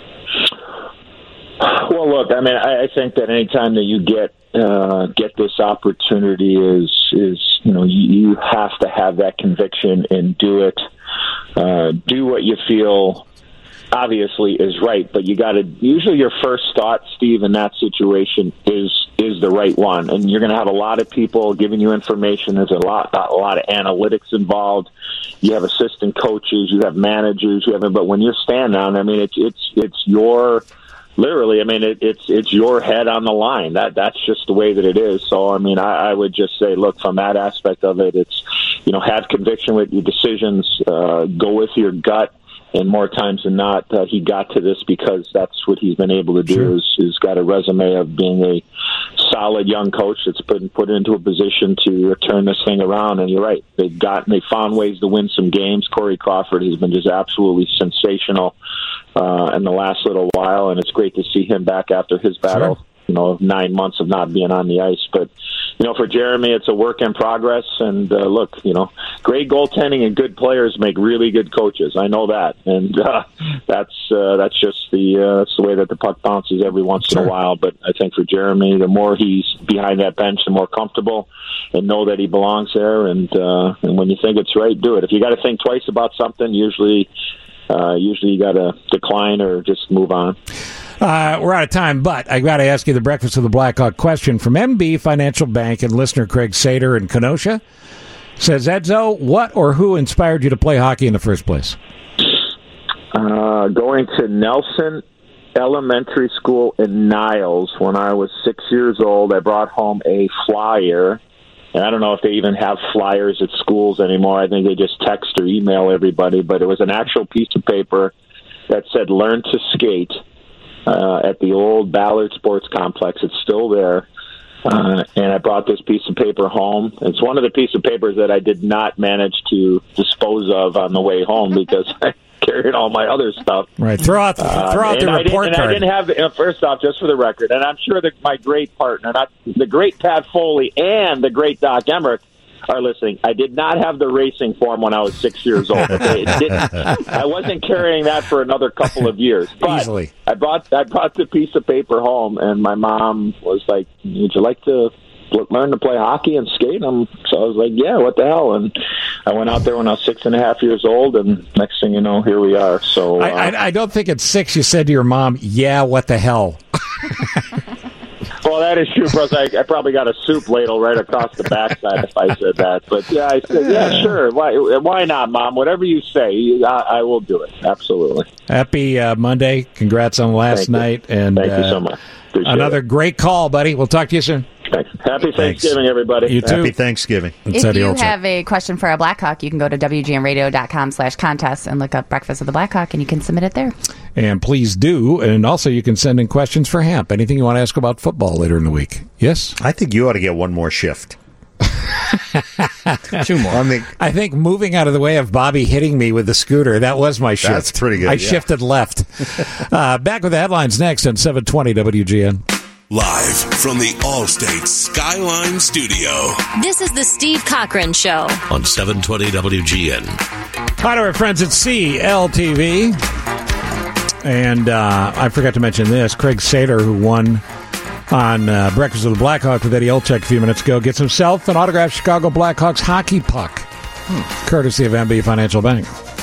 Well, look, I mean, I, I think that anytime that you get uh, get this opportunity is is you know you, you have to have that conviction and do it. Uh, do what you feel obviously is right, but you got to. Usually, your first thought, Steve, in that situation is is the right one, and you're going to have a lot of people giving you information. There's a lot a lot of analytics involved. You have assistant coaches, you have managers, you have. But when you're standing on, I mean, it's it's it's your Literally, I mean, it, it's it's your head on the line. That that's just the way that it is. So, I mean, I, I would just say, look, from that aspect of it, it's, you know, have conviction with your decisions, uh, go with your gut, and more times than not, uh, he got to this because that's what he's been able to do. Sure. Is, is got a resume of being a solid young coach that's put put into a position to turn this thing around. And you're right, they've gotten they found ways to win some games. Corey Crawford has been just absolutely sensational uh, in the last little while, and it's great to see him back after his battle. Sure. You know, nine months of not being on the ice, but you know, for Jeremy, it's a work in progress. And uh, look, you know, great goaltending and good players make really good coaches. I know that, and uh, that's uh, that's just the uh, that's the way that the puck bounces every once sure. in a while. But I think for Jeremy, the more he's behind that bench, the more comfortable, and know that he belongs there. And uh, and when you think it's right, do it. If you got to think twice about something, usually uh, usually you got to decline or just move on. Uh, we're out of time, but I got to ask you the Breakfast of the Blackhawk question from M B Financial Bank, and listener Craig Sater in Kenosha says, Edzo, what or who inspired you to play hockey in the first place? Uh, going to Nelson Elementary School in Niles when I was six years old. I brought home a flyer, and I don't know if they even have flyers at schools anymore. I think they just text or email everybody, but it was an actual piece of paper that said, learn to skate. Uh, at the old Ballard Sports Complex. It's still there. Uh, and I brought this piece of paper home. It's one of the pieces of papers that I did not manage to dispose of on the way home because I carried all my other stuff. Right. Throw out, uh, throw out the I report and card. I didn't have, the, first off, just for the record, and I'm sure that my great partner, not the great Pat Foley and the great Doc Emmerich, are listening. I did not have the racing form when I was six years old. Okay? It didn't, I wasn't carrying that for another couple of years. But Easily. I brought I brought the piece of paper home, and my mom was like, "Would you like to learn to play hockey and skate?" I'm, so I was like, "Yeah, what the hell?" And I went out there when I was six and a half years old, and next thing you know, here we are. So uh, I, I, I don't think at six you said to your mom, "Yeah, what the hell." Well, that is true, Bruce. I, I probably got a soup ladle right across the backside if I said that. But yeah, I said, yeah, sure. Why, why not, Mom? Whatever you say, I, I will do it. Absolutely. Happy uh, Monday. Congrats on last Thank night. You. And Thank uh, you so much. Appreciate another it. great call, buddy. We'll talk to you soon. Thanks. Happy Thanksgiving, Thanks. everybody. You too. Happy Thanksgiving. If you have a question for our Blackhawk, you can go to W G N radio dot com slash contest and look up Breakfast of the Blackhawk, and you can submit it there. And please do. And also, you can send in questions for Hamp. Anything you want to ask about football later in the week. Yes? I think you ought to get one more shift. Two more. I, mean, I think moving out of the way of Bobby hitting me with the scooter, that was my shift. That's pretty good. I yeah. shifted left. uh, back with the headlines next on seven twenty W G N. Live from the Allstate Skyline Studio. This is the Steve Cochran Show on seven twenty W G N. Hi to our friends at C L T V. And uh, I forgot to mention this. Craig Sater, who won on uh, Breakfast of the Blackhawk with Eddie Olczyk a few minutes ago, gets himself an autographed Chicago Blackhawks hockey puck, hmm. courtesy of M B Financial Bank.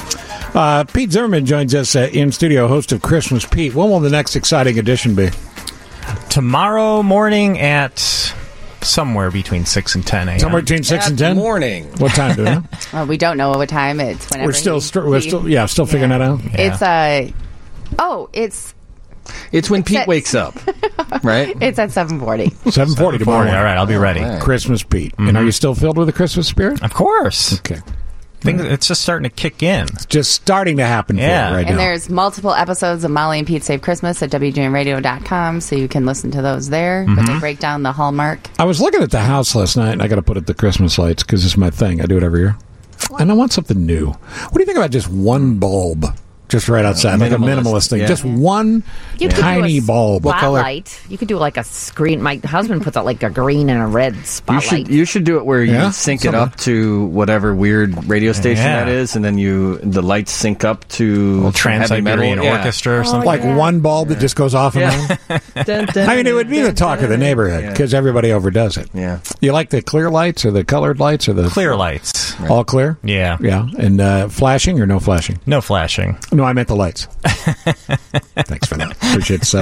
Uh, Pete Zimmerman joins us uh, in studio, host of Christmas Pete. When will the next exciting edition be? Tomorrow morning at somewhere between six and ten a.m. Somewhere between six At and ten? morning. What time do we know? Well, we don't know what time it's. Whenever We're still, he, str- we're he, still, yeah, still figuring yeah. that out. Yeah. It's uh oh, it's It's when Pete at- wakes up, right? it's at seven forty. seven forty tomorrow morning. All right, I'll be ready. Right. Christmas Pete. Mm-hmm. And are you still filled with the Christmas spirit? Of course. Okay. Things, it's just starting to kick in. It's just starting to happen Yeah. for you right And now. there's multiple episodes of Molly and Pete Save Christmas at W G N radio dot com, so you can listen to those there. But they break down the Hallmark. I was looking at the house last night, and I got to put up the Christmas lights because it's my thing. I do it every year. And I want something new. What do you think about just one bulb? Just right outside, like a minimalist thing. yeah. Just one You could tiny do a bulb. What color? Spotlight. You could do like a screen. My husband puts out like a green and a red You spotlight. should you should do it where you Yeah? sync Something. it up to whatever weird radio station Yeah. that is, and then you the lights sync up to Well, some heavy Trans-Siberian metal. Yeah. Orchestra or something. Like one bulb that just goes off and Yeah. on? Dun, dun, I mean, it would be the talk of the neighborhood Yeah. because everybody overdoes it. Yeah. You like the clear lights or the colored lights or the Clear lights. all clear? Yeah. Yeah. And uh, flashing or no flashing? No flashing. No, I meant the lights. Thanks for that. Appreciate the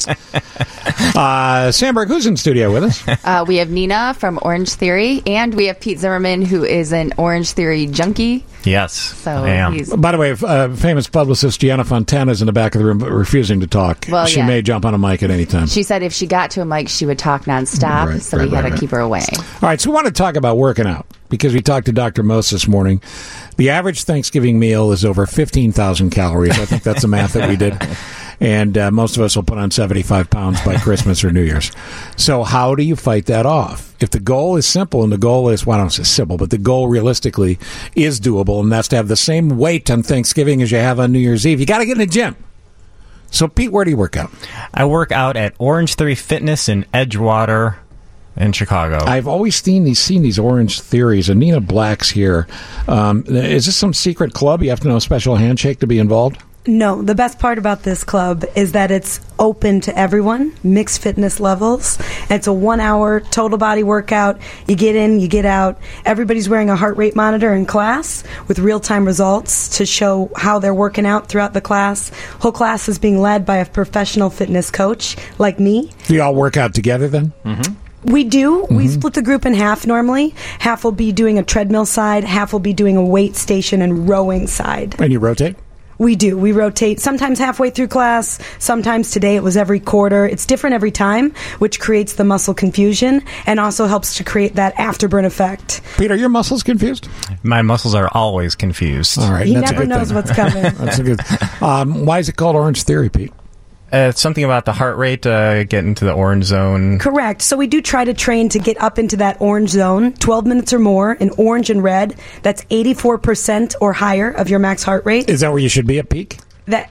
setup. Uh, Sandberg, who's in studio with us? Uh, we have Nina from Orange Theory, and we have Pete Zimmerman, who is an Orange Theory junkie. Yes. So I am. he's By the way, uh, famous publicist Gianna Fontana is in the back of the room but refusing to talk. Well, she yeah. may jump on a mic at any time. She said if she got to a mic, she would talk nonstop, Right, so right, we had right, to right. keep her away. All right, so we want to talk about working out because we talked to Doctor Mose this morning. The average Thanksgiving meal is over fifteen thousand calories. I think that's the math that we did. And uh, most of us will put on seventy-five pounds by Christmas or New Year's. So how do you fight that off? If the goal is simple and the goal is, well, I don't say simple, but the goal realistically is doable, and that's to have the same weight on Thanksgiving as you have on New Year's Eve, you got to get in the gym. So, Pete, where do you work out? I work out at Orange Theory Fitness in Edgewater, in Chicago. I've always seen these seen these Orange Theories, and Nina Black's here. Um, is this some secret club? You have to know a special handshake to be involved? No, the best part about this club is that it's open to everyone, mixed fitness levels. It's a one-hour total body workout. You get in, you get out. Everybody's wearing a heart rate monitor in class with real-time results to show how they're working out throughout the class. Whole class is being led by a professional fitness coach like me. Do you all work out together then? Mm-hmm. We do. Mm-hmm. We split the group in half normally. Half will be doing a treadmill side, half will be doing a weight station and rowing side. And you rotate? We do. We rotate sometimes halfway through class. Sometimes today it was every quarter. It's different every time, which creates the muscle confusion and also helps to create that afterburn effect. Pete, are your muscles confused? My muscles are always confused. All right, He that's a never good knows thing. what's coming. That's a good. Um, why is it called Orange Theory, Pete? Uh, it's something about the heart rate, uh, get into the orange zone. Correct. So we do try to train to get up into that orange zone, twelve minutes or more in orange and red. That's eighty-four percent or higher of your max heart rate. Is that where you should be at peak? That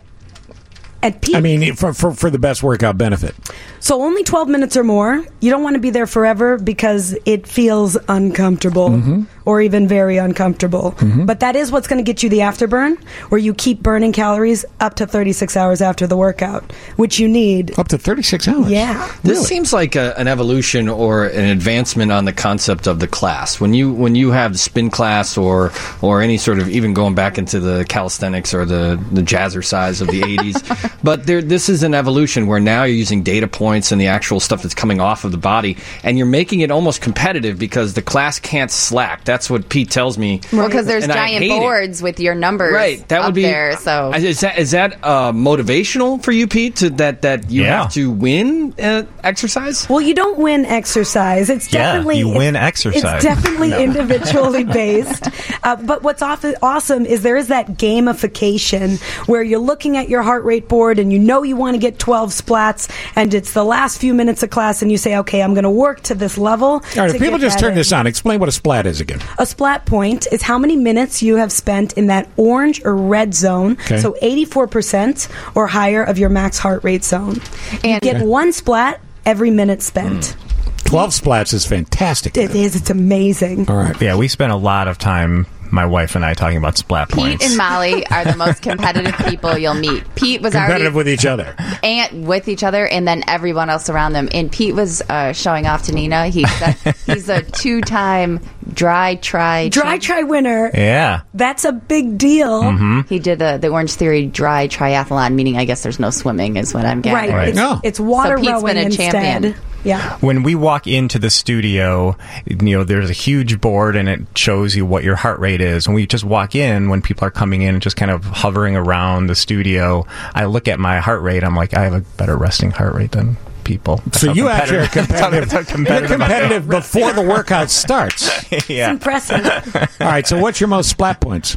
at peak. I mean, for, for, for the best workout benefit. So only twelve minutes or more. You don't want to be there forever because it feels uncomfortable Mm-hmm. or even very uncomfortable. Mhm. But that is what's going to get you the afterburn, where you keep burning calories up to thirty-six hours after the workout, which you need. Up to thirty-six hours? Yeah. This seems like a, an evolution or an advancement on the concept of the class. When you when you have the spin class or or any sort of, even going back into the calisthenics or the, the jazzercise of the eighties, but there this is an evolution where now you're using data points and the actual stuff that's coming off of the body, and you're making it almost competitive because the class can't slack. That's what Pete tells me. Well, because there's And I giant hate it. boards with your numbers Right, that up would be there. So Is that is that uh, motivational for you, Pete? To that that you Yeah. have to win uh, exercise? Well, you don't win exercise. It's Yeah, definitely you it's- win exercise. It's definitely No. individually based. Uh, but what's off- awesome is there is that gamification where you're looking at your heart rate board and you know you want to get twelve splats, and it's the last few minutes of class, and you say, "Okay, I'm going to work to this level." All right, to if people get just that turn in. this on, explain what a splat is again. A splat point is how many minutes you have spent in that orange or red zone. Okay. So eighty-four percent or higher of your max heart rate zone. And you get Okay. one splat every minute spent. twelve splats is fantastic. It is. It's amazing. All right. Yeah, we spent a lot of time, my wife and I, talking about splat Pete points. and Molly are the most competitive people you'll meet. Pete was Competitive already with each other. and with each other, and then everyone else around them. And Pete was uh, showing off to Nina. He's a, he's a two-time dry try Dry try winner. Yeah. That's a big deal. Mm-hmm. He did the the Orange Theory dry triathlon, meaning I guess there's no swimming, is what I'm Right. gathering. It's, No. it's water So Pete's rowing been a instead. champion. Yeah. When we walk into the studio, you know, there's a huge board and it shows you what your heart rate is. When we just walk in, when people are coming in and just kind of hovering around the studio, I look at my heart rate. I'm like, I have a better resting heart rate than people. That's So how you actually are competitive. That's how competitive You're I am. competitive before the workout starts. Yeah. Impressive. All right, so what's your most splat points?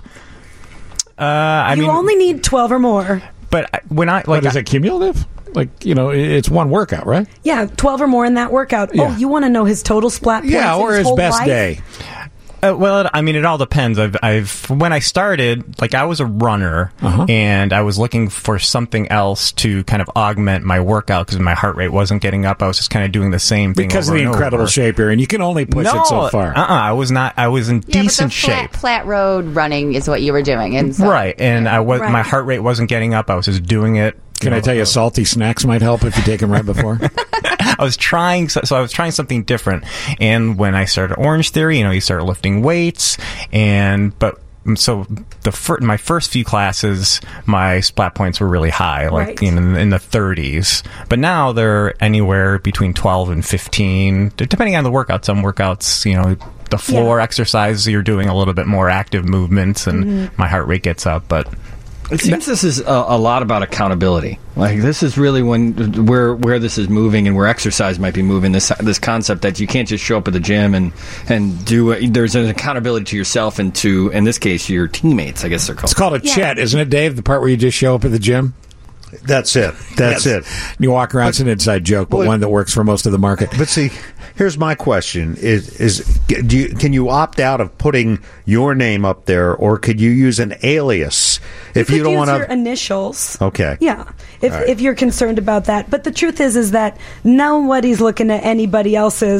Uh, I you mean, only need twelve or more. but I- when I like, What, is it cumulative? Like, you know, it's one workout, right? Yeah, twelve or more in that workout. Yeah. Oh, you want to know his total splat points? Yeah, in or his whole best life? day. Uh, well, it, I mean, it all depends. I've, I've, when I started, like, I was a runner, Uh-huh. and I was looking for something else to kind of augment my workout because my heart rate wasn't getting up. I was just kind of doing the same thing Because of over the and incredible over. shape you're in. You can only push no, it so far. Uh-uh, I was not. I was in Yeah, decent but the flat, shape. flat road running is what you were doing, and so, Right, and I was Right. my heart rate wasn't getting up. I was just doing it. Can I tell you, salty snacks might help if you take them right before? I was trying, so, so I was trying something different. And when I started Orange Theory, you know, you start lifting weights, and but so the fir- my first few classes, my splat points were really high, like Right. you know, in, in the thirties. But now they're anywhere between twelve and fifteen, d- depending on the workout. Some workouts, you know. The floor Yeah. exercises, you're doing a little bit more active movements, and Mm-hmm. my heart rate gets up. But It seems this is a, a lot about accountability. Like, this is really when where where this is moving and where exercise might be moving. This this concept that you can't just show up at the gym and and do it. There's an accountability to yourself and to, in this case, your teammates. I guess they're called. It's called a Yeah. chet, isn't it, Dave? The part where you just show up at the gym? That's it. That's Yes. it. You walk around, it's an inside joke, but Well, one that works for most of the market. But see, here's my question: Is is do you, can you opt out of putting your name up there, or could you use an alias if you you, could don't use want your to? initials. Okay. Yeah, if All right. if you're concerned about that. But the truth is, is that nobody's looking at anybody else's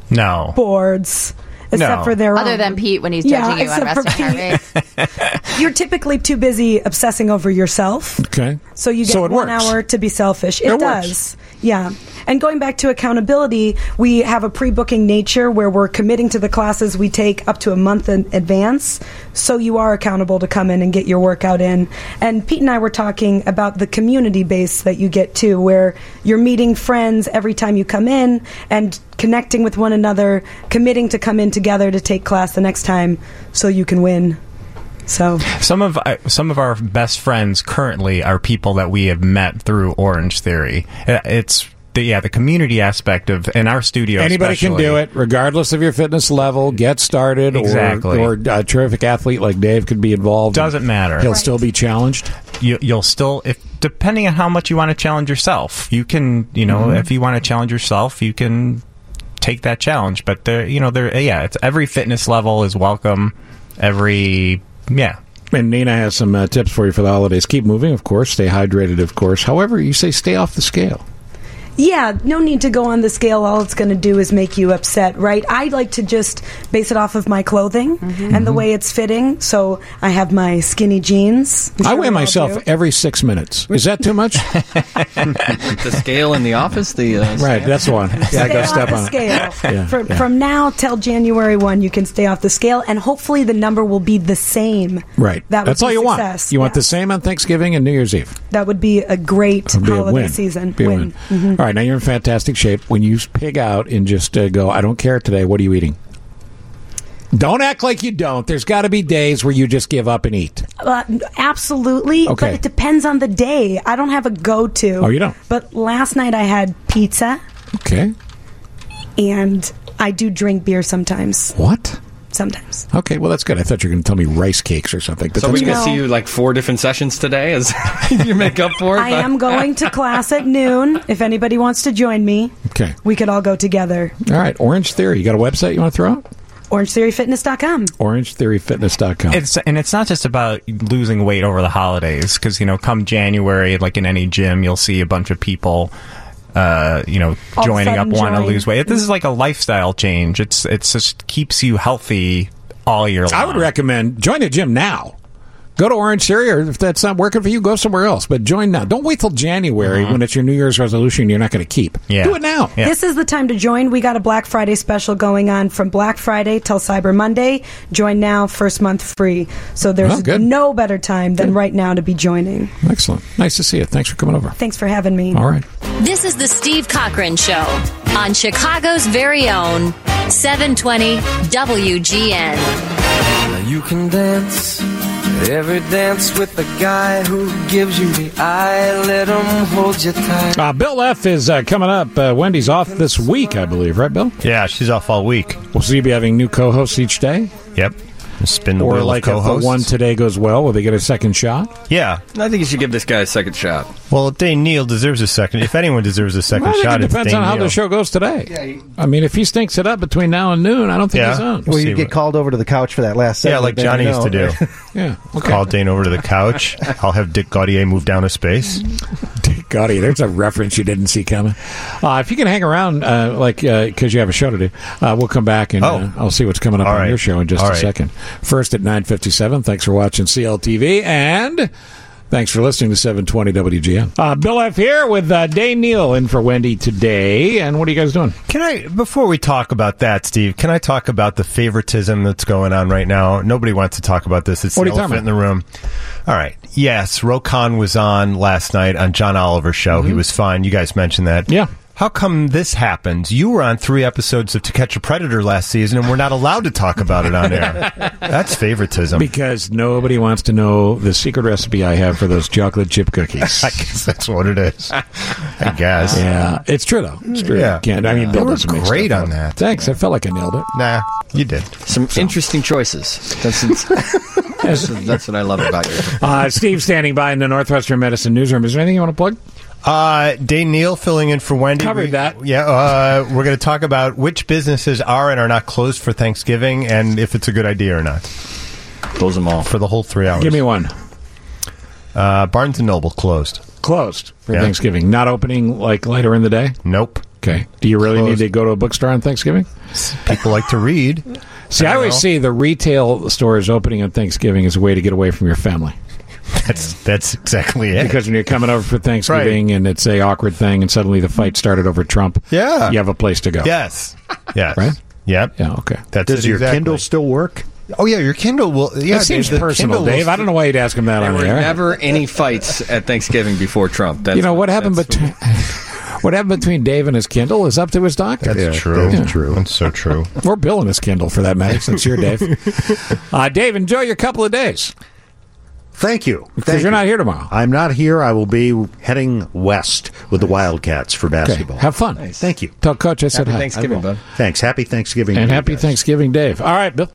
No. boards. Except No. for their Other own. than Pete when he's Yeah, judging you on except for resting heart rate. You're typically too busy obsessing over yourself. Okay. So you get So it one works. hour to be selfish. It, It works. does. Yeah. And going back to accountability, we have a pre-booking nature where we're committing to the classes we take up to a month in advance. So you are accountable to come in and get your workout in. And Pete and I were talking about the community base that you get too, where you're meeting friends every time you come in and connecting with one another, committing to come in together to take class the next time so you can win. So some of uh, some of our best friends currently are people that we have met through Orange Theory. Uh, It's the, yeah, the community aspect of in our studio. Anybody can especially. do it, regardless of your fitness level. Get started, Exactly. or, or a terrific athlete like Dave could be involved. Doesn't matter. He'll Right. still be challenged. You, you'll still, if depending on how much you want to challenge yourself, you can. You know, Mhm. if you want to challenge yourself, you can take that challenge. But there, you know, there, yeah, it's every fitness level is welcome. Every, yeah. And Nina has some uh, tips for you for the holidays. Keep moving, of course. Stay hydrated, of course. However, you say stay off the scale. yeah, no need to go on the scale. All it's going to do is make you upset, right? I like to just base it off of my clothing and the way it's fitting. So I have my skinny jeans. I'm I sure weigh we all myself do. every six minutes. Is that too much? The scale in the office, the uh, Right, that's the one. Yeah, I Stay gotta off step the on it. scale. Yeah, from, yeah. from now till January first, you can stay off the scale, and hopefully the number will be the same. Right. That would That's all be you success. want. You want the same on Thanksgiving and New Year's Eve. That would be a great It'll be a holiday win. season. Be a win. win. All right, now you're in fantastic shape. When you pig out and just uh, go, I don't care today, what are you eating? Don't act like you don't. There's got to be days where you just give up and eat. Uh, absolutely, Okay. but it depends on the day. I don't have a go-to. Oh, you don't? But last night I had pizza, Okay. and I do drink beer sometimes. What? Sometimes. Okay, well, that's good. I thought you were going to tell me rice cakes or something. But So that's we can good. see you like four different sessions today as you make up for it. I am going to class at noon. If anybody wants to join me, Okay. we could all go together. All right, Orange Theory. You got a website you want to throw out? orange theory fitness dot com. orange theory fitness dot com. It's and it's not just about losing weight over the holidays, because you know, come January, like in any gym, you'll see a bunch of people, uh, you know, All of a joining up, sudden want to join. lose weight. This is like a lifestyle change. It's it's just keeps you healthy all year long. I would recommend join a gym now. Go to Orange Theory, or if that's not working for you, go somewhere else. But join now. Don't wait till January when it's your New Year's resolution you're not going to keep. Yeah. Do it now. This is the time to join. We got a Black Friday special going on from Black Friday till Cyber Monday. Join now, first month free. So there's Oh, good. no better time than right now to be joining. Excellent. Nice to see you. Thanks for coming over. Thanks for having me. All right. This is the Steve Cochran Show on Chicago's very own seven twenty W G N. Now you can dance every dance with the guy who gives you the eye. Let him hold you tight. Uh, Bill F. is uh, coming up. Uh, Wendy's off this week, I believe, right, Bill? Yeah, she's off all week. Will she be having new co-hosts each day? Yep. Spin the Or wheel like of if the co-hosts. one today goes well, will they get a second shot? Yeah. I think you should give this guy a second shot. Well, Dane Neal deserves a second. If anyone deserves a second Well, I think shot, it it's depends Dane on how Neal. the show goes today. I mean, if he stinks it up between now and noon, I don't think Yeah. he's on. We'll Well, see you get what- called over to the couch for that last Yeah, segment. like then Johnny you used to know. do. Yeah. Okay. Call Dane over to the couch. I'll have Dick Gaudier move down to space. Dick Gaudier, there's a reference you didn't see coming. Uh, if you can hang around, uh, like because you have a show to do, uh, we'll come back and Oh. uh, I'll see what's coming up All on right. your show in just All a right. second. First at nine fifty-seven. Thanks for watching C L T V and thanks for listening to seven twenty W G N. Uh, Bill F. here with uh, Dane Neal in for Wendy today. And what are you guys doing? Can I, before we talk about that, Steve, can I talk about the favoritism that's going on right now? Nobody wants to talk about this. It's What are the you talking elephant in the room. All right. Yes, Rokan was on last night on John Oliver's show. He was fine. You guys mentioned that. Yeah. How come this happens? You were on three episodes of To Catch a Predator last season, and we're not allowed to talk about it on air. That's favoritism. Because nobody wants to know the secret recipe I have for those chocolate chip cookies. I guess that's what it is. I guess. Yeah, it's true though. It's true. Yeah. Can't, I mean, Bill You were doesn't make great stuff on up. that. Thanks. I felt like I nailed it. Nah, you did. Some interesting choices. That's, that's, that's what I love about you. Uh, Steve standing by in the Northwestern Medicine Newsroom. Is there anything you want to plug? Uh, Dane Neal filling in for Wendy. Covered We- that. Yeah, uh, we're going to talk about which businesses are and are not closed for Thanksgiving, and if it's a good idea or not. Close them all for the whole three hours. Give me one. Uh, Barnes and Noble closed. Closed for Yeah. Thanksgiving. Not opening like later in the day? Nope. Okay. Do you really need to go to a bookstore on Thanksgiving? People like to read. See, I, I always know. see the retail stores opening on Thanksgiving as a way to get away from your family. That's that's exactly it. Because when you're coming over for Thanksgiving right. and it's a awkward thing and suddenly the fight started over Trump, yeah. you have a place to go. Yes. Yes. Right? Yep. Yeah, okay. That's Does your exactly. Kindle still work? Oh, yeah, your Kindle will... Yeah, that seems Dave, personal, Dave. I don't know why you'd ask him that there on were the air. Never any fights at Thanksgiving before Trump. That's you know, what happened between... What happened between Dave and his Kindle is up to his doctor. That's yeah, true. That's yeah. true. That's so true. Or Bill and his Kindle, for that matter, since you're Dave. Uh, Dave, enjoy your couple of days. Thank you. Because you're you. not here tomorrow. I'm not here. I will be heading west with the Wildcats for basketball. Okay. Have fun. Nice. Thank you. Tell Coach I said happy hi. Thanksgiving, bud. Thanks. Happy Thanksgiving. And to happy you guys. Thanksgiving, Dave. All right, Bill.